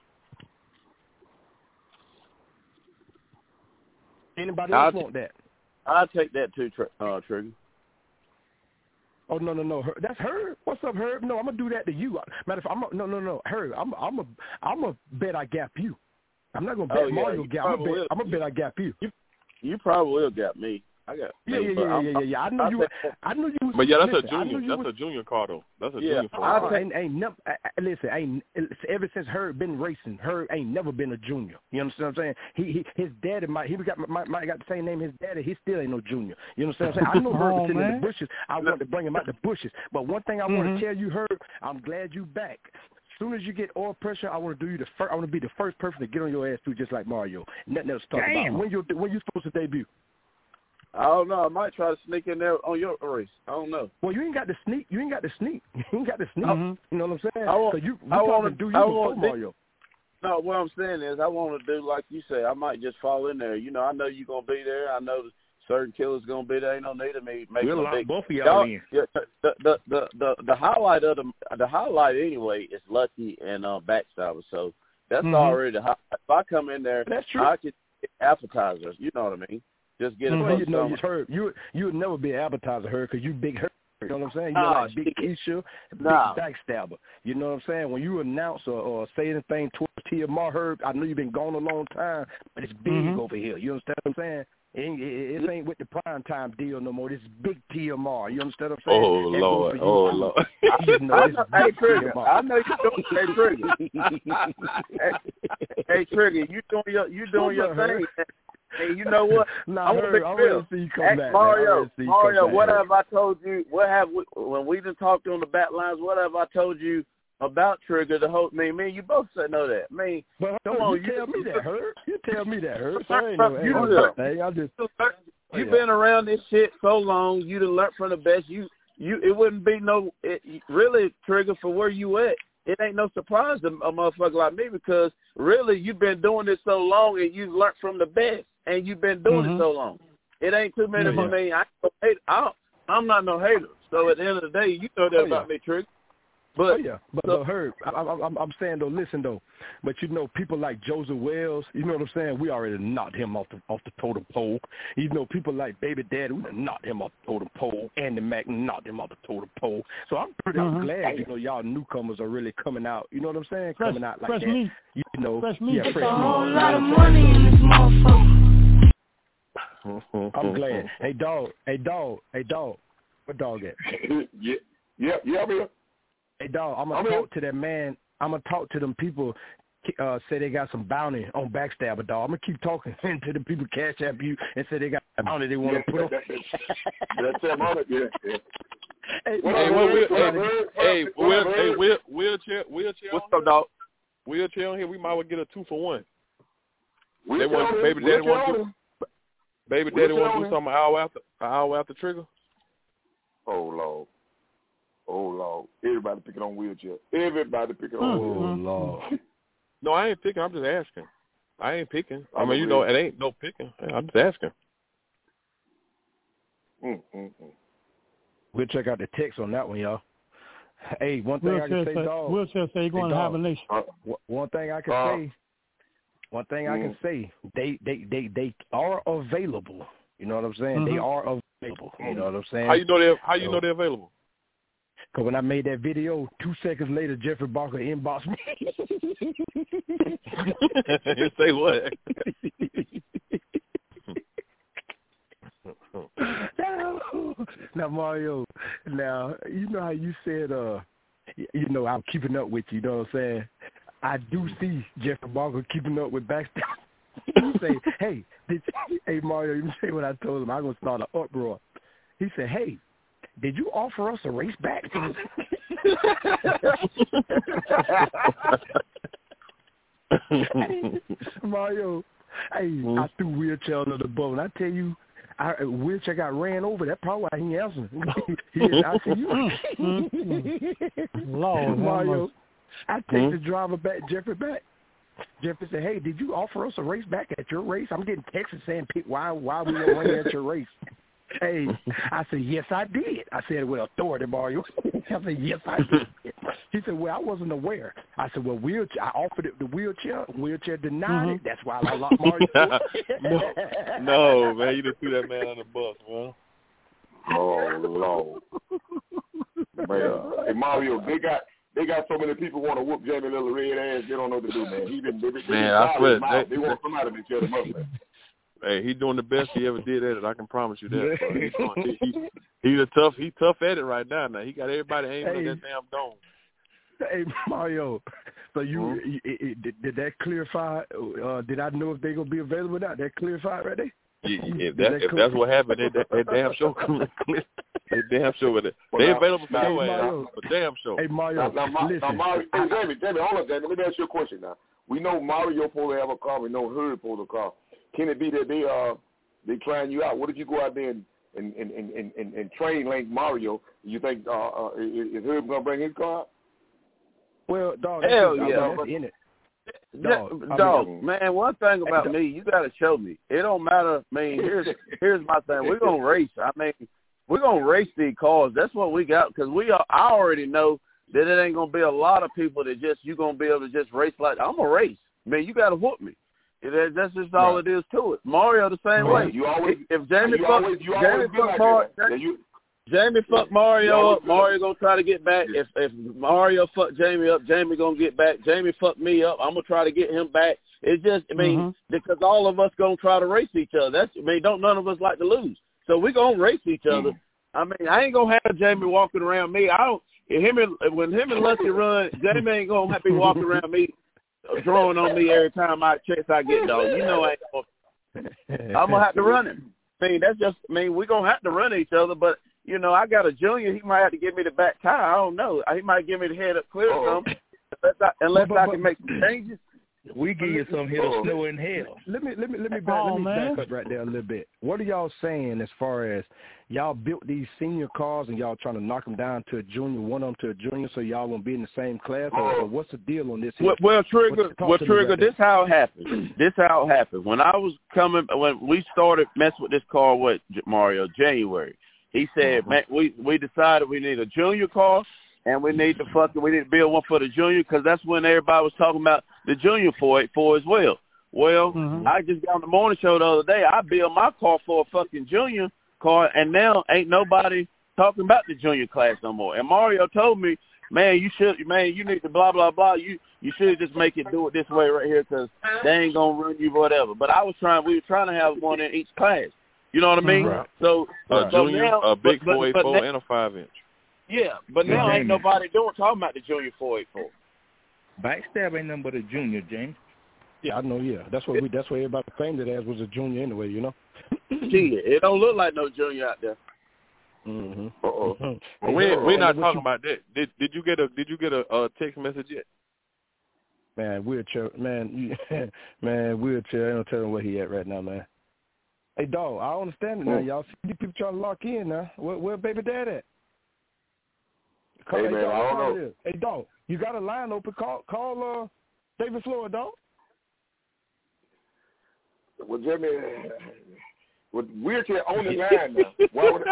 Anybody else want that? I'll take that too, Trigger. Oh no! That's Herb. What's up, Herb? No, I'm gonna do that to you. Matter of fact, no, Herb. I'm a bet I gap you. I'm not gonna bet Mario gap. I'm gonna bet I gap you. You probably will got me. I got yeah. I knew you. I knew you. But yeah, that's a junior. That's a junior car though. That's a junior car. Ain't never. Listen, ever since Herb been racing, Herb ain't never been a junior. You understand what I'm saying? His daddy might got the same name as his daddy. He still ain't no junior. You understand what I'm saying? I know Herb was sitting in the bushes. I wanted to bring him out the bushes. But one thing I want to tell you, Herb, I'm glad you back. As soon as you get oil pressure, I want to do you the first. I want to be the first person to get on your ass too, just like Mario. Nothing else to talk about. When you supposed to debut? I don't know. I might try to sneak in there on your race. I don't know. Well, you ain't got to sneak. You ain't got to sneak. You know what I'm saying? I want to do you before Mario. No, what I'm saying is I want to do like you say. I might just fall in there. You know, I know you're going to be there. I know certain killers going to be there. Ain't no need of me making we'll lock both of y'all in. The highlight of the highlight anyway is Lucky and Backstabber. So that's already the highlight. If I come in there, that's true. I could get appetizers. You know what I mean? Just get you would never be an appetizer, Herb, because you big Herb. You know what I'm saying? You're like Big Keisha, Big Backstabber. You know what I'm saying? When you announce or say anything towards TMR, Herb, I know you've been gone a long time, but it's big over here. You understand what I'm saying? It ain't with the prime time deal no more. This is big TMR. You understand what I'm saying? Oh Lord. Hey Trigger, I know you don't. Hey Trigger. Hey Trigger, you doing your thing. Hey, you know what? I want to see you come back. Mario, what have I told you? When we done talked on the back lines? What have I told you about Trigger? The whole me and you both said know that. Come on, you tell me that, Herb. You tell me that, Herb. You've been around this shit so long. You done learned from the best. It wouldn't be really Trigger for where you at. It ain't no surprise to a motherfucker like me because really you've been doing this so long and you've learned from the best and you've been doing it so long. It ain't too many for me. I'm not no hater. So at the end of the day, you know that about me, Trigger. But Herb, I'm saying though, listen though, but you know people like Joseph Wells, you know what I'm saying? We already knocked him off the totem pole. You know people like Baby Daddy, we done knocked him off the totem pole. Andy Mack knocked him off the totem pole. So I'm glad you know y'all newcomers are really coming out. You know what I'm saying? Coming out like fresh that. Meat. You know, fresh meat. Fresh meat. A whole lot of money in this motherfucker. I'm glad. Hey dog. What dog at? Yeah. Hey, dog, I'm going to talk to that man. I'm going to talk to them people say they got some bounty on Backstabber, dog. I'm going to keep talking to the people Cash App you and say they got a bounty they want to put on. That's them on it, yeah. Wheelchair. What's up, dog? Wheelchair on here. We might well get a 2-for-1. They want Baby Daddy want to do something an hour after Trigger. Oh Lord. Everybody picking on Wheelchair. Everybody picking on Wheelchair. Oh Lord. No, I ain't picking. I'm just asking. I ain't picking. I mean, you know, it ain't no picking. I'm just asking. We'll check out the text on that one, y'all. Hey, one thing I can say, dog. Wheelchair say you're going to have a nation. One thing I can say, they are available. You know what I'm saying? They are available. You know what I'm saying? How you know they're available? Because when I made that video, 2 seconds later, Jeffrey Barker inboxed me. Say what? Now, Mario, you know how you said, you know, I'm keeping up with you, you know what I'm saying? I do see Jeffrey Barker keeping up with Backstabber. You say, hey, Mario, you say what I told him. I'm going to start an uproar. He said, hey, did you offer us a race back? Mario, I threw Wheelchair under the boat. And I tell you, Wheelchair got ran over. That's probably why he answered. I said, Lord, Mario, I take the driver back, Jeffrey back. Jeffrey said, hey, did you offer us a race back at your race? I'm getting texts saying, why we don't run at your race? Hey, I said, yes, I did. I said, with authority, Mario. I said, yes, I did. He said, well, I wasn't aware. I said, well, I offered it the Wheelchair. Wheelchair denied it. That's why I locked Mario. No, man, you just threw that man on the bus, man. Oh, Lord. Man, hey, Mario, they got so many people want to whoop Jamie little red ass. They don't know what to do, man. I swear. They want somebody to shut him up, man. Hey, he's doing the best he ever did at it. I can promise you that. Bro. He's tough at it right now. Now he got everybody aiming at that damn dome. Hey Mario, so did that clarify? Did I know if they gonna be available or not? That clarified right there. If that's what happened, that damn show clear. That damn show with it. They available for your ass. But damn show. Hey Mario, listen. Mario, Jamie, hold up, Jamie. Let me ask you a question now. We know Mario supposed to have a car. We know Herb supposed to have a car. Can it be that they trying you out? What if you go out there and train like Mario? You think is Herb gonna bring his car out? Well, dog, hell yeah, that's in it. Dog, man, one thing about me, you got to show me. It don't matter. I mean, here's my thing. We're going to race. I mean, we're going to race these cars. That's what we got because I already know that it ain't going to be a lot of people that you're going to be able to just race like I'm going to race. Man, you got to whoop me. That's just all it is to it. Mario the same way. If Jamie Jamie fuck Mario up, Mario gonna try to get back. If Mario fuck Jamie up, Jamie gonna get back. Jamie fuck me up, I'm gonna try to get him back. It's just, because all of us gonna try to race each other. Don't none of us like to lose. So we gonna race each other. I mean, I ain't gonna have Jamie walking around me. When him and Lucky run, Jamie ain't gonna have to be walking around me, drawing on me every time I get dog. You know, I'm gonna have to run him. I mean, we're gonna have to run each other, but. You know, I got a junior. He might have to give me the back tire. I don't know. He might give me the head up clear or something. Unless I can make some changes. We give you some hit of snow in hell. Let me back up right there a little bit. What are y'all saying as far as y'all built these senior cars and y'all trying to knock them down to a junior, one of them to a junior, so y'all won't be in the same class? Or what's the deal on this? Well, Trigger, this how it happened. When we started messing with this car, Mario, January. He said, man, we decided we need a junior car, and we need to build one for the junior because that's when everybody was talking about the junior 484 as well. Well, I just got on the morning show the other day. I built my car for a fucking junior car, and now ain't nobody talking about the junior class no more. And Mario told me, man, you need to blah, blah, blah. You should just make it do it this way right here because they ain't going to run you whatever. But we were trying to have one in each class. You know what I mean? Right. So a junior, now, a big 484 and a 5-inch. Yeah, but now ain't nobody talking about the junior 484. Backstab ain't nothing but a junior, James. Yeah, I know. Yeah, that's what everybody claimed it as was a junior anyway. You know. Gee, it don't look like no junior out there. We're not talking about that. Did you get a text message yet? Man, wheelchair. Man, wheelchair. I don't tell him where he at right now, man. Hey, dog, I understand it now. Y'all see people trying to lock in now. Where baby dad at? Hey, man, dog, I don't know. Hey, dog, you got a line open. Call David Floyd, dog. Well, Jimmy, with wheelchair on the line now. Why would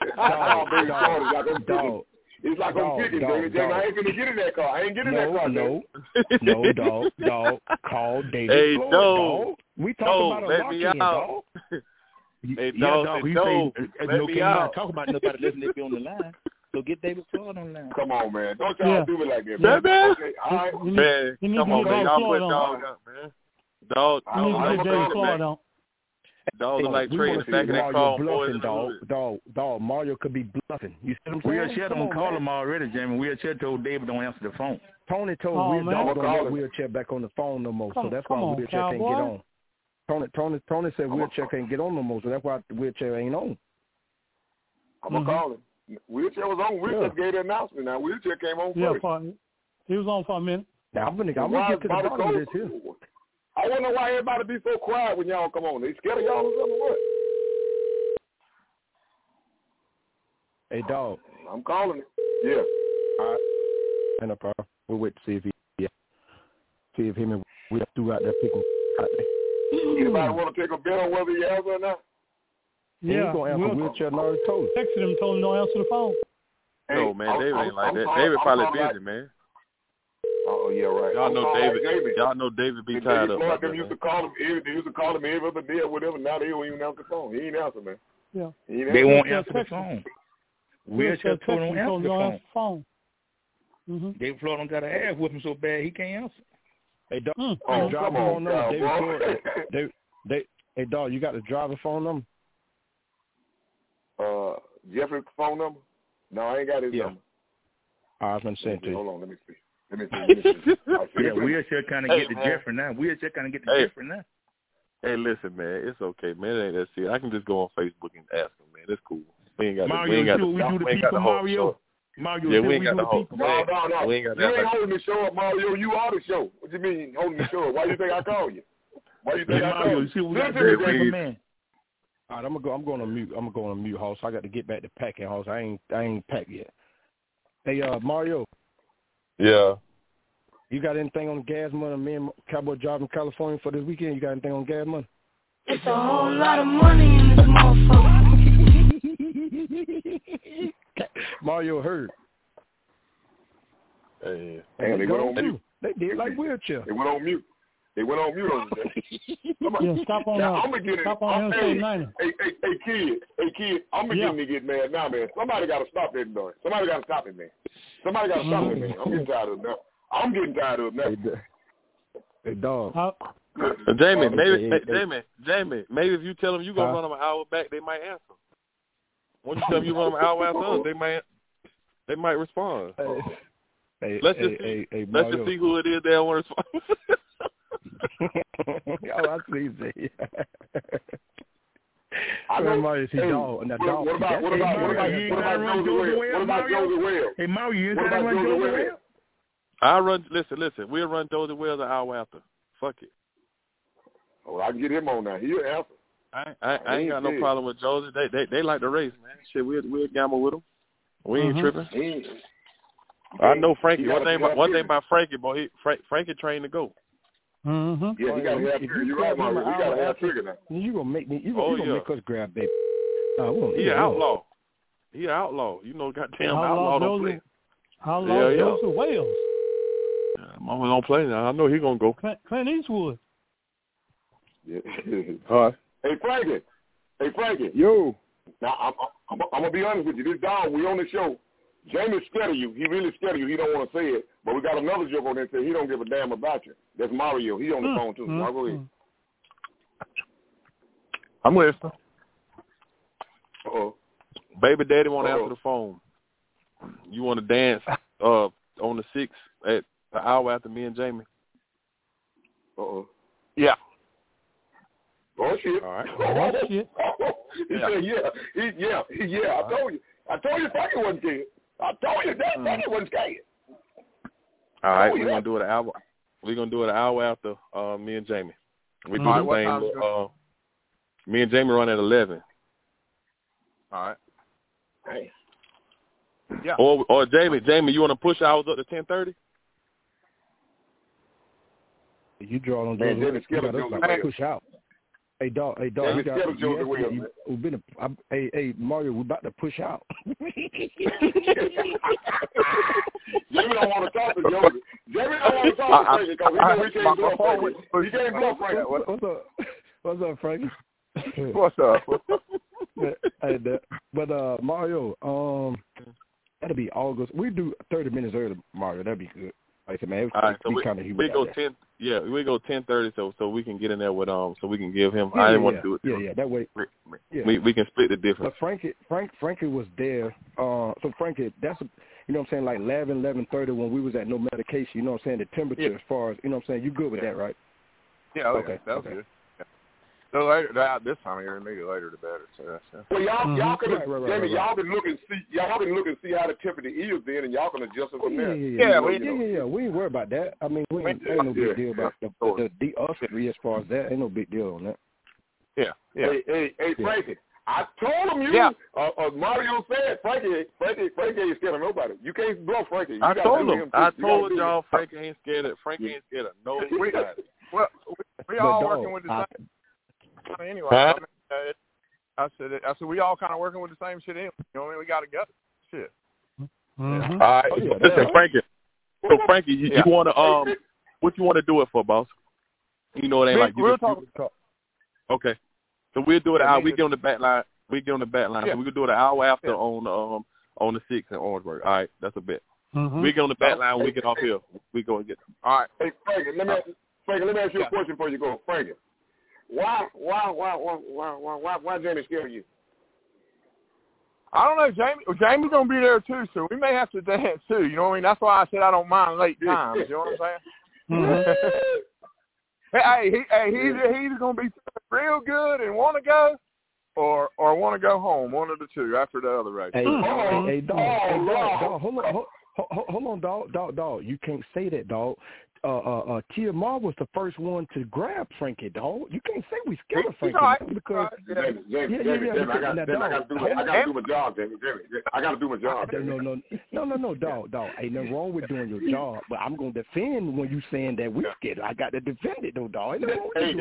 dog. It's like I'm kicking, baby. I ain't gonna get in that car. I ain't getting that car. No, dog. Call David Floyd, dog. We talking about a lock-in, dog. Hey, dog, let me out. Talk about nobody listening if you're on the line. So get David Floyd on the line. Come on, man. Don't y'all do me like that, man. Okay, all right. Man, come on, man. Y'all put dog up, man. Dog, dog look like Trey in the back of that car. Dog, Mario could be bluffing. You see what I'm saying? Wheelchair don't call him already, Jamie. Wheelchair told David don't answer the phone. Tony told Wheelchair don't let Wheelchair back on the phone no more, so that's why Wheelchair can't get on. Tony said Wheelchair can't get on no more, so that's why the Wheelchair ain't on. I'm going to call him. Wheelchair was on. Wheelchair gave the announcement. Now, Wheelchair came on first. He was on for a minute. Now, I'm going to get to the bottom of this here. I wonder why everybody be so quiet when y'all come on. They scared of y'all or something or what? Hey, dog. I'm calling it. Yeah. All right. Ain't no problem. We'll wait to see if him and we do out there picking out there. Anybody want to take a bet on whether he answers or not? Yeah. He's going to answer Wheelchair and already told him. Texted him, told him don't answer the phone. No, man, David ain't like that. David probably busy, man. Oh, yeah, right. Y'all know David. Y'all know David be tied up. They used to call him every other day or whatever. Now they don't even answer the phone. He ain't answer, man. Yeah. They won't answer the phone. Wheelchair told him don't answer the phone. David Floyd don't got an ass with him so bad he can't answer. Hey, drop him on Hey, dog, you got the driver phone number? Jeffrey's phone number? No, I ain't got his number. I was going to send it to you. Hold on, let me see. Yeah, we're just kind of get the Jeffrey now. We're just kind of get the Jeffrey now. Hey, listen, man, it's okay, man. It ain't that serious. I can just go on Facebook and ask him, man. It's cool. We ain't got Mario, we do the people, Mario. Mario, yeah, we ain't got the whole. No. We ain't got you ain't holding the show up, Mario. You are the show. What you mean holding the show up? Why you think I call you? Why you think I call you? See what we got to do, man. All right, I'm going on mute. I'm going on mute, host. I got to get back to packing, host. I ain't packed yet. Hey, Mario. Yeah. You got anything on gas money? Me and Cowboy driving California for this weekend. You got anything on gas money? It's a whole lot of money in this motherfucker. Mario heard. Hey, they went on mute. They did like wheelchair. They went on mute. They went on mute on that. Stop on Interstate 90. Hey, kid, I'm beginning to get mad now, man. Somebody got to stop that noise. Somebody got to stop it, man. Somebody got to stop it, man. I'm getting tired of it now. Hey, dog. Jamie, maybe if you tell them you gonna run them an hour back, they might answer. Once you tell them you run them an hour after us, they might respond. Let's just see who it is that want to respond. Oh, I see. I know Mario. What about Joseph Wells? Hey, Mario, you got to run Joseph Wells? Listen, we'll run Joseph Wells an hour after. Fuck it. Oh, I can get him on now. He'll answer. I ain't got no problem with Joseph. They like the race, man. Shit, we'll gamble with them. We ain't tripping. I know Frankie. One thing about Frankie, boy, Frankie trained to go. Mm-hmm. Yeah, he got to have trigger. You're right, Mario. We got to have trigger now. You gonna make me? You gonna make us grab baby? He an outlaw. He an outlaw. You know, goddamn outlaw don't play. Outlaw Joseph Wells. Mama don't play now. I know he gonna go. Clint Eastwood. Yeah. All right. Hey Frankie. Yo. Now I'm gonna be honest with you. This dog, we on the show. Jamie's scared of you. He really scared of you. He don't want to say it. But we got another joke on there that says he don't give a damn about you. That's Mario. He on the phone too. I'll go ahead. I'm listening. Uh-oh. Baby daddy won't answer the phone. You want to dance on the 6th at the hour after me and Jamie? Yeah. Oh shit! All right. Oh shit! He said, yeah. I told you, Frankie wasn't scared. I told you that Frankie wasn't scared. All right, we're gonna do it an hour. We're gonna do it an hour after me and Jamie. We do the same. Me and Jamie run at 11. All right. Hey. Yeah. Or Jamie, you want to push hours up to 10:30? You draw on Joseph. You got to push out. Hey, dog. Hey, Mario, we're about to push out. Jamie don't want to talk to Joseph. Jamie don't want to talk to Frankie because he know he can't blow Frankie. He can't blow Frankie. What's up, Frankie? What's up? But Mario, that'll be August. We do 30 minutes early, Mario. That'd be good. Like I said, man, all right, so we go 10. Yeah, we go 10:30, so we can get in there with so we can give him. I didn't want to do it. Yeah. That way, we can split the difference. But Frankie was there. So Frankie, that's you know what I'm saying, like 11:30 when we was at no medication. You know what I'm saying, the temperature as far as you know what I'm saying. You good with that, right? Yeah. Okay. That was good. So later, this time of year, maybe later the better. So that's well, y'all can Jamie, y'all can look and see how the temperature is then, and y'all can adjust it from there. Yeah. We ain't worried about that. I mean, ain't no big deal about the deussery as far as that. Ain't no big deal on that. Yeah. Hey, Frankie, I told him you. Mario said Frankie ain't scared of nobody. You can't blow Frankie. I told y'all Frankie ain't scared of nobody. Well, we all working with the same. Anyway, I said we all kind of working with the same shit anyway. You know what I mean? We got together. Shit. Mm-hmm. All right. Listen, Frankie. So Frankie, you want to what you want to do it for, boss? You know it ain't like you. We'll talk. Okay. So we'll do it. We get on the back line. So we can do it an hour after on the 6th in Orangeburg. All right, that's a bet. Mm-hmm. We get on the back line. When we get off here. We go and get them. All right. Hey, Frankie, let me ask you a question before you go, Frankie. Why Jamie scared of you? I don't know, Jamie's gonna be there too, so we may have to dance too. You know what I mean? That's why I said I don't mind late times. You know what I'm saying? He's either gonna be real good and want to go, or want to go home. One of the two after the other race. Hey, dog, hold on, dog. You can't say that, dog. Tia Ma was the first one to grab Frankie, dog. You can't say we scared of Frankie because Jamie, I got to do my job, Jamie. I got to do my job. No, dog. Ain't nothing wrong with doing your job, but I'm gonna defend when you saying that we scared. I got to defend it, though, dog. Ain't nothing wrong with doing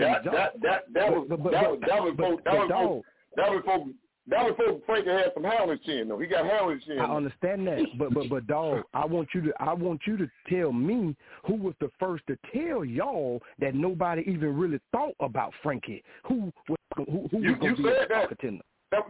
your job. That was before Frankie had some hair on his chin, though. He got hair on his chin. I understand that, but dog, I want you to tell me who was the first to tell y'all that nobody even really thought about Frankie. Who was going to be a contender?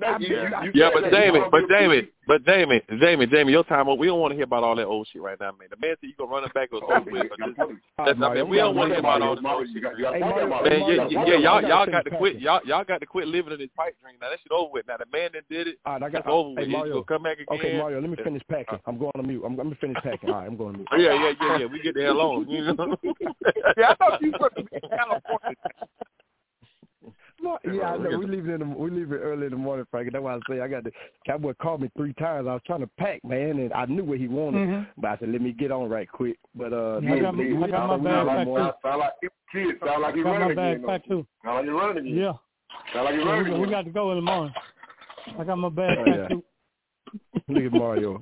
Jamie, your time up. We don't want to hear about all that old shit right now, man. The man said you gonna run it back or something. We don't want to hear about all this old shit. Y'all got to quit. Y'all got to quit living in this pipe dream. Now that shit over with. Now the man that did it, it's over with. He's gonna come back again. Okay, Mario, let me finish packing. I'm going to mute. I'm gonna finish packing. All right, I'm going to mute. Yeah. We get the hell on. You know? I thought you were supposed to be in California. Yeah, I know. We leave it early in the morning, Frankie. That's why I say Cowboy called me 3 times. I was trying to pack, man, and I knew what he wanted. But I said, let me get on right quick. But I got my bag packed too. Sound like he's running again. Sound like you're running again. Yeah. Sound like you're running again. We got to go in the morning. I got my bag packed too. Look at Mario.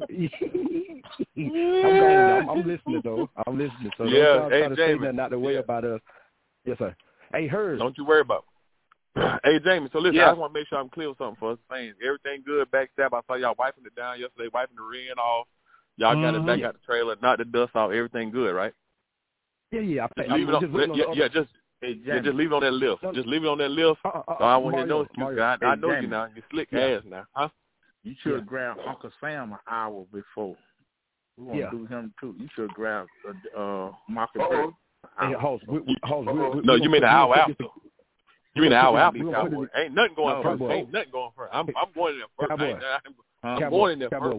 I'm listening, though. I'm listening. So don't try to say nothing, not to worry about us. Yes, sir. Hey, Herb. Don't you worry about it. Hey, Jamie, so listen, I just want to make sure I'm clear with something for us fans. Everything good backstab. I saw y'all wiping it down yesterday, wiping the rain off. Y'all got it back out the trailer, knocked the dust off. Everything good, right? Yeah. Just leave it on that lift. Just leave it on that lift. So I want to know you. I know you now. You slick ass now, huh? You should have grabbed Uncle Sam an hour before. We want to do him too. You should have grabbed Marcus. Hey, no, you mean an hour after. You mean an hour after, Cowboy? Ain't nothing going first. Ain't nothing going first. I'm going in there first. I'm going in there first.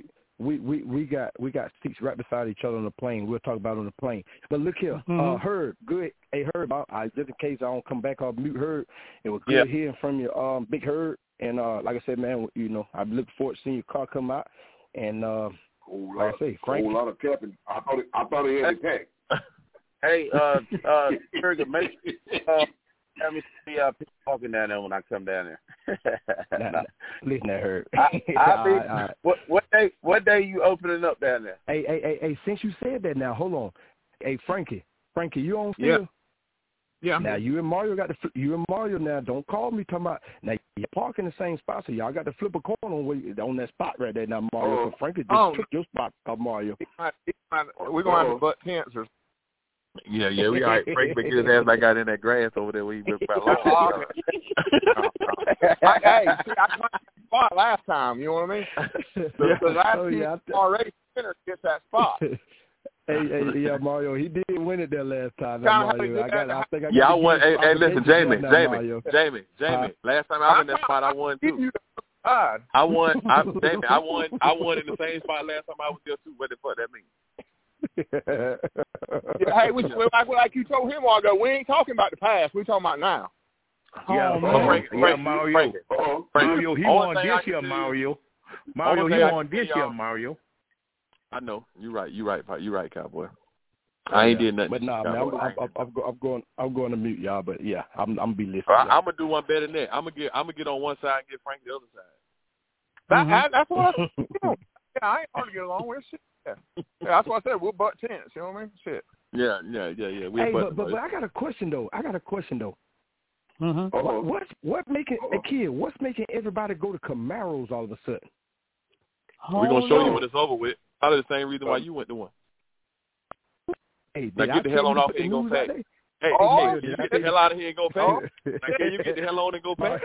We got seats right beside each other on the plane. We'll talk about it on the plane. But look here, Herb, good. Hey, Herb, just in case I don't come back off mute, Herb, it was good hearing from you, Big Herb. And like I said, man, you know, I look forward to seeing your car come out. And like I say, Frank, a whole lot of capping. I thought he had a pack. Hey, Trigger, make let me see people walking down there when I come down there. Listen to her. What day you opening up down there? Hey, since you said that now, hold on. Hey, Frankie, you on still? Yeah. Now you and Mario now. Don't call me talking about now. You're parking the same spot, so y'all got to flip a corner on that spot right there now, Mario. So Frankie just took your spot, Mario. We're gonna have to butt tents or. Yeah, we all right. Frank been get his ass back out in that grass over there where he been about long. I spot last time. You know what I mean? The last already winner gets that spot. Hey, Mario, he did win it there last time. Mario. I won. Hey, listen, Jamie. Last time I was in that spot, I won too. I won in the same spot last time I was there too. What the fuck that mean? Hey, like you told him a while ago, we ain't talking about the past. We're talking about now. Mario, he won this year, Mario. He won this year, Mario. I know. You're right, Cowboy. I ain't did nothing. But nah, man, I'm going to mute y'all. But yeah, I'm be listening. I'm gonna do one better than that. I'm gonna get on one side and get Frank the other side. That's what I do. Yeah, I ain't hard to get along with. Shit. Yeah, that's what I said. We'll butt tents. You know what I mean? Shit. Yeah. Hey, but I got a question though. What's making everybody go to Camaros all of a sudden? We're gonna show you when it's over with. Probably the same reason why you went to one. Hey, now get the hell on off here and go pack. Hey, get the hell out of here and go pack. Now can you get the hell on and go pack?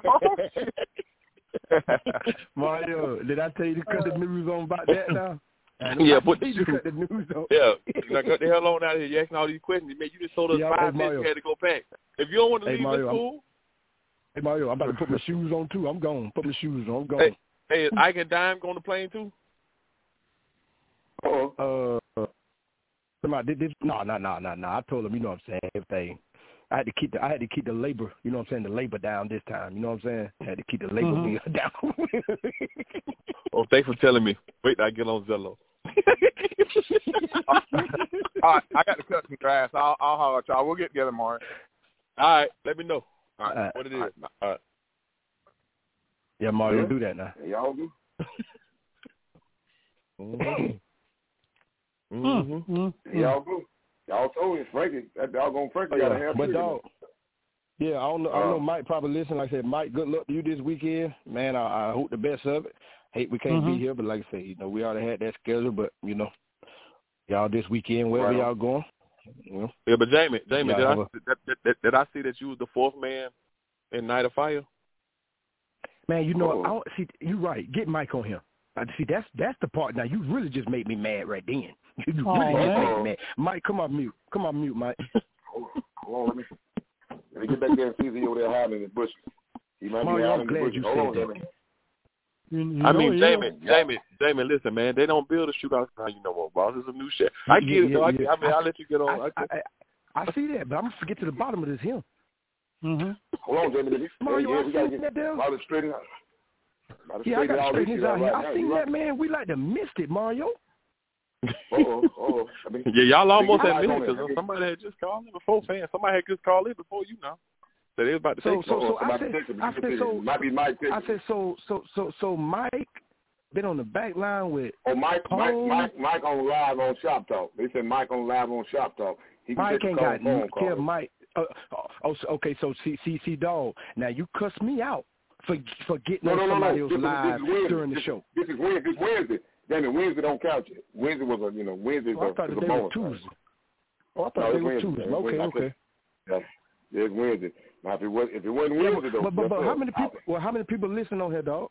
Mario, did I tell you to cut the news on about that now? Yeah, put the news on. Yeah, now cut the hell on out of here. You asking all these questions. Man, you just told us 5 minutes you had to go pack. If you don't want to leave, it's cool. Hey, Mario, I'm about to put my shoes on, too. I'm gone. Put my shoes on. I'm gone. Hey, is Ike and Dime going to plane, too? No. I told him, you know what I'm saying, everything. I had to keep the labor, you know what I'm saying, the labor down this time. You know what I'm saying? I had to keep the labor bill down. Oh, thanks for telling me. Wait till I get on Zello. All right, I got to cut some grass. I'll holler at y'all. We'll get together tomorrow. All right, let me know. All right, what it is. All right. Yeah, Mario, do that now. Y'all do. Y'all do. Y'all told me Frankie, that doggone Frankie got to have but dog, I don't know Mike probably listen. Like I said, Mike, good luck to you this weekend. Man, I hope the best of it. Hate we can't be here, but like I said, you know, we already had that schedule, but, you know, y'all this weekend, wherever y'all going. You know. Yeah, but Jamie, did I see that you was the 4th man in Night of Fire? Man, you know, you're right. Get Mike on him. See, that's the part. Now, you really just made me mad right then. You really just made me mad. Mike, come on mute. Come on mute, Mike. Hold on, let me get back there and see if he over there hiding in the bushes. He might be hiding in the bushes. Hold on, Jamie, listen, man. They don't build a shootout now, you know what, boss. It's a new shit. I get it, though. I'll let you get on. I see that, but I'm going to get to the bottom of this him. Hold on, Jamie. Mario, I seen that there. Yeah, I got to straighten this out here. I seen that, man. We like to missed it, Mario. Yeah, y'all almost had missed it because somebody had just called in before, fans. Somebody had just called in before you know. So they was about to take So Mike been on the back line with Mike on live on Shop Talk. They said Mike on live on Shop Talk. Mike ain't got care Mike. Okay, so see, dog. Now you cuss me out for getting on somebody else live during the show. This is Wednesday. Then Wednesday don't count yet. Wednesday was Wednesday was a bonus. Tuesday. I thought it was Tuesday. Okay. Yeah, it's Wednesday. Now if it wasn't Wednesday though. But how many people? Well, how many people listen on here, dog?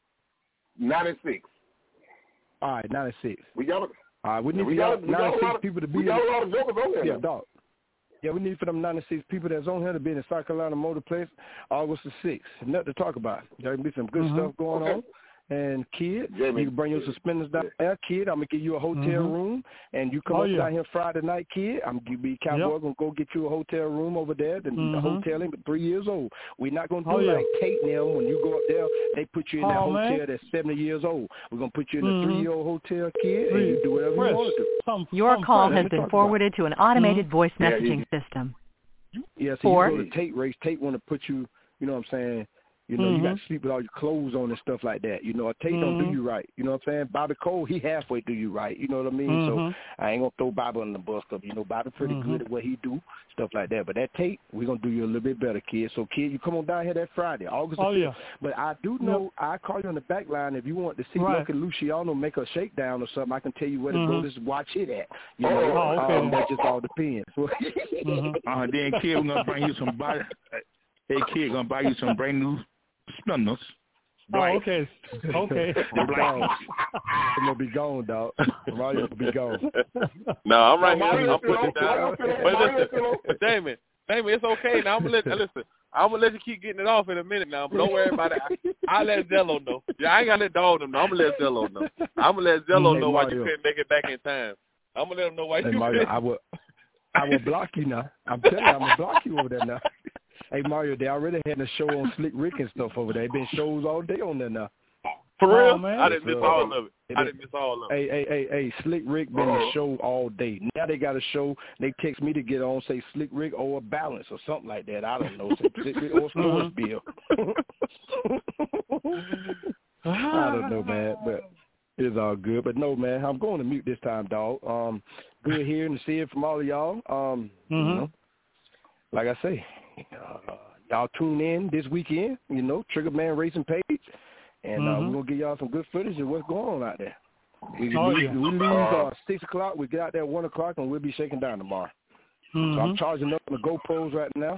96. All right, 96. We got. All right, we need 96 people to be. We got a lot of jokers on there. Yeah, dog. Yeah, we need for them 96 people that's on here to be in the South Carolina Motorplex August the 6th. Nothing to talk about. There'll be some good stuff going on. And kid, you can bring your suspenders down there, kid. I'm gonna give you a hotel room, and you come down here Friday night, kid. I'm gonna be cowboy. Gonna go get you a hotel room over there. The hotel ain't but 3 years old. We're not gonna do like Tate and them. When you go up there, they put you in that hotel that's 70 years old. We're gonna put you in a 3-year-old hotel, kid, and you do whatever you want to do. Your call has been forwarded to an automated voice messaging system. Yeah, so you go to Tate race. Tate want to put you. You know what I'm saying? You know, you got to sleep with all your clothes on and stuff like that. You know, a Tate don't do you right. You know what I'm saying? Bobby Cole, he halfway do you right. You know what I mean? So I ain't going to throw Bobby on the bus because, you know, Bobby pretty good at what he do, stuff like that. But that Tate, we're going to do you a little bit better, kid. So, kid, you come on down here that Friday, August the 5th. But I do know, I call you on the back line if you want to see Lucky Luciano make a shakedown or something. I can tell you where to go to watch it at. You know, that just all depends. Then, kid, we're going to bring you some body. Hey, kid, going to buy you some brand new Splendors. Okay. I'm gonna be gone, dog. Mario will be gone. No, I'm right here. I'm putting it down. But Damon, it's okay. Now I'm gonna let you keep getting it off in a minute now. But don't worry about it. I'll let Zello know. Yeah, I ain't gotta let Dog know. I'm gonna let Zello know. I'm gonna let Zello know why you couldn't make it back in time. I'm gonna let him know why you Mario, I will block you now. I'm telling you, I'm gonna block you over there now. Hey, Mario, they already had a show on Slick Rick and stuff over there. They've been shows all day on there now. For real? Man. I didn't miss all of it. Hey, Slick Rick been the show all day. Now they got a show. They text me to get on, say Slick Rick or a balance or something like that. I don't know. Say Slick Rick or Sports Bill. I don't know, man, but it's all good. But no, man, I'm going to mute this time, dog. Good hearing and seeing from all of y'all. You know, like I say, y'all tune in this weekend, you know, Trigger Man Racing page, and we're going to give y'all some good footage of what's going on out there. We leave 6 o'clock, we get out there at 1 o'clock, and we'll be shaking down tomorrow. So I'm charging up the GoPros right now.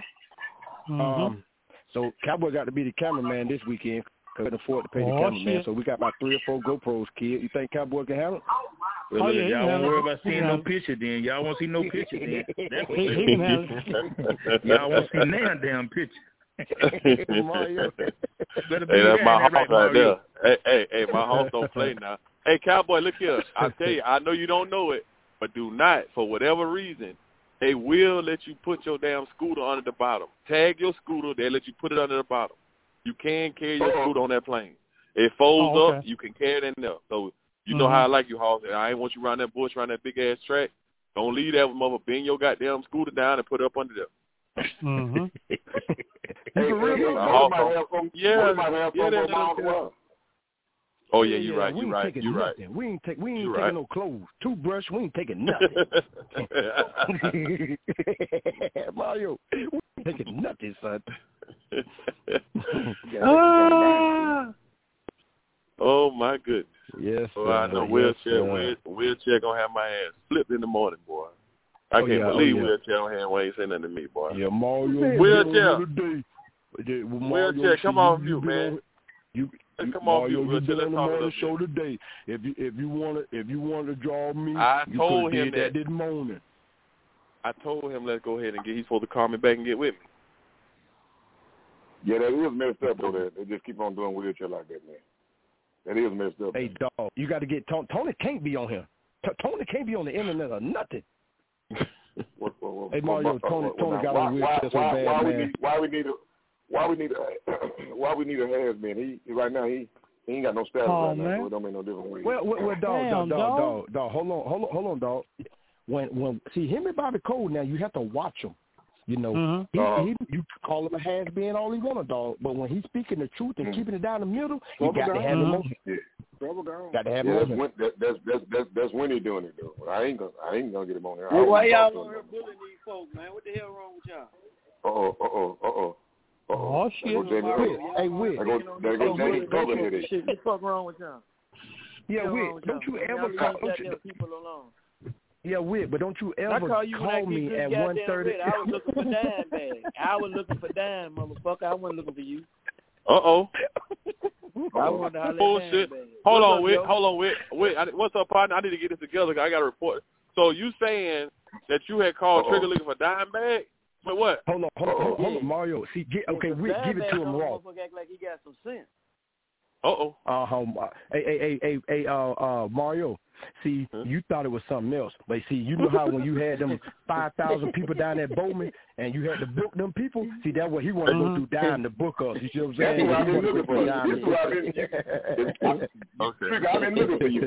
So Cowboy got to be the cameraman this weekend because we couldn't afford to pay the cameraman. So we got about 3 or 4 GoPros, kid. You think Cowboy can handle it? Well, y'all won't worry about seeing no picture then. Y'all won't see no picture then. Y'all won't see no damn picture. Hey, that's my house right there. Hey, my house don't play now. Hey, Cowboy, look here. I tell you, I know you don't know it, but do not, for whatever reason, they will let you put your damn scooter under the bottom. Tag your scooter, they let you put it under the bottom. You can carry your scooter on that plane. It folds up, you can carry it in there. So you know how I like you, Hoss. I ain't want you around that bush, around that big ass track. Don't leave that mother. Bend your goddamn scooter down and put it up under there. Oh yeah, you're right. You're right. You're right. We ain't taking no clothes, toothbrush. We ain't taking nothing. Mario, we ain't taking nothing, son. Oh my goodness. Yes. Oh, I know wheelchair gonna have my ass flipped in the morning, boy. I can't believe wheelchair on hand when he say nothing to me, boy. Yeah, Mario. Wheelchair, come on mute, man. Come on, Mario, you been on the morning show today. If you want to draw me, I told him that this morning. I told him let's go ahead and he's supposed to call me back and get with me. Yeah, that is messed up though. That they just keep on doing wheelchair like that, man. That is messed up. Hey, dog, you got to get Tony. Can't be on here. Tony can't be on the internet or nothing. Hey Mario, Tony got on wheelchair so bad, man. Why we need a has-been? He right now he ain't got no status right now, so it don't make no difference. Well, dog. Hold on, dog. When see him and Bobby Cole now, you have to watch him. You know, you call him a has-been all he want, dog. But when he's speaking the truth and keeping it down the middle, you got to have him. Got to have him. That's when he doing it though. I ain't gonna get him on there. Well, why y'all on here bullying these folks, man? What the hell wrong with y'all? Oh shit! Hey, Whit. What the fuck wrong with y'all? Yeah, Whit. Don't you ever call people alone? Yeah, Whit, but don't you ever call me at 1:30? I was looking for dime bag. I was looking for dime, motherfucker. I wasn't looking for you. Bullshit. Hold on, Whit. Wait, what's up, partner? I need to get this together. I got a report. So you saying that you had called Trigger looking for dime bag? But what? Hold on, Mario. See, Whit, give it to him raw. Act like he got some sense. Hey, Mario. See, you thought it was something else, but see, you know how when you had them 5,000 people down at Bowman and you had to book them people. See, that's what he want to go through down the book us. You see what I'm saying? I've been looking for you.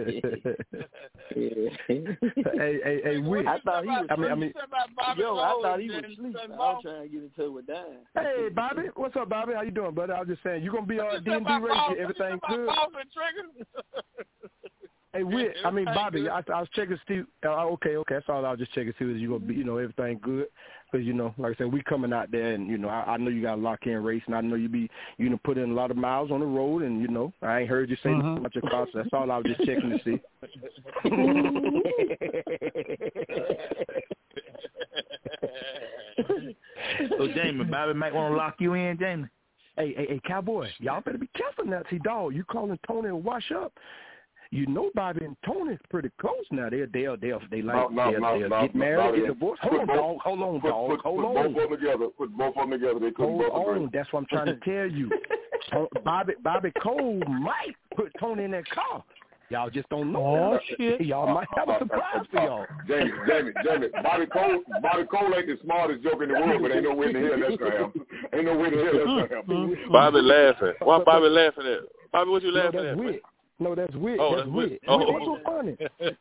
Hey, Whit. I thought he was. I thought he was asleep. I was trying to get into it with Dan. Hey, Bobby, what's up, Bobby? How you doing, brother? I was just saying, you gonna be on D&D radio? Everything good? Hey, Whit, Bobby, I was checking Steve. Okay, that's all. I was just checking to see if you gonna be, everything good. Because like I said, we coming out there, and I know you got a lock-in race, and I know you be, put in a lot of miles on the road, and I ain't heard you say nothing about your car, so that's all I was just checking to see. So, Jamie, Bobby might want to lock you in, Jamie. Hey, Cowboy, y'all better be careful now. See, dog, you calling Tony and wash up. Bobby and Tony's pretty close now. They'll get married, get divorced. Hold on, dog. Put both of them together. They couldn't. Hold on. That's what I'm trying to tell you. Bobby Cole might put Tony in that car. Y'all just don't know. Oh shit! Y'all might have a surprise for y'all. Jamie. Bobby Cole ain't the smartest joke in the world, but ain't no way in the hell that's gonna happen. Bobby laughing. Why Bobby laughing at? Bobby, what you laughing at? Weird. No, that's weird. Oh, that's weird. Oh. What's so funny?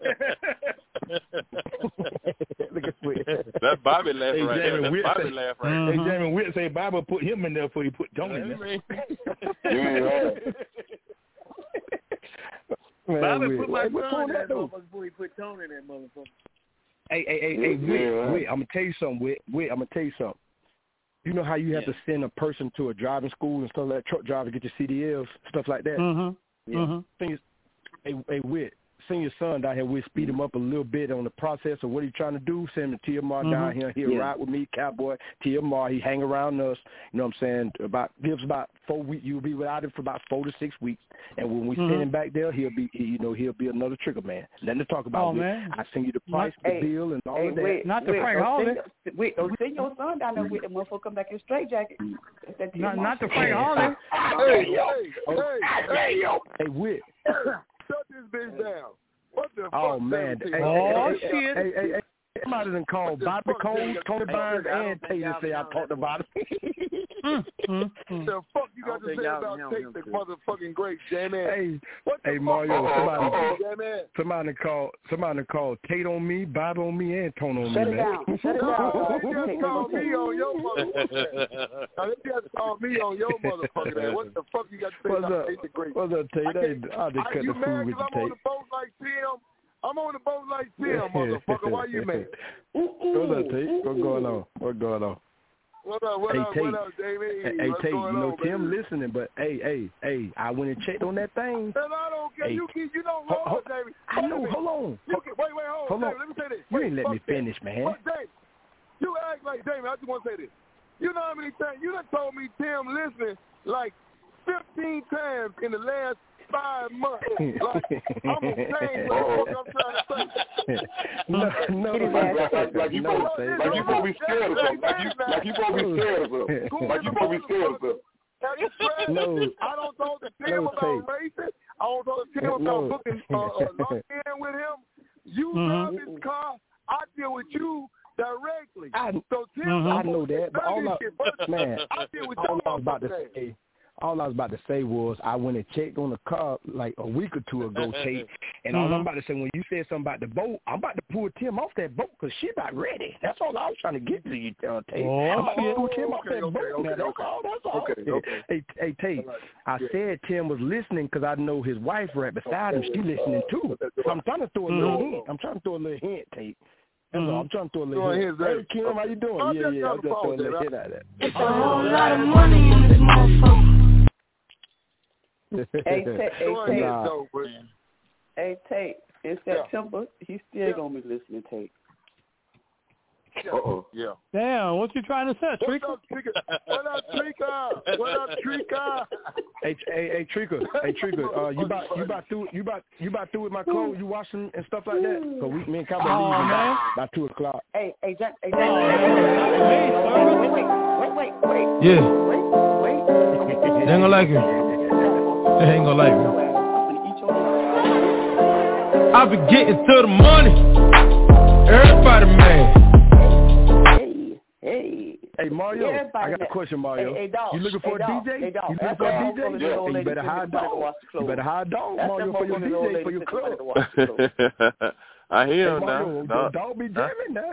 Look at Whit. That's Bobby laughing right there. That's Bobby laughing right there. Hey, Jamie Whit say Bobby put him in there before he put Tony in there. Bobby put my son in that motherfucker before he put Tony in that motherfucker. Hey, Whit, I'm going to tell you something, Whit. I'm going to tell you something. You know how you have to send a person to a driving school and stuff like that, truck driver, get your CDLs, stuff like that? Hey, Whit, send your son down here, we'll speed him up a little bit on the process of what he's trying to do. Send him to TMR down here. He'll ride with me, Cowboy. TMR, he hang around us. You know what I'm saying? Gives about 4 weeks. You'll be without him for about 4 to 6 weeks. And when we send him back there, he'll be another trigger man. Nothing to talk about. Man. I send you the price, the bill, and all of that. Not the Frank Holly. Don't send your son down there with the motherfucker come back in straight jacket. Not the Frank Holly. Hey, Whit. Shut this bitch down. What the fuck? Oh, man. Shit. Hey. Somebody done called Bobby Cole, Tony Barnes, and Tate and say I talked about him. The fuck you got to say about Tate, the motherfucking great J-Man? Hey, Mario, somebody called Tate on me, Bob on me, and Tone on me, man. Shut it down. They just called me on your motherfucker. Now, they just called me on your motherfucker. What the fuck you got to say about Tate the great? What's up, Tate? I'll just cut the food with you, Tate. I'm on the boat like Tim. I'm on the boat like Tim, motherfucker. Why you mad? What's up, Tate? What's going on? What up, Jamie? Hey, Tate, Tim listening, but hey, I went and checked on that thing. Man, I don't care. You don't hold on, Jamie. I know, hold on. Wait, hold on. Let me say this. You ain't let me finish, man. Jamie, you act like, Jamie, I just want to say this. You know how many times, you done told me Tim listening like 15 times in the last 5 months. Like, I'm saying what the fuck I'm trying to say. No. Like you supposed to be scared of something. Like you supposed to be scared of something. Like you supposed to be scared of something. No. I don't talk to Tim about racing. I don't talk to Tim about booking locked in with him. You drive his car. I deal with you directly. I know that, but all I was about to say was I went and checked on the car like a week or two ago, Tate, and all I'm about to say, when you said something about the boat, I'm about to pull Tim off that boat because she not ready. That's all I was trying to get to you, Tate. I'm about to pull Tim off that boat. That's all. Hey, Tate, I said Tim was listening because I know his wife right beside him. She listening too. So I'm trying to throw a little hint. Tate. That's all. I'm trying to throw a little hint. Hey, Kim, how you doing? I'm just throwing a little hint out of that. It's a whole lot of money in this motherfucker. Hey, Tate, in September, he's still going to be listening, Tate. Yeah. Damn, what you trying to say, Trika? What up, Trika? Hey, Trika. You about through with my clothes? You washing and stuff like that? So me and Cowboy leave by 2:00. Hey, Jack. Wait. Yeah. Wait. They ain't gonna like it. They ain't gonna like me. I be getting to the money. Everybody mad. Hey, Mario, I got a question, Mario. Hey, dog. You looking for a DJ? Hey, dog. You looking for a DJ? Yeah. You better hire a dog. Mario, for your DJ, for your club. I hear him now. No. Dog be jamming now.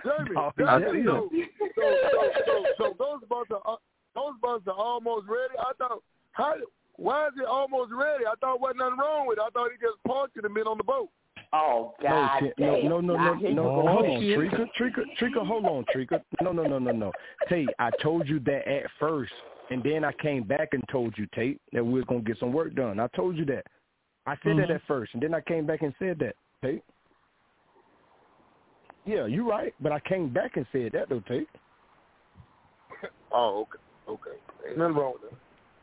So Ghostbusters are almost ready. I thought, why is it almost ready? I thought wasn't nothing wrong with it. I thought he just parked it and been on the boat. Oh, God. No. Hold on, Trika, hold on, Trika. No. Tate, I told you that at first, and then I came back and told you, Tate, that we were going to get some work done. I told you that. I said that at first, and then I came back and said that, Tate. Yeah, you're right, but I came back and said that, though, Tate. Oh, okay. Ain't nothing wrong with that.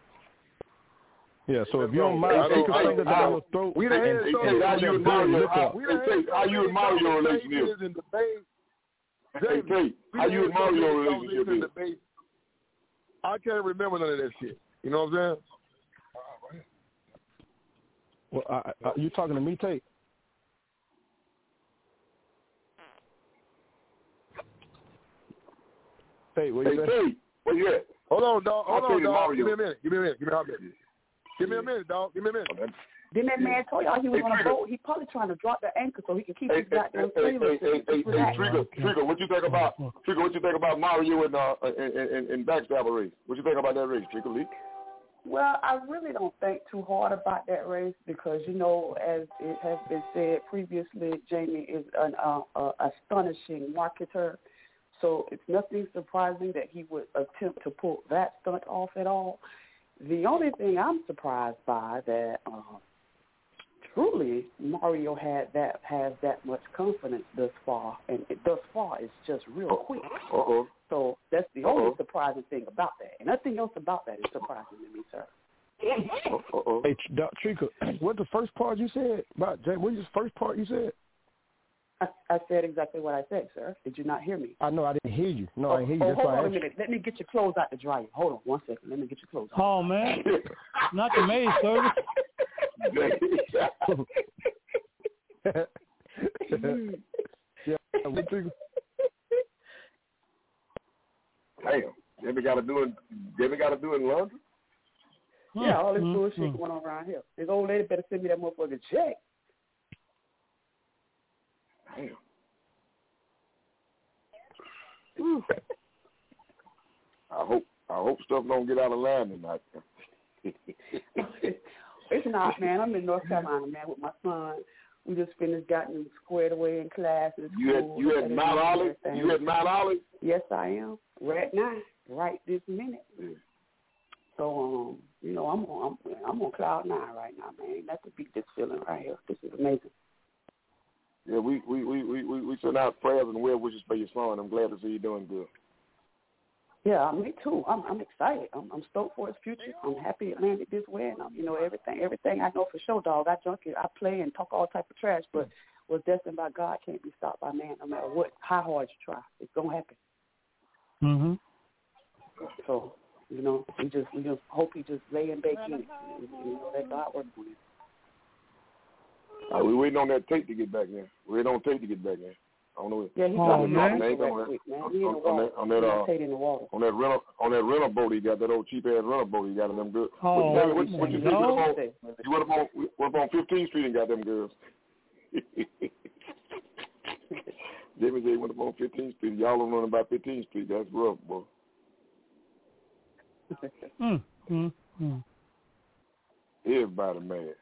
Yeah, so if you don't mind, stick a finger down your throat. How you and Mario relationship? Hey, how you and Mario relationship? I can't remember none of that shit. You know what I'm saying? Well, you talking to me, Tate? Tate, where you at? Where you at? Hold on, dog. Give me a minute. Give me a minute, dog. Then that man told y'all he was on a boat. He probably trying to drop the anchor so he can keep his goddamn trailer. Trigger, what you think about Mario and Backstabber race? What you think about that race, Trigger Lee? Well, I really don't think too hard about that race because, you know, as it has been said previously, Jamie is an astonishing marketer. So it's nothing surprising that he would attempt to pull that stunt off at all. The only thing I'm surprised by that truly Mario has that much confidence thus far, and thus far it's just real quick. So that's the only surprising thing about that, and nothing else about that is surprising to me, sir. Hey, Doc Trika, what the first part you said about Jay? What was the first part you said? I said exactly what I said, sir. Did you not hear me? I know I didn't hear you. No, I didn't hear you. That's hold why on a minute. Let me get your clothes out the dryer. Hold on 1 second. Let me get your clothes out. Oh, man. Not the maid service. Yeah, what Trika? Damn. Debbie got to do in London? Yeah, all this bullshit going on around here. This old lady better send me that motherfucking check. Damn. I hope stuff don't get out of line tonight. It's not, man. I'm in North Carolina, man, with my son. We just finished getting squared away in classes. You at Mount Olive? You at Mount Olive? Yes, I am. Right now, right this minute. Yeah. So, I'm on cloud 9 right now, man. That's to beat this feeling right here. This is amazing. Yeah, we send out prayers and well wishes for your son. I'm glad to see you doing good. Yeah, me too. I'm excited. I'm stoked for his future. I'm happy it landed this way, and everything I know for sure, dog. I play and talk all type of trash, but what's destined by God can't be stopped by man, no matter how hard you try. It's gonna happen. Mhm. So we just hope he just lay and bake in it. Let God work on it. We're waiting on that tape to get back in. We're waiting on tape to get back in. I don't know. Yeah, he's on that rental boat he got, that old cheap ass rental boat he got in them good. What you think you went up on 15th Street and got them girls. Jimmy J went up on 15th Street. Y'all don't run about 15th Street. That's rough, boy. Everybody mad.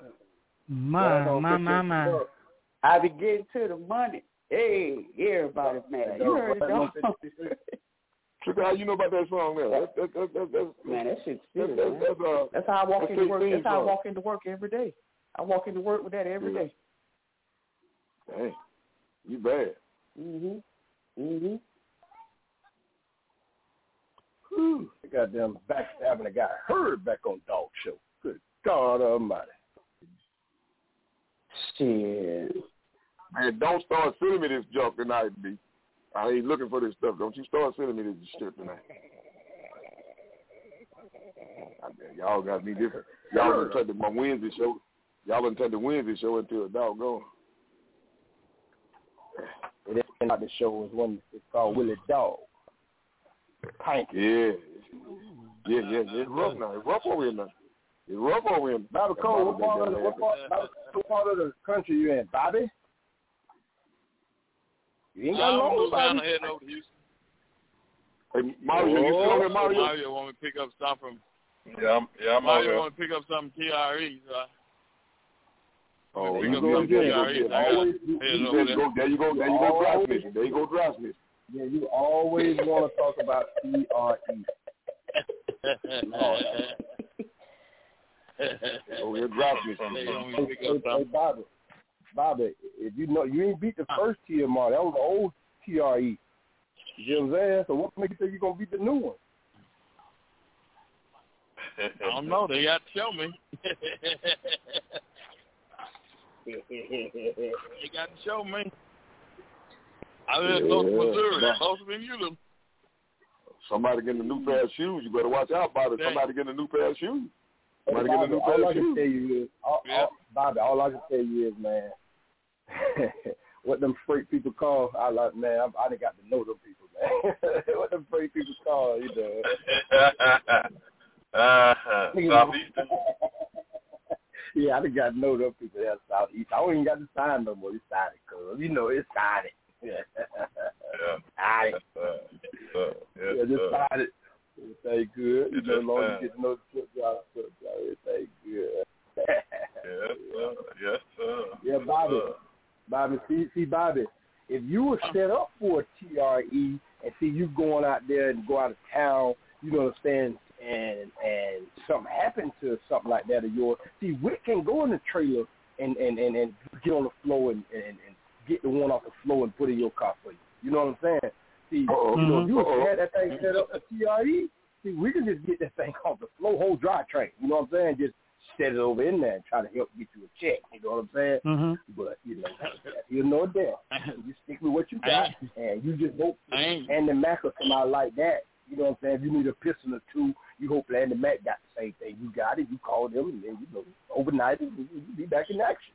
My. I be getting to the money. Hey, everybody's mad. You heard it, dog. Trika, how you know about that song there? That's man, that shit's serious, man. That's how I walk into work. That's how I walk into work every day. I walk into work with that every day. Dang, you bad. The goddamn backstabbing that got heard back on Dog Show. Good God Almighty. Shit. Man, don't start sending me this junk tonight, B. I ain't looking for this stuff. Don't you start sending me this shit tonight. Y'all got me different. Y'all done turned my Wednesday show. Y'all done turned the Wednesday show into a doggone. It ain't not the show. It's called Willie Dog. Pint. Yeah. It's rough now. It's rough over here now. Bobby Cole, what part of the country you in, Bobby? You ain't got long down heading over to Houston. Hey, Mario, you still here, Mario? Mario want me to pick up something from. Yeah, I'm Mario want to pick up some TRE. You go Drasmith. There you go, Drasmith. Yeah, you always want to talk about TRE. Oh, you're Drasmith. Hey, Bobby, if you ain't beat the first TMR, that was the old TRE. You know what I'm saying? So what makes you think you're going to beat the new one? I don't know. They got to show me. They got to show me. I live close to Missouri. Closer than you do. Somebody getting a new pair of shoes. You better watch out, Bobby. Somebody getting a new pair of shoes. Somebody getting a new pair of shoes. Bobby, all I can tell you is, man, what them freight people call, I done got to know them people, man. What them freight people call, you know. Southeastern. Yeah, I done got to know them people there Southeast. I don't even got to sign no more. It's signed it, cuz. You know, it's signed it. Yeah. Just sign it. It's good. You know, as long as you get to know the flip job, it's good. Yes, sir. Yeah, Bobby, see, Bobby, if you were set up for a TRE and see you going out there and go out of town, you know what I'm saying, and something happened to something like that of yours, see, Wick can go in the trailer and get on the floor and get the one off the floor and put it in your car for you. You know what I'm saying? See, if you had that thing set up for TRE, see, we can just get that thing off the floor, whole drivetrain. You know what I'm saying? Just set it over in there and try to help get you a check. You know what I'm saying? But, you know that. You stick with what you got, and you just hope and the Mac will come out like that. You know what I'm saying? If you need a piston or two, you hope Andy Mac got the same thing. You got it. You call them, and then, overnight, you'll be back in action.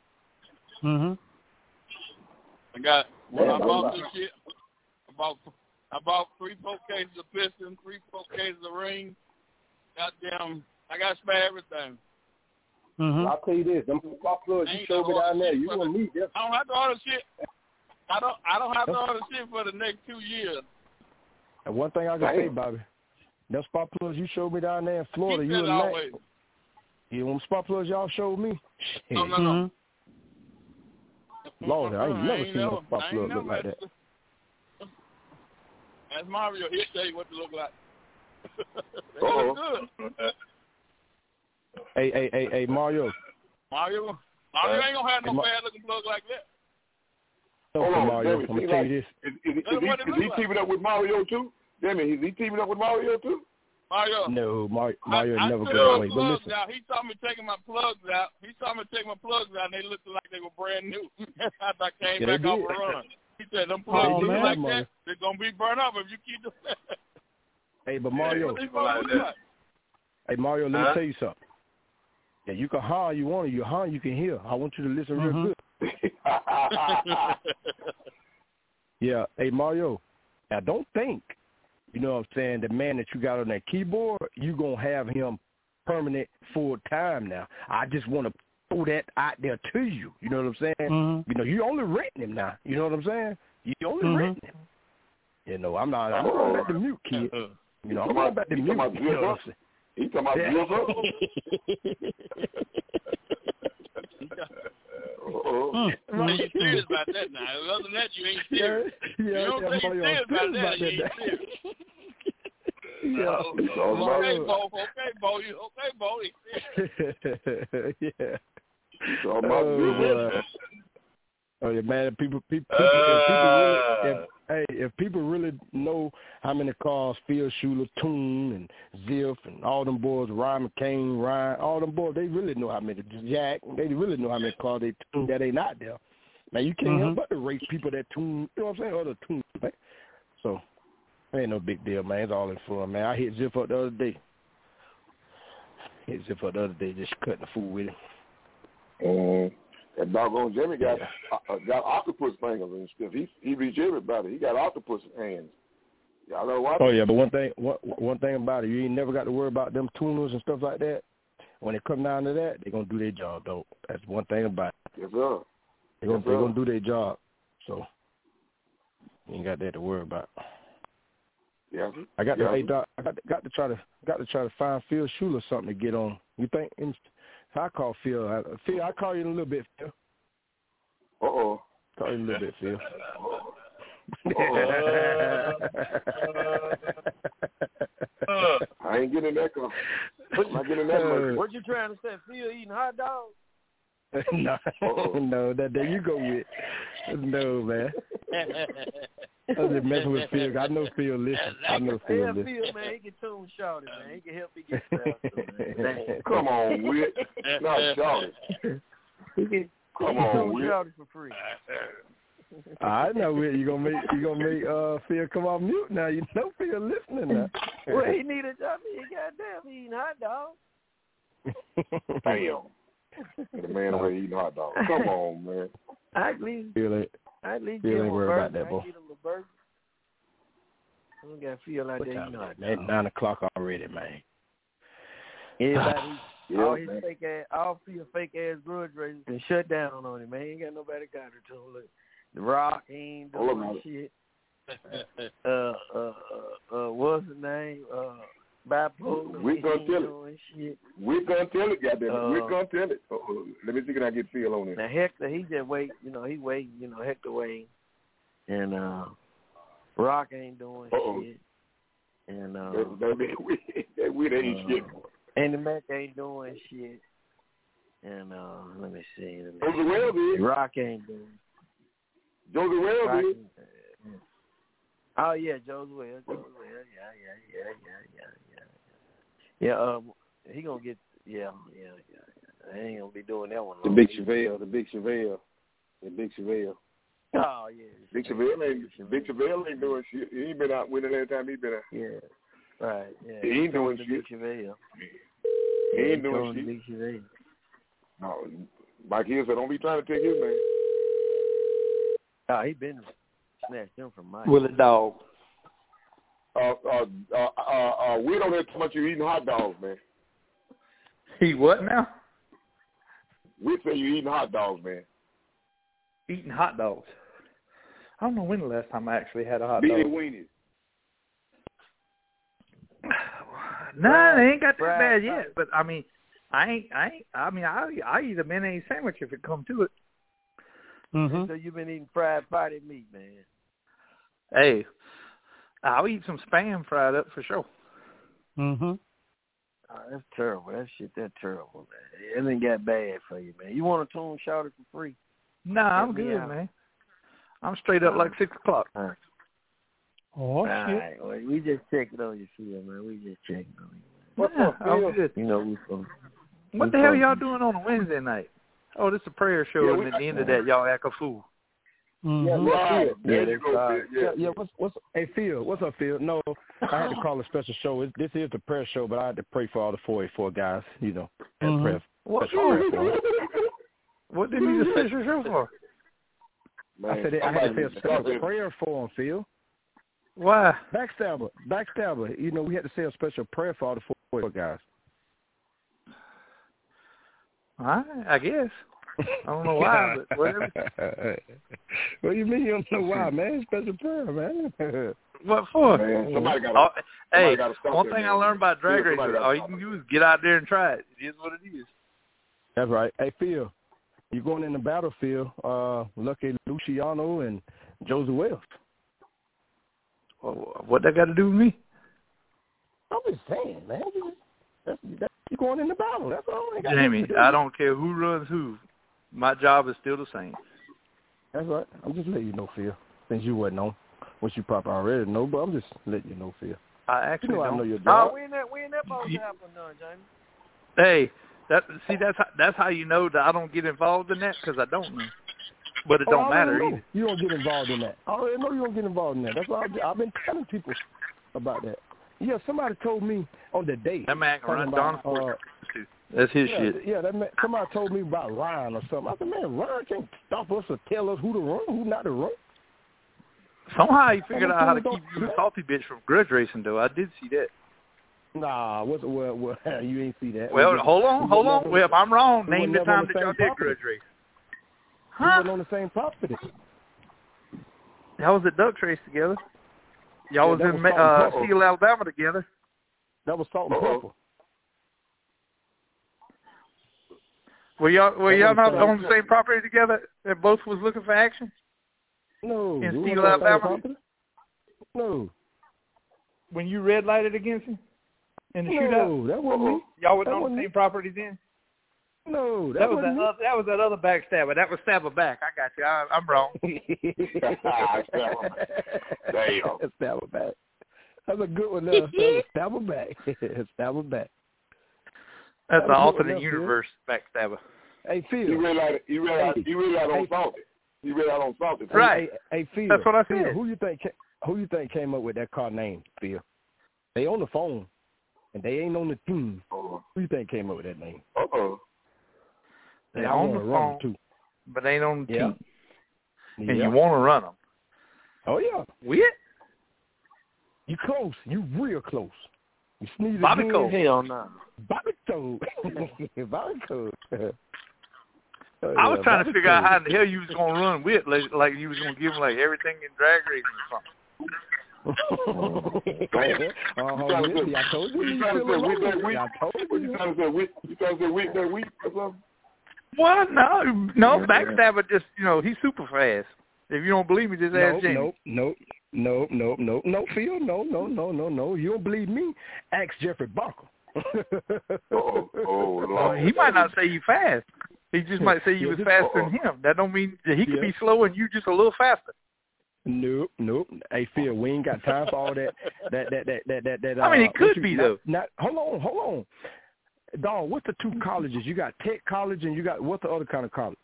I bought this shit. I bought 3-4 cases of piston, 3-4 cases of ring. Goddamn, I got to spare everything. I'll tell you this, them spark plugs you showed me down there, you gonna need them. I don't have to order shit. I don't have to order shit for the next 2 years. And one thing I can say, Bobby, them spark plugs you showed me down there in Florida, you and Mac. You them spark plugs y'all showed me? No. Lord, I ain't never seen a spark plug look like that. That's Mario. He'll tell you what to look like. They look good. Hey, Mario. Mario ain't gonna have no bad looking plug like that. Hold on, Mario. I'm gonna tell you this. Is he teaming up with Mario too? Damn it, is he teaming up with Mario too? Mario. No, Mario never goes away. But listen. Out. He saw me taking my plugs out. And they looked like they were brand new. After I came back off a run. He said, them plugs look like that. They're going to be burnt up if you keep them. Hey, but Mario. Hey, Mario, let me tell you something. Yeah, you can holler you want to. You holler, you can hear. I want you to listen real good. Yeah. Hey, Mario, now don't think, you know what I'm saying, the man that you got on that keyboard, you going to have him permanent full time now. I just want to throw that out there to you. You know what I'm saying? You know, you only renting him now. You know what I'm saying? You only renting him. You know, I'm not about the mute kid. You know, I'm not about the mute. You know what I'm saying? He talking about bills up? You serious about that now. Other than that, you ain't serious. You don't say you're serious about that, you ain't serious. Okay, Bo. Yeah. Oh yeah, man. If people really know how many cars Phil Schuler, Toon, and Ziff, and all them boys, Ryan McCain, all them boys, they really know how many Jack. They really know how many cars they tune that ain't out there. Now you can't help but to race people that tune. You know what I'm saying? Other tune, man. So ain't no big deal, man. It's all in fun, man. I hit Ziff up the other day. Just cutting the food with him. That doggone Jimmy got octopus fingers and stuff. He reached everybody. He got octopus hands. Y'all know what? Oh yeah, but one thing about it, you ain't never got to worry about them tuners and stuff like that. When it come down to that, they're gonna do their job though. That's one thing about it. Yes, sir. They're gonna do their job. So you ain't got that to worry about. Yeah. I got to try to find Phil Schuler something to get on. You think? I call Phil. I call you in a little bit, Phil. Call you in a little bit, Phil. I ain't getting that call. What you trying to say? Phil eating hot dogs? No, there you go with. No, man. I'm just messing with Phil. I know Phil listen. Phil, man, he can tune Shawty, man. He can help me get started. Come on, Whit. Not Shawty. Come on, Whit. Shawty for free. I know, Whit. You gonna make Phil come off mute now. You know Phil listening now. Well, he need a job. He goddamn eating hot dogs. Damn. The man over eating hot dogs. Come on, man. I at least ain't worried about that, boy. I don't got to feel like that. It's 9 o'clock already, man. Everybody, all fake ass grudge races been shut down on him, man. Ain't got nobody got her to him. Look, The Rock ain't doing shit. What's his name? Bipolar. We're gonna tell it. We're gonna tell it, goddamn. We're gonna tell it. Let me see, can I get Phil on it? Now Hector, he just wait. He waiting. Hector waiting, and Rock ain't doing shit, and that we ain't shit. And the Mac ain't doing shit, And let me see. Josie Wells did. Rock ain't doing. Josie Wells did. Oh yeah, Josie Wells. Yeah. He gonna get. Yeah. I ain't gonna be doing that one. The Big Chevelle. Oh yeah. Big Chevelle ain't doing shit. He ain't been out winning every time he been out. Yeah. Right. Yeah. He ain't doing shit. Big Chevelle. He ain't doing shit. Big Chevelle. No, Mike Hill said, don't be trying to take his man. Oh, he been snatched him from Mike. Willie Dog. We don't have too much you eating hot dogs, man. He what now? We say you eating hot dogs, man. Eating hot dogs. I don't know when the last time I actually had a hot Beanie dog. weenies. Nah, they ain't got that bad yet. But I mean, I eat a mayonnaise sandwich if it comes to it. Mm-hmm. So you've been eating fried potted meat, man. Hey, I'll eat some Spam fried up for sure. Mm-hmm. Oh, that's terrible. That's terrible, man. It ain't got bad for you, man. You want a tune shouted for free? Nah, I'm good, man. I'm straight up like 6 o'clock. All right. Oh, shit. Right. Well, we just checking on you, Phil, man. We just checking on you. What's up, Phil? Good. You know, we from. What the hell y'all doing on a Wednesday night? Oh, this is a prayer show, and at the end of that, y'all act a fool. Mm-hmm. Yeah, what's hey Phil? What's up, Phil? No, I had to call a special show. This is the prayer show, but I had to pray for all the 484 guys. You know, prayer. What did you do a special show for? Man, I said I had to say a special prayer for them, Phil. Why? Backstabber. You know, we had to say a special prayer for all the 484 guys. All right, I guess. I don't know why, but whatever. What do you mean you don't know why, man? Special prayer, man. What for? Man, somebody gotta stop one thing I learned about drag racing, all you can do is get out there and try it. It is what it is. That's right. Hey, Phil, you're going in the battlefield. Lucky Luciano and Josie Wells. Well, what that got to do with me? I'm just saying, man. You're going in the battle. That's all. Jamie, I don't care who runs who. My job is still the same. That's right. I'm just letting you know, Phil. Since you wasn't on, which you probably already know, but I'm just letting you know, Phil. I actually don't. I know your job. We ain't that supposed to happen, Jamie. Hey, that's how you know that I don't get involved in that, because I don't know. But it don't matter either. You don't get involved in that. I already know you don't get involved in that. That's why I've been telling people about that. Yeah, somebody told me on the date. That man can run Don Sports too. That's his shit. Yeah, that man, somebody told me about Ryan or something. I said, man, Ryan can't stop us or tell us who to run, who not to run. Somehow he figured out how to keep you a salty bitch from grudge racing, though. I did see that. Nah, well, you ain't see that. Well, hold on. Well, if I'm wrong, name the time that y'all did grudge race. We wasn't on the same property. Y'all was at Duck Race together. Y'all was in Steele, Alabama together. That was Salt and Pepper. Were y'all not on the same property together and both was looking for action? No. In Steele, Alabama? No. When you red lighted against him in the shootout? No, that wasn't me. Y'all wasn't on the same property then? No, that was that other backstabber. That was Stabber back. I got you. I'm wrong. Damn. Stabber back. That's a good one. Stabber back. Stabber back. That's an alternate universe backstabber. Hey, Phil. You realize on Salty. You realize on Salty. Right. Hey, Phil. That's what I said. Phil, who you think came up with that car name, Phil? They on the phone, and they ain't on the team. Who you think came up with that name? They on the phone, too. But they ain't on the team. And you want to run them. Oh, yeah. With? You close. You real close. You sneeze Bobby again. Cole. Hell no. Bobby Cole. Bobby Cole. I was trying to figure out how the hell you was going to run with, like you was going to give them like everything in drag racing or something. I told you. You trying to say with that week? You trying to say with that week or something? Well, no, Backstabber just, he's super fast. If you don't believe me, just ask Jamie. No, Phil, no. You don't believe me? Ask Jeffrey Barker. Lord. He might not say you fast. He just might say you was faster than him. That don't mean that he could be slow and you just a little faster. Nope. Hey, Phil, we ain't got time for all that. I mean, it could be though. Hold on. Dog, what's the two colleges? You got Tech College and you got what's the other kind of college?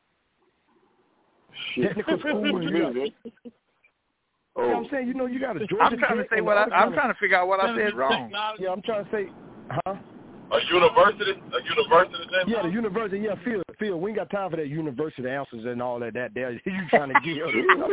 Technical school. You know what I'm saying? You know, you got a Georgia. I'm trying to say I'm trying to figure out what I said wrong. Yeah, I'm trying to say, A university? Yeah, the university. Yeah, Phil, we ain't got time for that university answers and all that. There, you trying to get?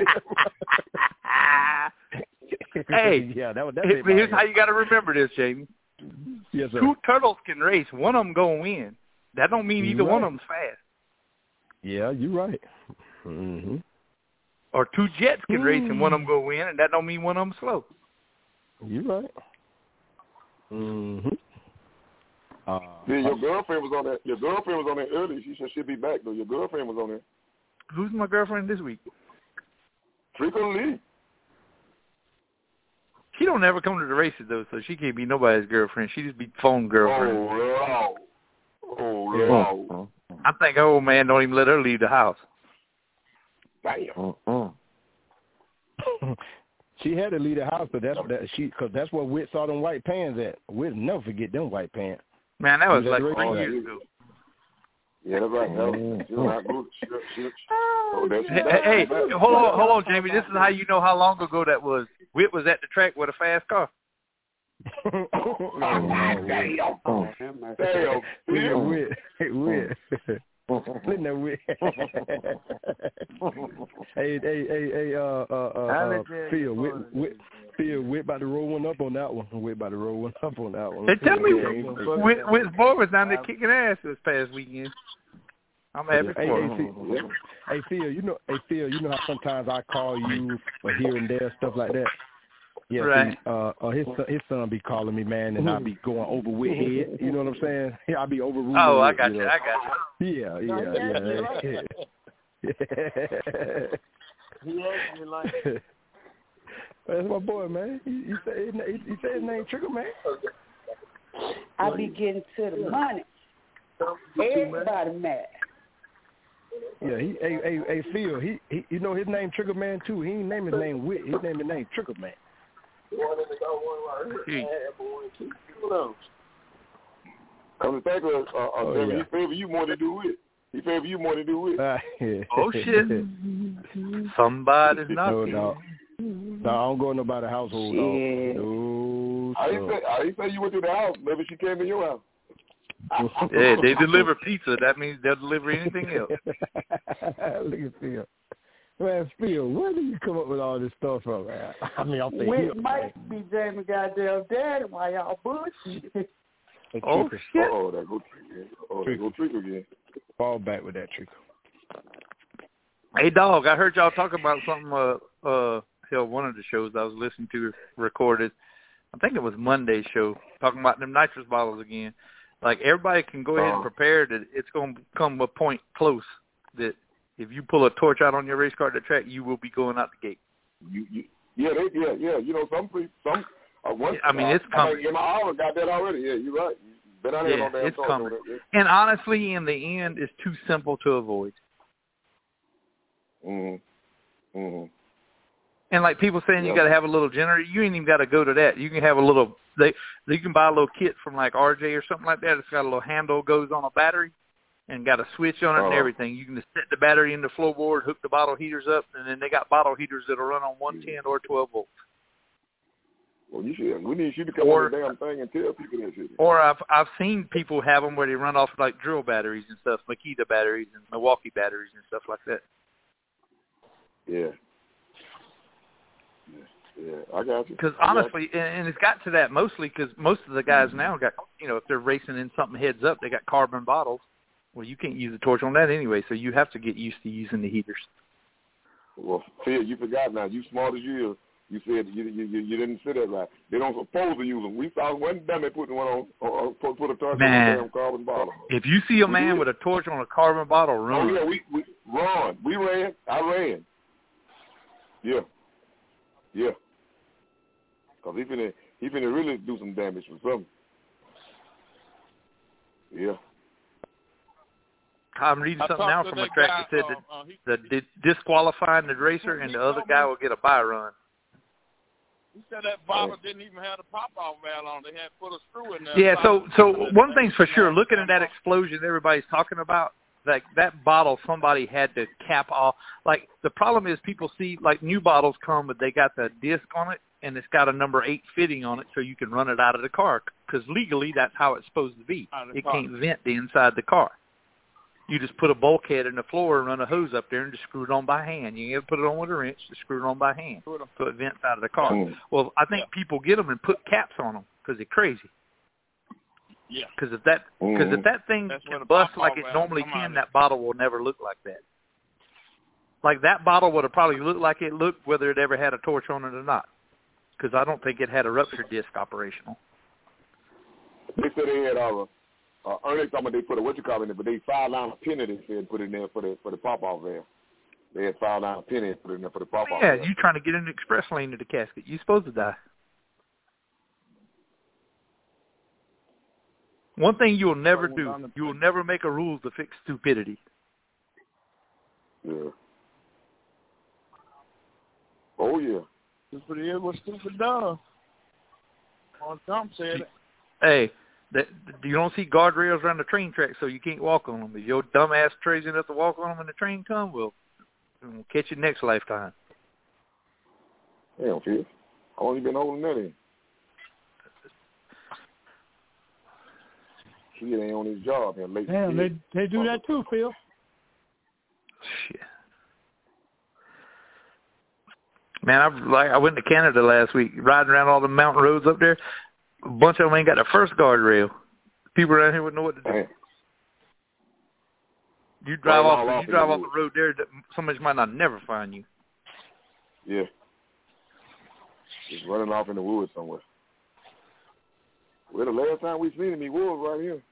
Hey, yeah, here's how you got to remember this, Jamie. Yes, sir. Two turtles can race. One of them gonna win. That don't mean either one of them's fast. Yeah, you're right. Mm-hmm. Or two jets can race and one of them go win, and that don't mean one of them slow. You're right. Mm-hmm. Your girlfriend was on that. Your girlfriend was on there earlier. She said she'll be back though. Your girlfriend was on there. Who's my girlfriend this week? Trika Lee. She don't ever come to the races though, so she can't be nobody's girlfriend. She just be phone girlfriend. Oh no. I think her old man don't even let her leave the house. Damn. She had to leave the house, but that's where Whit saw them white pants at. Whit never forget them white pants. Man, that was like 3 years ago. Yeah, that's right. Hey, hold on, Jamie. This is how you know how long ago that was. Whit was at the track with a fast car. Damn. Whit. Hey, Phil, Whit about to roll one up on that one. Hey, tell me, Whit's boy was down there kicking ass this past weekend. I'm happy for him. Hey, Phil, you know how sometimes I call you for here and there, stuff like that. Yeah, right. His son be calling me, man, and I be going over with head. You know what I'm saying? I be overruling. Oh, I got you. Yeah. He actually like. That's my boy, man. He said his name Trigger, man. I be getting to the money. Everybody mad. Yeah, hey Phil, he you know his name Trigger Man too. He ain't name his name Whit. His name Trigger Man. Come to think of it, he favor you more than do it. He favor you more than do it. Oh shit! Somebody's knocking. No, I don't go to nobody's household. No. I didn't say you went to the house. Maybe she came to your house. Yeah, they deliver pizza. That means they'll deliver anything else. Look at Phil. Man, Phil, where do you come up with all this stuff from, man? I mean, I'm thinking. It might be Jamie goddamn daddy while y'all bullshit. Oh, shit. That go trick again. Fall back with that trick. Hey, dog, I heard y'all talking about something, one of the shows I was listening to recorded. I think it was Monday's show, talking about them nitrous bottles again. Like, everybody can go ahead and prepare that it's going to come a point close that if you pull a torch out on your race car at the track, you will be going out the gate. Yeah. You know, it's coming. My hour got that already. Yeah, you're right. Been out here on that. It's coming. And honestly, in the end, it's too simple to avoid. Mm-hmm. And like people saying you got to have a little generator, you ain't even got to go to that. You can have a little. You can buy a little kit from like RJ or something like that. It's got a little handle goes on a battery, and got a switch on it and everything. You can just set the battery in the floorboard, hook the bottle heaters up, and then they got bottle heaters that'll run on 110 or 12 volts. Well, you should. We need you to come on the damn thing and tell people that shit. Or I've seen people have them where they run off like drill batteries and stuff, Makita batteries and Milwaukee batteries and stuff like that. Yeah, I got you. Because honestly, and it's got to that mostly because most of the guys now got, if they're racing in something heads up, they got carbon bottles. Well, you can't use a torch on that anyway, so you have to get used to using the heaters. Well, Phil, you forgot now. You smart as you is. You said you didn't say that right. They don't supposed to use them. We saw one dummy putting one on, put a torch on a damn carbon bottle. If you see a man with a torch on a carbon bottle, run. Oh, yeah, we run. We ran. I ran. Yeah. Because he finna really do some damage for something. Yeah. I'm reading something now from a track that said that disqualifying the racer and the other guy will get a bye run. He said that bottle didn't even have the pop-off valve on. They had put a screw in there. Yeah, so one thing's for sure, looking at that explosion everybody's talking about, like that bottle somebody had to cap off. Like the problem is people see like new bottles come, but they got the disc on it and it's got a number 8 fitting on it so you can run it out of the car because legally that's how it's supposed to be. It can't vent the inside the car. You just put a bulkhead in the floor and run a hose up there and just screw it on by hand. You can't put it on with a wrench, just screw it on by hand so it vents out of the car. Well, I think people get them and put caps on them because they're crazy. Yeah. Because if that thing can bust like it normally can, that bottle will never look like that. Like that bottle would have probably looked like it looked whether it ever had a torch on it or not. Because I don't think it had a rupture disc operational. They said they had Ernest, they put a in it, but they filed down a penny. They said put in there for the pop-off valve. They had filed down a penny and put it in there for the pop-off. Yeah, you trying to get in the express lane to the casket? You supposed to die. One thing you will never do, you will never make a rule to fix stupidity. Yeah. Oh yeah. Stupid is what stupid does. Trump said it. Hey. You don't see guardrails around the train track, so you can't walk on them. If your dumb ass crazy enough to walk on them when the train comes, we'll catch you next lifetime. Damn, Phil. How long you been holding that in? He ain't on his job here late. Damn, they do that too, Phil. Shit. Man, I went to Canada last week, riding around all the mountain roads up there. A bunch of them ain't got the first guardrail. People around here wouldn't know what to do. Damn. You drive off the road there, somebody might not never find you. Yeah. Just running off in the woods somewhere. Well, the last time we seen him, he was right here.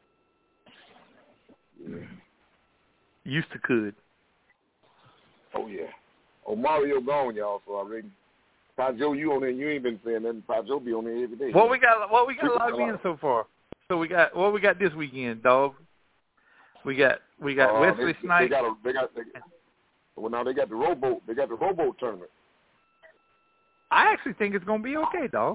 Yeah. Used to could. Oh, yeah. Oh, Mario gone, y'all, so I reckon. Pa Joe, you on there, you ain't been saying nothing. Pa Joe be on there every day. What we got logged in so far? So we got this weekend, dog. We got Wesley Snipes. Well, now they got the rowboat. They got the rowboat tournament. I actually think it's gonna be okay, dog.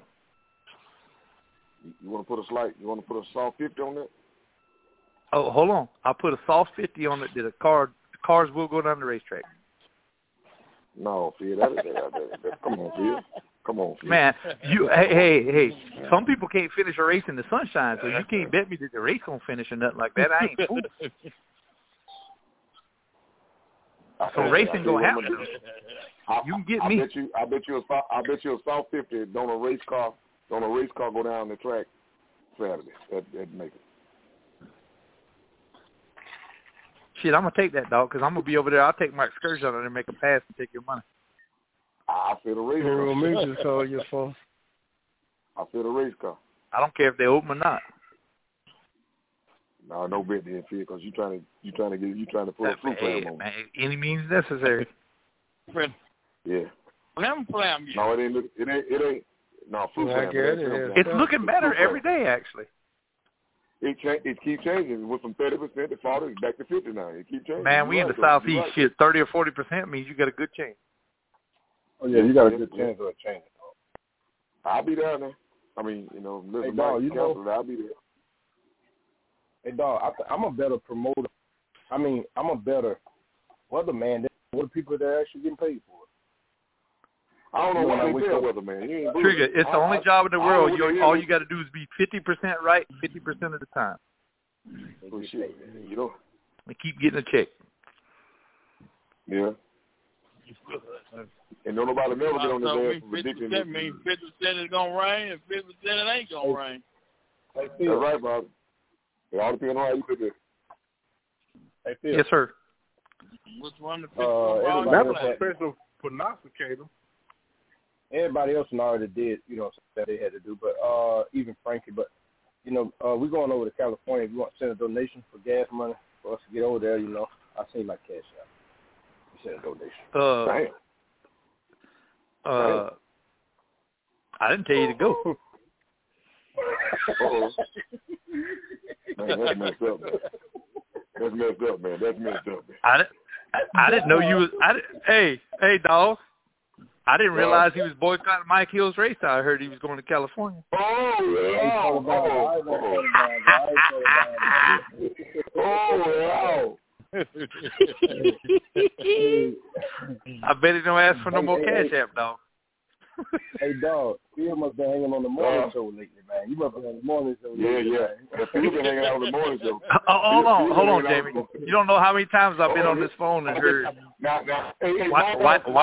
You want to put a soft 50 on that? Oh, hold on. I'll put a soft 50 on it that the cars will go down the racetrack. No, Phil, come on, Phil. Come on, Phil. Man, hey. Some people can't finish a race in the sunshine, so you can't bet me that the race won't finish or nothing like that. I ain't fool. So racing gonna happen. You can get me. I bet you a soft 50 on a race car go down the track Saturday. That'd make it. Shit, I'm going to take that, dog, because I'm going to be over there. I'll take my excursion on there and make a pass and take your money. I feel the race car. I feel the race car. I don't care if they open or not. No bet then, Phil, because you trying to put a fruit flam on. Man, any means necessary. Yeah. Flam. No, it ain't. No, fruit flam. It's looking better every day, actually. It keeps changing. It went from 30% to 40%, back to 50 now. It keeps changing. Man, we in the Southeast. Right. Shit, 30 or 40% means you got a good chance. Oh yeah, you got a good chance of a change. I'll be there now. I mean, listen, hey, dog, I'll be there. Hey, dog, I'm a better promoter. I mean, I'm a better weatherman than what people that are actually getting paid for it. I don't know why they tell weatherman. Trigger, it's the only job in the world. All you got to do is be 50% right 50% of the time. Oh, shit, and keep getting a check. Yeah. And don't nobody never get on the ass for predicting. That means 50% is gonna rain and 50% it ain't gonna rain. That's right, Bob. It all depends on how you put it. Hey, Phil. Yes, sir. Which one? That's a special prognosticator. Everybody else already did, that they had to do, but even Frankie. But we're going over to California. If you want to send a donation for gas money for us to get over there, I send my cash out. You send a donation. I didn't tell you to go. Man, that's messed up, man. That's messed up, man. I didn't know you was. Hey, dog. I didn't realize he was boycotting Mike Hill's race. I heard he was going to California. Wow. I bet he don't ask for no more cash app, dog. Hey, dog, Phil must be hanging on the morning show lately, man. You must be on the morning show lately. Yeah. Phil been hanging out on the morning show. Hold on, Jamie. You don't know how many times I've been on this phone and heard. Now, hey, Mike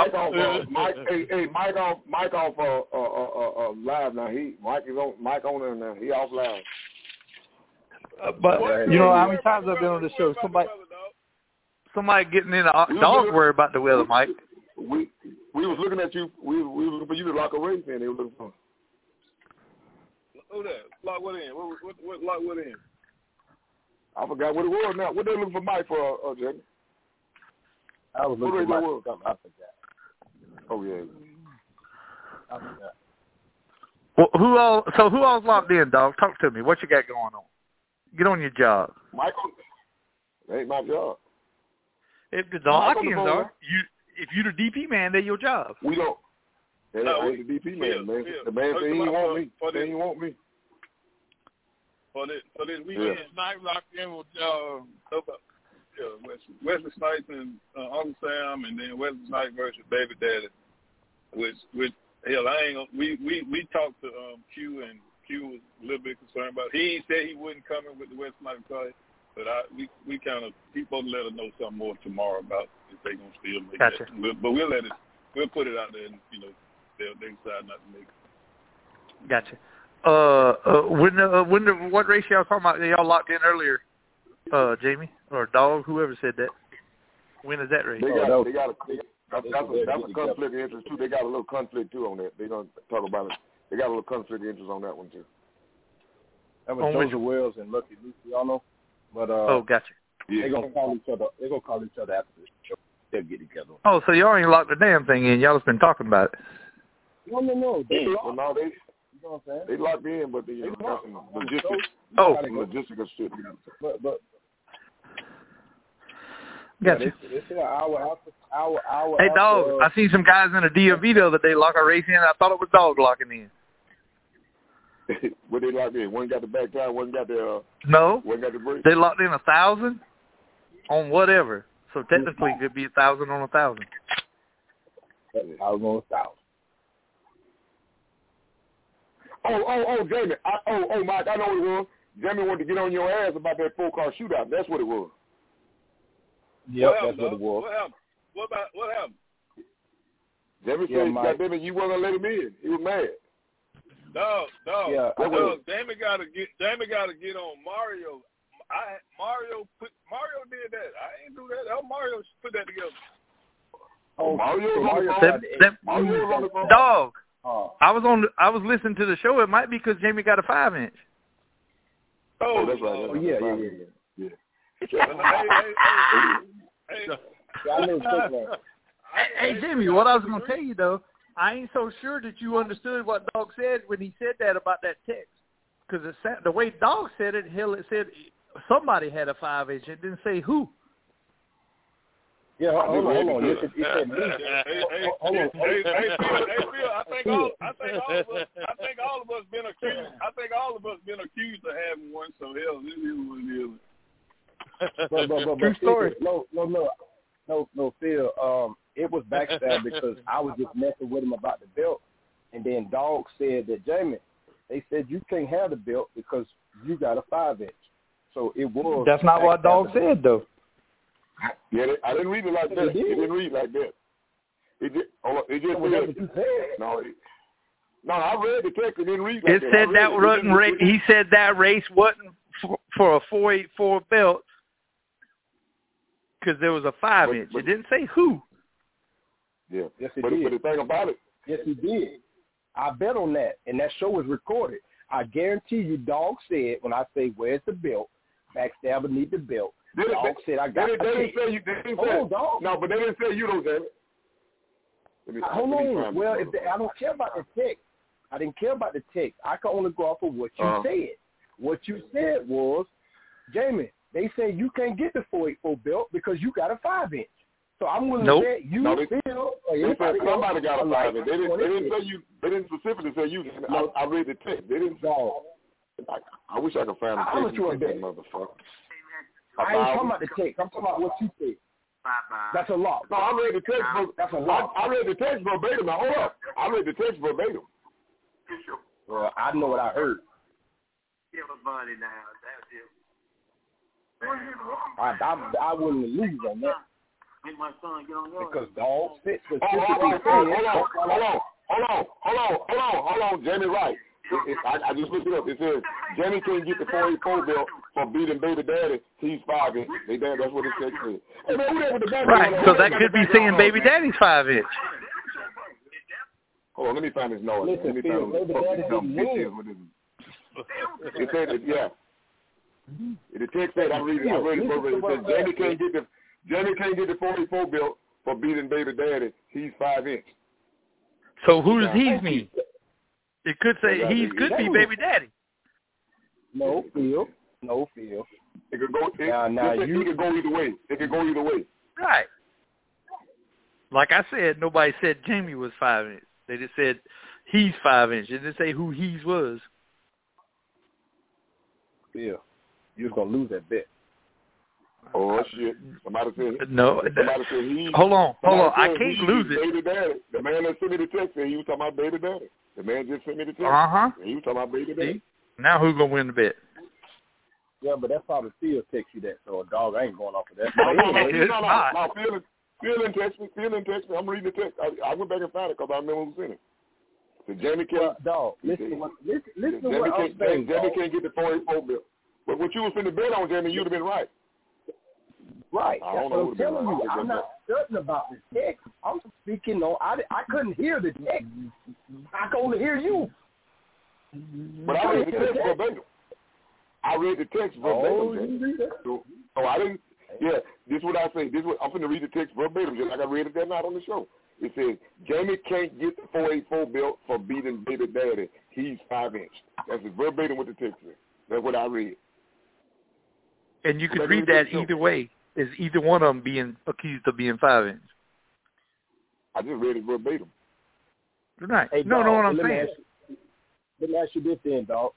off live now. Mike on there now. He off live. But you know how many times I've been on the show? Somebody getting in a dog worry about the weather, Mike. We was looking at you. We were looking for you to lock a race in. They were looking for. Who that? Lock what in? What lock what in? I forgot what it was now. What they looking for Mike for, Jamie? I was looking for Mike for something. I forgot. Oh, yeah. I forgot. Well, who all's locked in, dog? Talk to me. What you got going on? Get on your job. Michael, that ain't my job. If the Hawkins are, if you're the DP man, they're your job. We don't. That ain't the DP man, man. The man said he want me. He want me. For this weekend, Snipe locked in with Wesley Snipes and Uncle Sam, and then Wesley Snipes versus Baby Daddy. Which hell, we talked to Q, and Q was a little bit concerned about it. He said he wouldn't come in with the Wesley Snipes car, but we kind of people let us know something more tomorrow about if they gonna still make gotcha. it. But we'll put it out there, and they decide not to make it. Gotcha. What race y'all talking about? Y'all locked in earlier, Jamie or Dog, whoever said that. When is that race? That's a conflict of interest too. They got a little conflict too on that. They don't talk about it. They got a little conflict of interest on that one too. That was Joseph Wells and Lucky Luke, y'all know. But gotcha. They're gonna call each other. They're gonna call each other after this show. They'll get together. Oh, so y'all ain't locked the damn thing in. Y'all just been talking about it. No. They locked. You know what I'm saying? They locked in, but they got some logistics. Logistical shit. But gotcha. It's an hour. Hey, Dog, I seen some guys in a DMV the other day lock a race in. I thought it was Dog locking in. What they locked in? One got the back tire, one got the no. One got the brake. They locked in 1,000 on whatever. So technically, it could be 1,000 on 1,000. 1,000 on 1,000. Oh, Jamie. Mike, I know what it was. Jamie wanted to get on your ass about that 4-car shootout. That's what it was. Yep, that's what it was. What happened? Jamie said, "Goddamn, you wasn't gonna let him in. He was mad." No. Yeah, Jamie got to get on Mario. Mario did that. I ain't do that. Mario put that together. Mario. Dog. I was listening to the show. It might be because Jamie got a 5-inch. Oh, that's right. Oh, yeah. Hey, Jimmy, what I was going to tell you, though, I ain't so sure that you understood what Dog said when he said that about that text. Because the way Dog said it, it said somebody had a 5-inch. It didn't say who. Yeah, hold on. It said me. Hold on. Hey, Phil, I think all of us been accused. I think all of us been accused of having one. So hell, this is what it is. But true story. No, Phil. It was backstab because I was just messing with him about the belt, and then Dog said that Jamie, they said you can't have the belt because you got a 5-inch. So it was. That's not what Dog said, though. Yeah, I didn't read it like that. It didn't read like that. It just said. No, I read the text. It didn't read like that. It said that wasn't race. He said that race wasn't for a 484 belt because there was a 5-inch. It didn't say who. Yeah. Yes, it did. But the thing about it. Yes, he did. I bet on that, and that show was recorded. I guarantee you, Dog said when I say where's the belt, Backstabber need the belt. Dog said I got. They didn't say you. No, but they didn't say you don't, David. Hold on. Well, I don't care about the text. I didn't care about the text. I can only go off of what you said. What you said was, Jamie, they say you can't get the 484 belt because you got a 5-inch. So I'm willing to bet you feel. They said somebody got a 5-inch. They didn't say you. They didn't specifically say you. I read the text. They didn't say. I wish I could find the text. How much you want to bet, motherfucker? I ain't talking about the text. I'm talking about what you said. That's a lot. No, I read the text. That's a lot. I read the text verbatim. Now hold up. I read the text verbatim. Well, I know what I heard. I wouldn't lose on that. Because dog fits the Hold on, Jamie Wright. I just looked it up. It says Jamie can't get the 484 belt for beating Baby Daddy. He's 5-inch. That's what it says. Hey, man, right, so that could be saying Baby Daddy's 5-inch. Hold on, let me find his noise. Listen, Baby Daddy didn't win. It said that, yeah. The text said, I read it verbatim. It said Jamie can't get the 484 belt for beating Baby Daddy. He's 5-inch. So who does he mean? It could say he could be Baby Daddy. No, Phil. It could go. It could go either way. It could go either way. Right. Like I said, nobody said Jamie was 5-inch. They just said he's 5-inch. They didn't say who he's was. Yeah, you're gonna lose that bet. Oh shit! Somebody said no. Somebody said he. Hold on. I can't lose it. Baby Daddy. The man that sent me the text said he was talking about Baby Daddy. The man just sent me the text. He was talking about Baby Daddy. Now who's gonna win the bet? Yeah, but that's probably Phil text you that, so dog, I ain't going off of that. No, Phil didn't text me. I'm reading the text. I went back and found it because I remember who sent it. So Jamie can't. Dog, listen to what I'm saying. Jamie can't get the 484 bill. But what you was finna bet on, Jamie, you'd have been right. Right. That's what I'm telling you. I'm not certain about the text. I'm speaking on. I couldn't hear the text. I can only hear you. But I read the text verbatim. I read the text verbatim. So I didn't. Yeah, this is what I say. I'm finna read the text verbatim, just like I read it that night on the show. It says Jamie can't get the 484 belt for beating Baby Daddy. He's 5-inch. That's verbatim what the text says. That's what I read. And you could read that either way. Is either one of them being accused of being 5-inch? I just read it verbatim. Right. Hey, no, what I'm saying. Let me ask you this then, dog.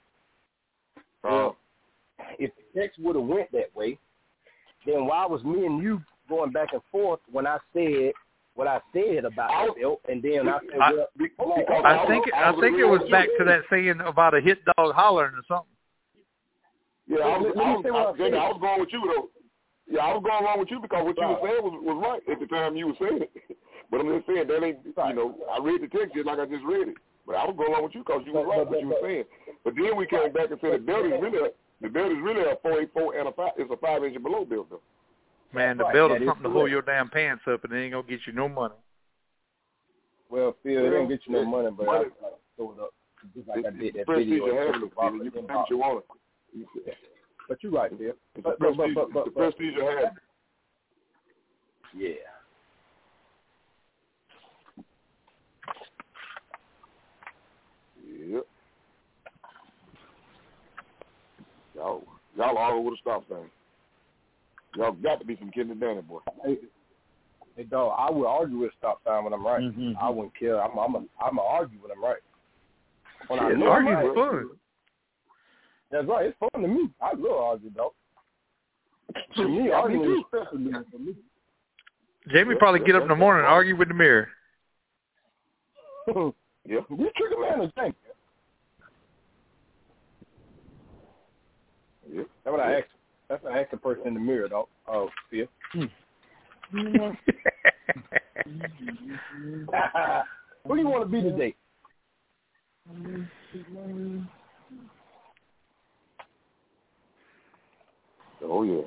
If the text would have went that way, then why was me and you going back and forth when I said what I said about the belt, and then I said, I think it was back to that saying about a hit dog hollering or something. Yeah, I was going with you though. Yeah, I was going along with you because what you were saying was right at the time you were saying it. But I'm just saying that ain't, I read the text just like I just read it. But I was going along with you because you were right what you were saying. But then we came back and said the belt is really a 484 and it's a 5-inch and below belt though. Man, the belt is something to hold your damn pants up, and it ain't gonna get you no money. Well, Phil, it ain't get you no money, but I throw it up just like I did that video. You can do what you want. But you're right, Phil. The prestige you have. Yeah. Yep. Y'all all over the stop sign. Y'all got to be some Kendall Danny, boy. Hey, dog, I would argue with stop sign when I'm right. Mm-hmm. I wouldn't care. I'm argue when I'm right. When I know arguing right, fun. That's right. It's fun to me. I love arguing, dog. To me, arguing is special for me. Jamie probably get up in the morning and argue with the mirror. Yeah. You trigger man or Jamie? Yeah. That's what I asked. That's what I asked the person in the mirror, dog. Oh, Phil. Who do you want to be today? Oh yeah.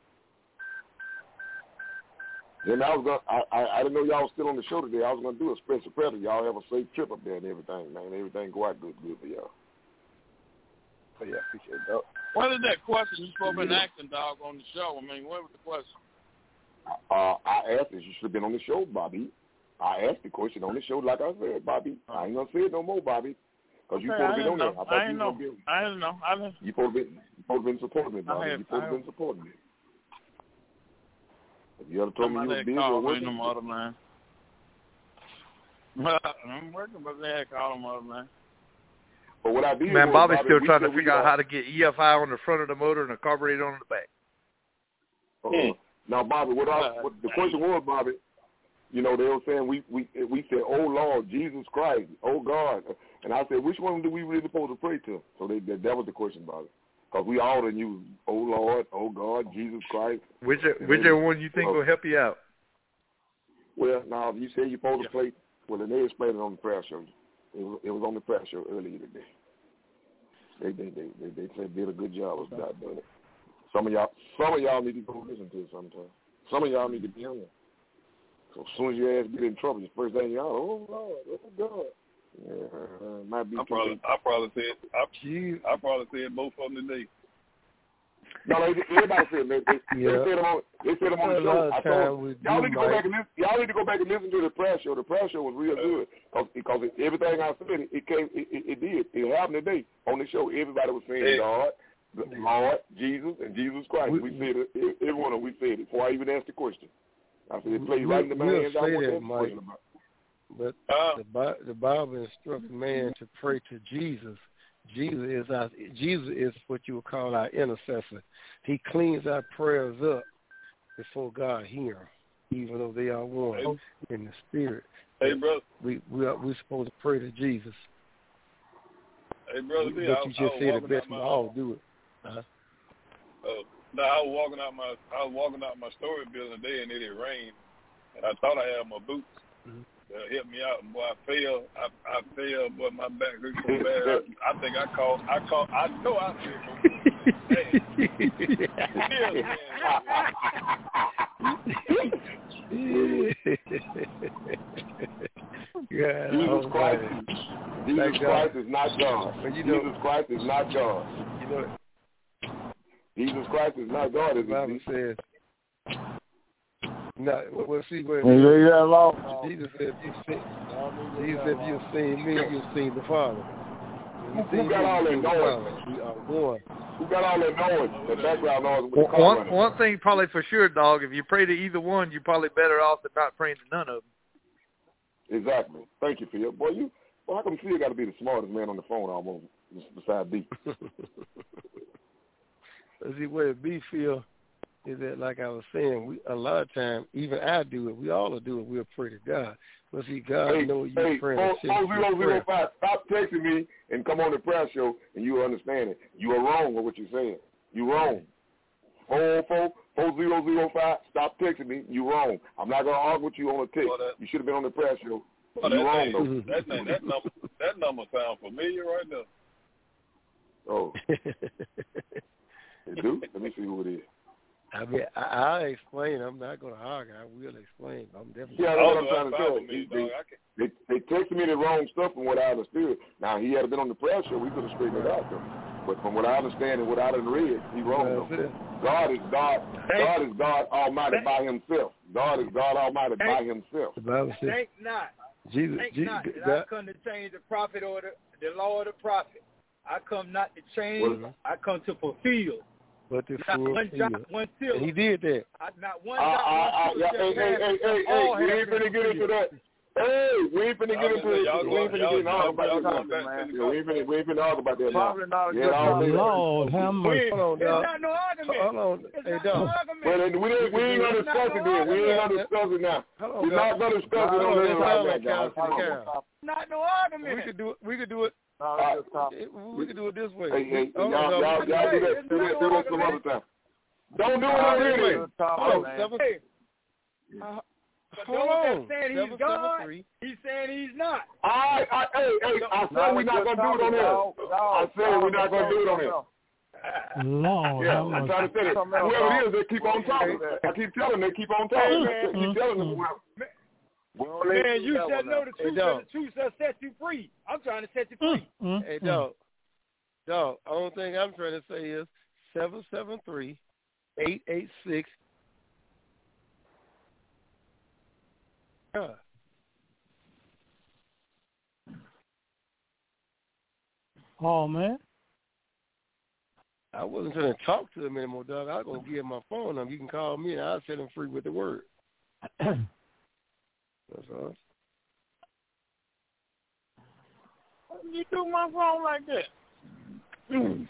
Then I didn't know y'all was still on the show today. I was gonna do a special prayer. Y'all have a safe trip up there and everything, man. Everything go out good for y'all. Oh yeah, appreciate it, dog. What is that question you supposed to be asking, dog, on the show? I mean, what was the question? I asked if you should have been on the show, Bobby. I asked the question on the show like I said, Bobby. I ain't gonna say it no more, Bobby. Because you supposed to be on there. I didn't know. You supposed to be supporting me, Bobby. You supposed to be supporting me. If you ever told me you was busy or working. Man. I'm working, but they had called him other man. But what I did man, was, Bobby's still trying to figure out how to get EFI on the front of the motor and a carburetor on the back. Now, Bobby, what the question was, Bobby, you know, they were saying we said, oh, Lord, Jesus Christ, oh, God. And I said, which one do we really supposed to pray to? So that was the question, Bobby. Because we all done use, oh, Lord, oh, God, Jesus Christ. Whichever one you think will help you out? Well, now, you said you're supposed to play, well, and they explained it on the prayer show. It was on the prayer show earlier today. They said did a good job of not doing it. Some of y'all need to go listen to it sometime. Some of y'all need to be on there. So as soon as your ass get in trouble, the first thing y'all, oh Lord, oh God. Yeah, might be. I probably said both of them today. No, everybody said they said them on the show. I told y'all need to go back and listen. Y'all need to go back and listen to the prayer show. The prayer show was real good because everything I said, it did. It happened today on the show. Everybody was saying God, the Lord, Jesus, and Jesus Christ. We said it. Everyone we said it before I even asked the question. I said it plays right in the man's. I want to ask the question about. But the Bible instructs man to pray to Jesus. Jesus is what you would call our intercessor. He cleans our prayers up before God hear them, even though they are one in the spirit. Hey, brother. We're supposed to pray to Jesus. Hey, brother. But you just say the best we all do it. I was walking out my storage building today, and it had rained, and I thought I had my boots. Help me out, and boy, I fell. I fell, boy, my back hurt so bad. I think I know I fell. Jesus Christ is not God. Jesus Christ is not God. You know, Jesus Christ is not God, as the Bible says. No, well, see, where Jesus said, if you've seen me, you've seen the Father. Who got all that noise? Who got all that noise? The background noise. One thing probably for sure, dog, if you pray to either one, you're probably better off than not praying to none of them. Exactly. Thank you, Phil. Boy, how come Phil got to be the smartest man on the phone almost, beside B? See, where B, Phil, is that, like I was saying, a lot of times, even I do it, we all do it, we'll pray to God. But see, God knows you're praying. 4005, stop texting me and come on the prayer show, and you'll understand it. You are wrong with what you're saying. You're wrong. 404-4005, stop texting me. You're wrong. I'm not going to argue with you on a text. You should have been on the prayer show. You're wrong, though. That number sounds familiar right now. Oh. It do? Let me see who it is. I mean, I'll explain. I'm not going to argue. I will explain. I'm definitely. Yeah, that's what I'm trying to tell you. They texted me the wrong stuff from what I understood. Now, he had been on the prayer show. We could have straightened it out, though. But from what I understand and what I done read, he's wrong, though. God is God. God is God Almighty by himself. God is God Almighty by himself. The Bible says, think not. Jesus, that I come to change the prophet or the law of the prophet. I come not to change. I come to fulfill. But the full one till. And he did that. Not one hey, we ain't finna get into that. Hey, we ain't finna get into it. We ain't finna argue about that, man. We ain't finna argue about that now. Lord, how much? Hold on, dog. It's not no argument. Hold on. Hey, dog. Well, we ain't gonna discuss it then. We ain't gonna discuss it now. We're not gonna discuss it on this right now, guys. Not no argument. We could do it. We can do it this way. Hey, y'all do that some other time. Don't do it on here. Hold on. Saying he's God, he's saying he's not. I said we're not gonna do it on here. I said we're not gonna do it on here. Lord, yeah, I'm trying to say that. Whoever it is, they keep on talking. I keep telling them, they keep on talking. Keep telling them. Man, you shall know the truth, and the truth shall set you free. I'm trying to set you free. Hey, dog, only thing I'm trying to say is 773-886. Oh, man. I wasn't going to talk to him anymore, dog. I was going to give him my phone number. You can call me, and I'll set him free with the word. That's all. Why did you do my phone like that?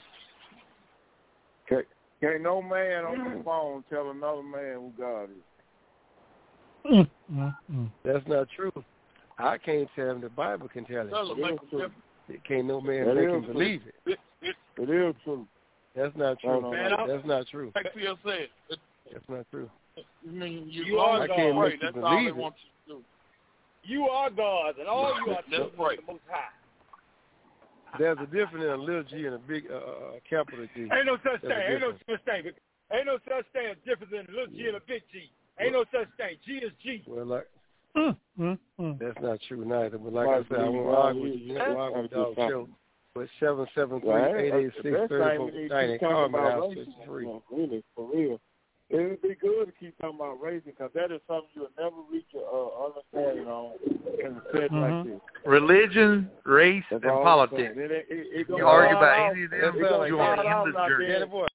Can't no man on the phone tell another man who God is. That's not true. I can't tell him. The Bible can tell him. It can't no man make him believe it. It is true. That's not true. That's not true. Like Phil said. That's not true. I mean, you are God. I can't make you believe it. You are God, and all you are children of the Most High. There's a difference in a little G and a big capital G. Ain't no such thing. Ain't no such thing. Ain't no such thing difference in a little G and a big G. Ain't no such thing. G is G. Well, like, that's not true neither. But like I said, I won't argue with you. Argue with dog show. But 773-886-3490. Call me out. Really, for real. It would be good to keep talking about raising because that is something you'll never reach understanding on in a set like this. Religion, race, and politics. You argue about any of them, you're on the journey.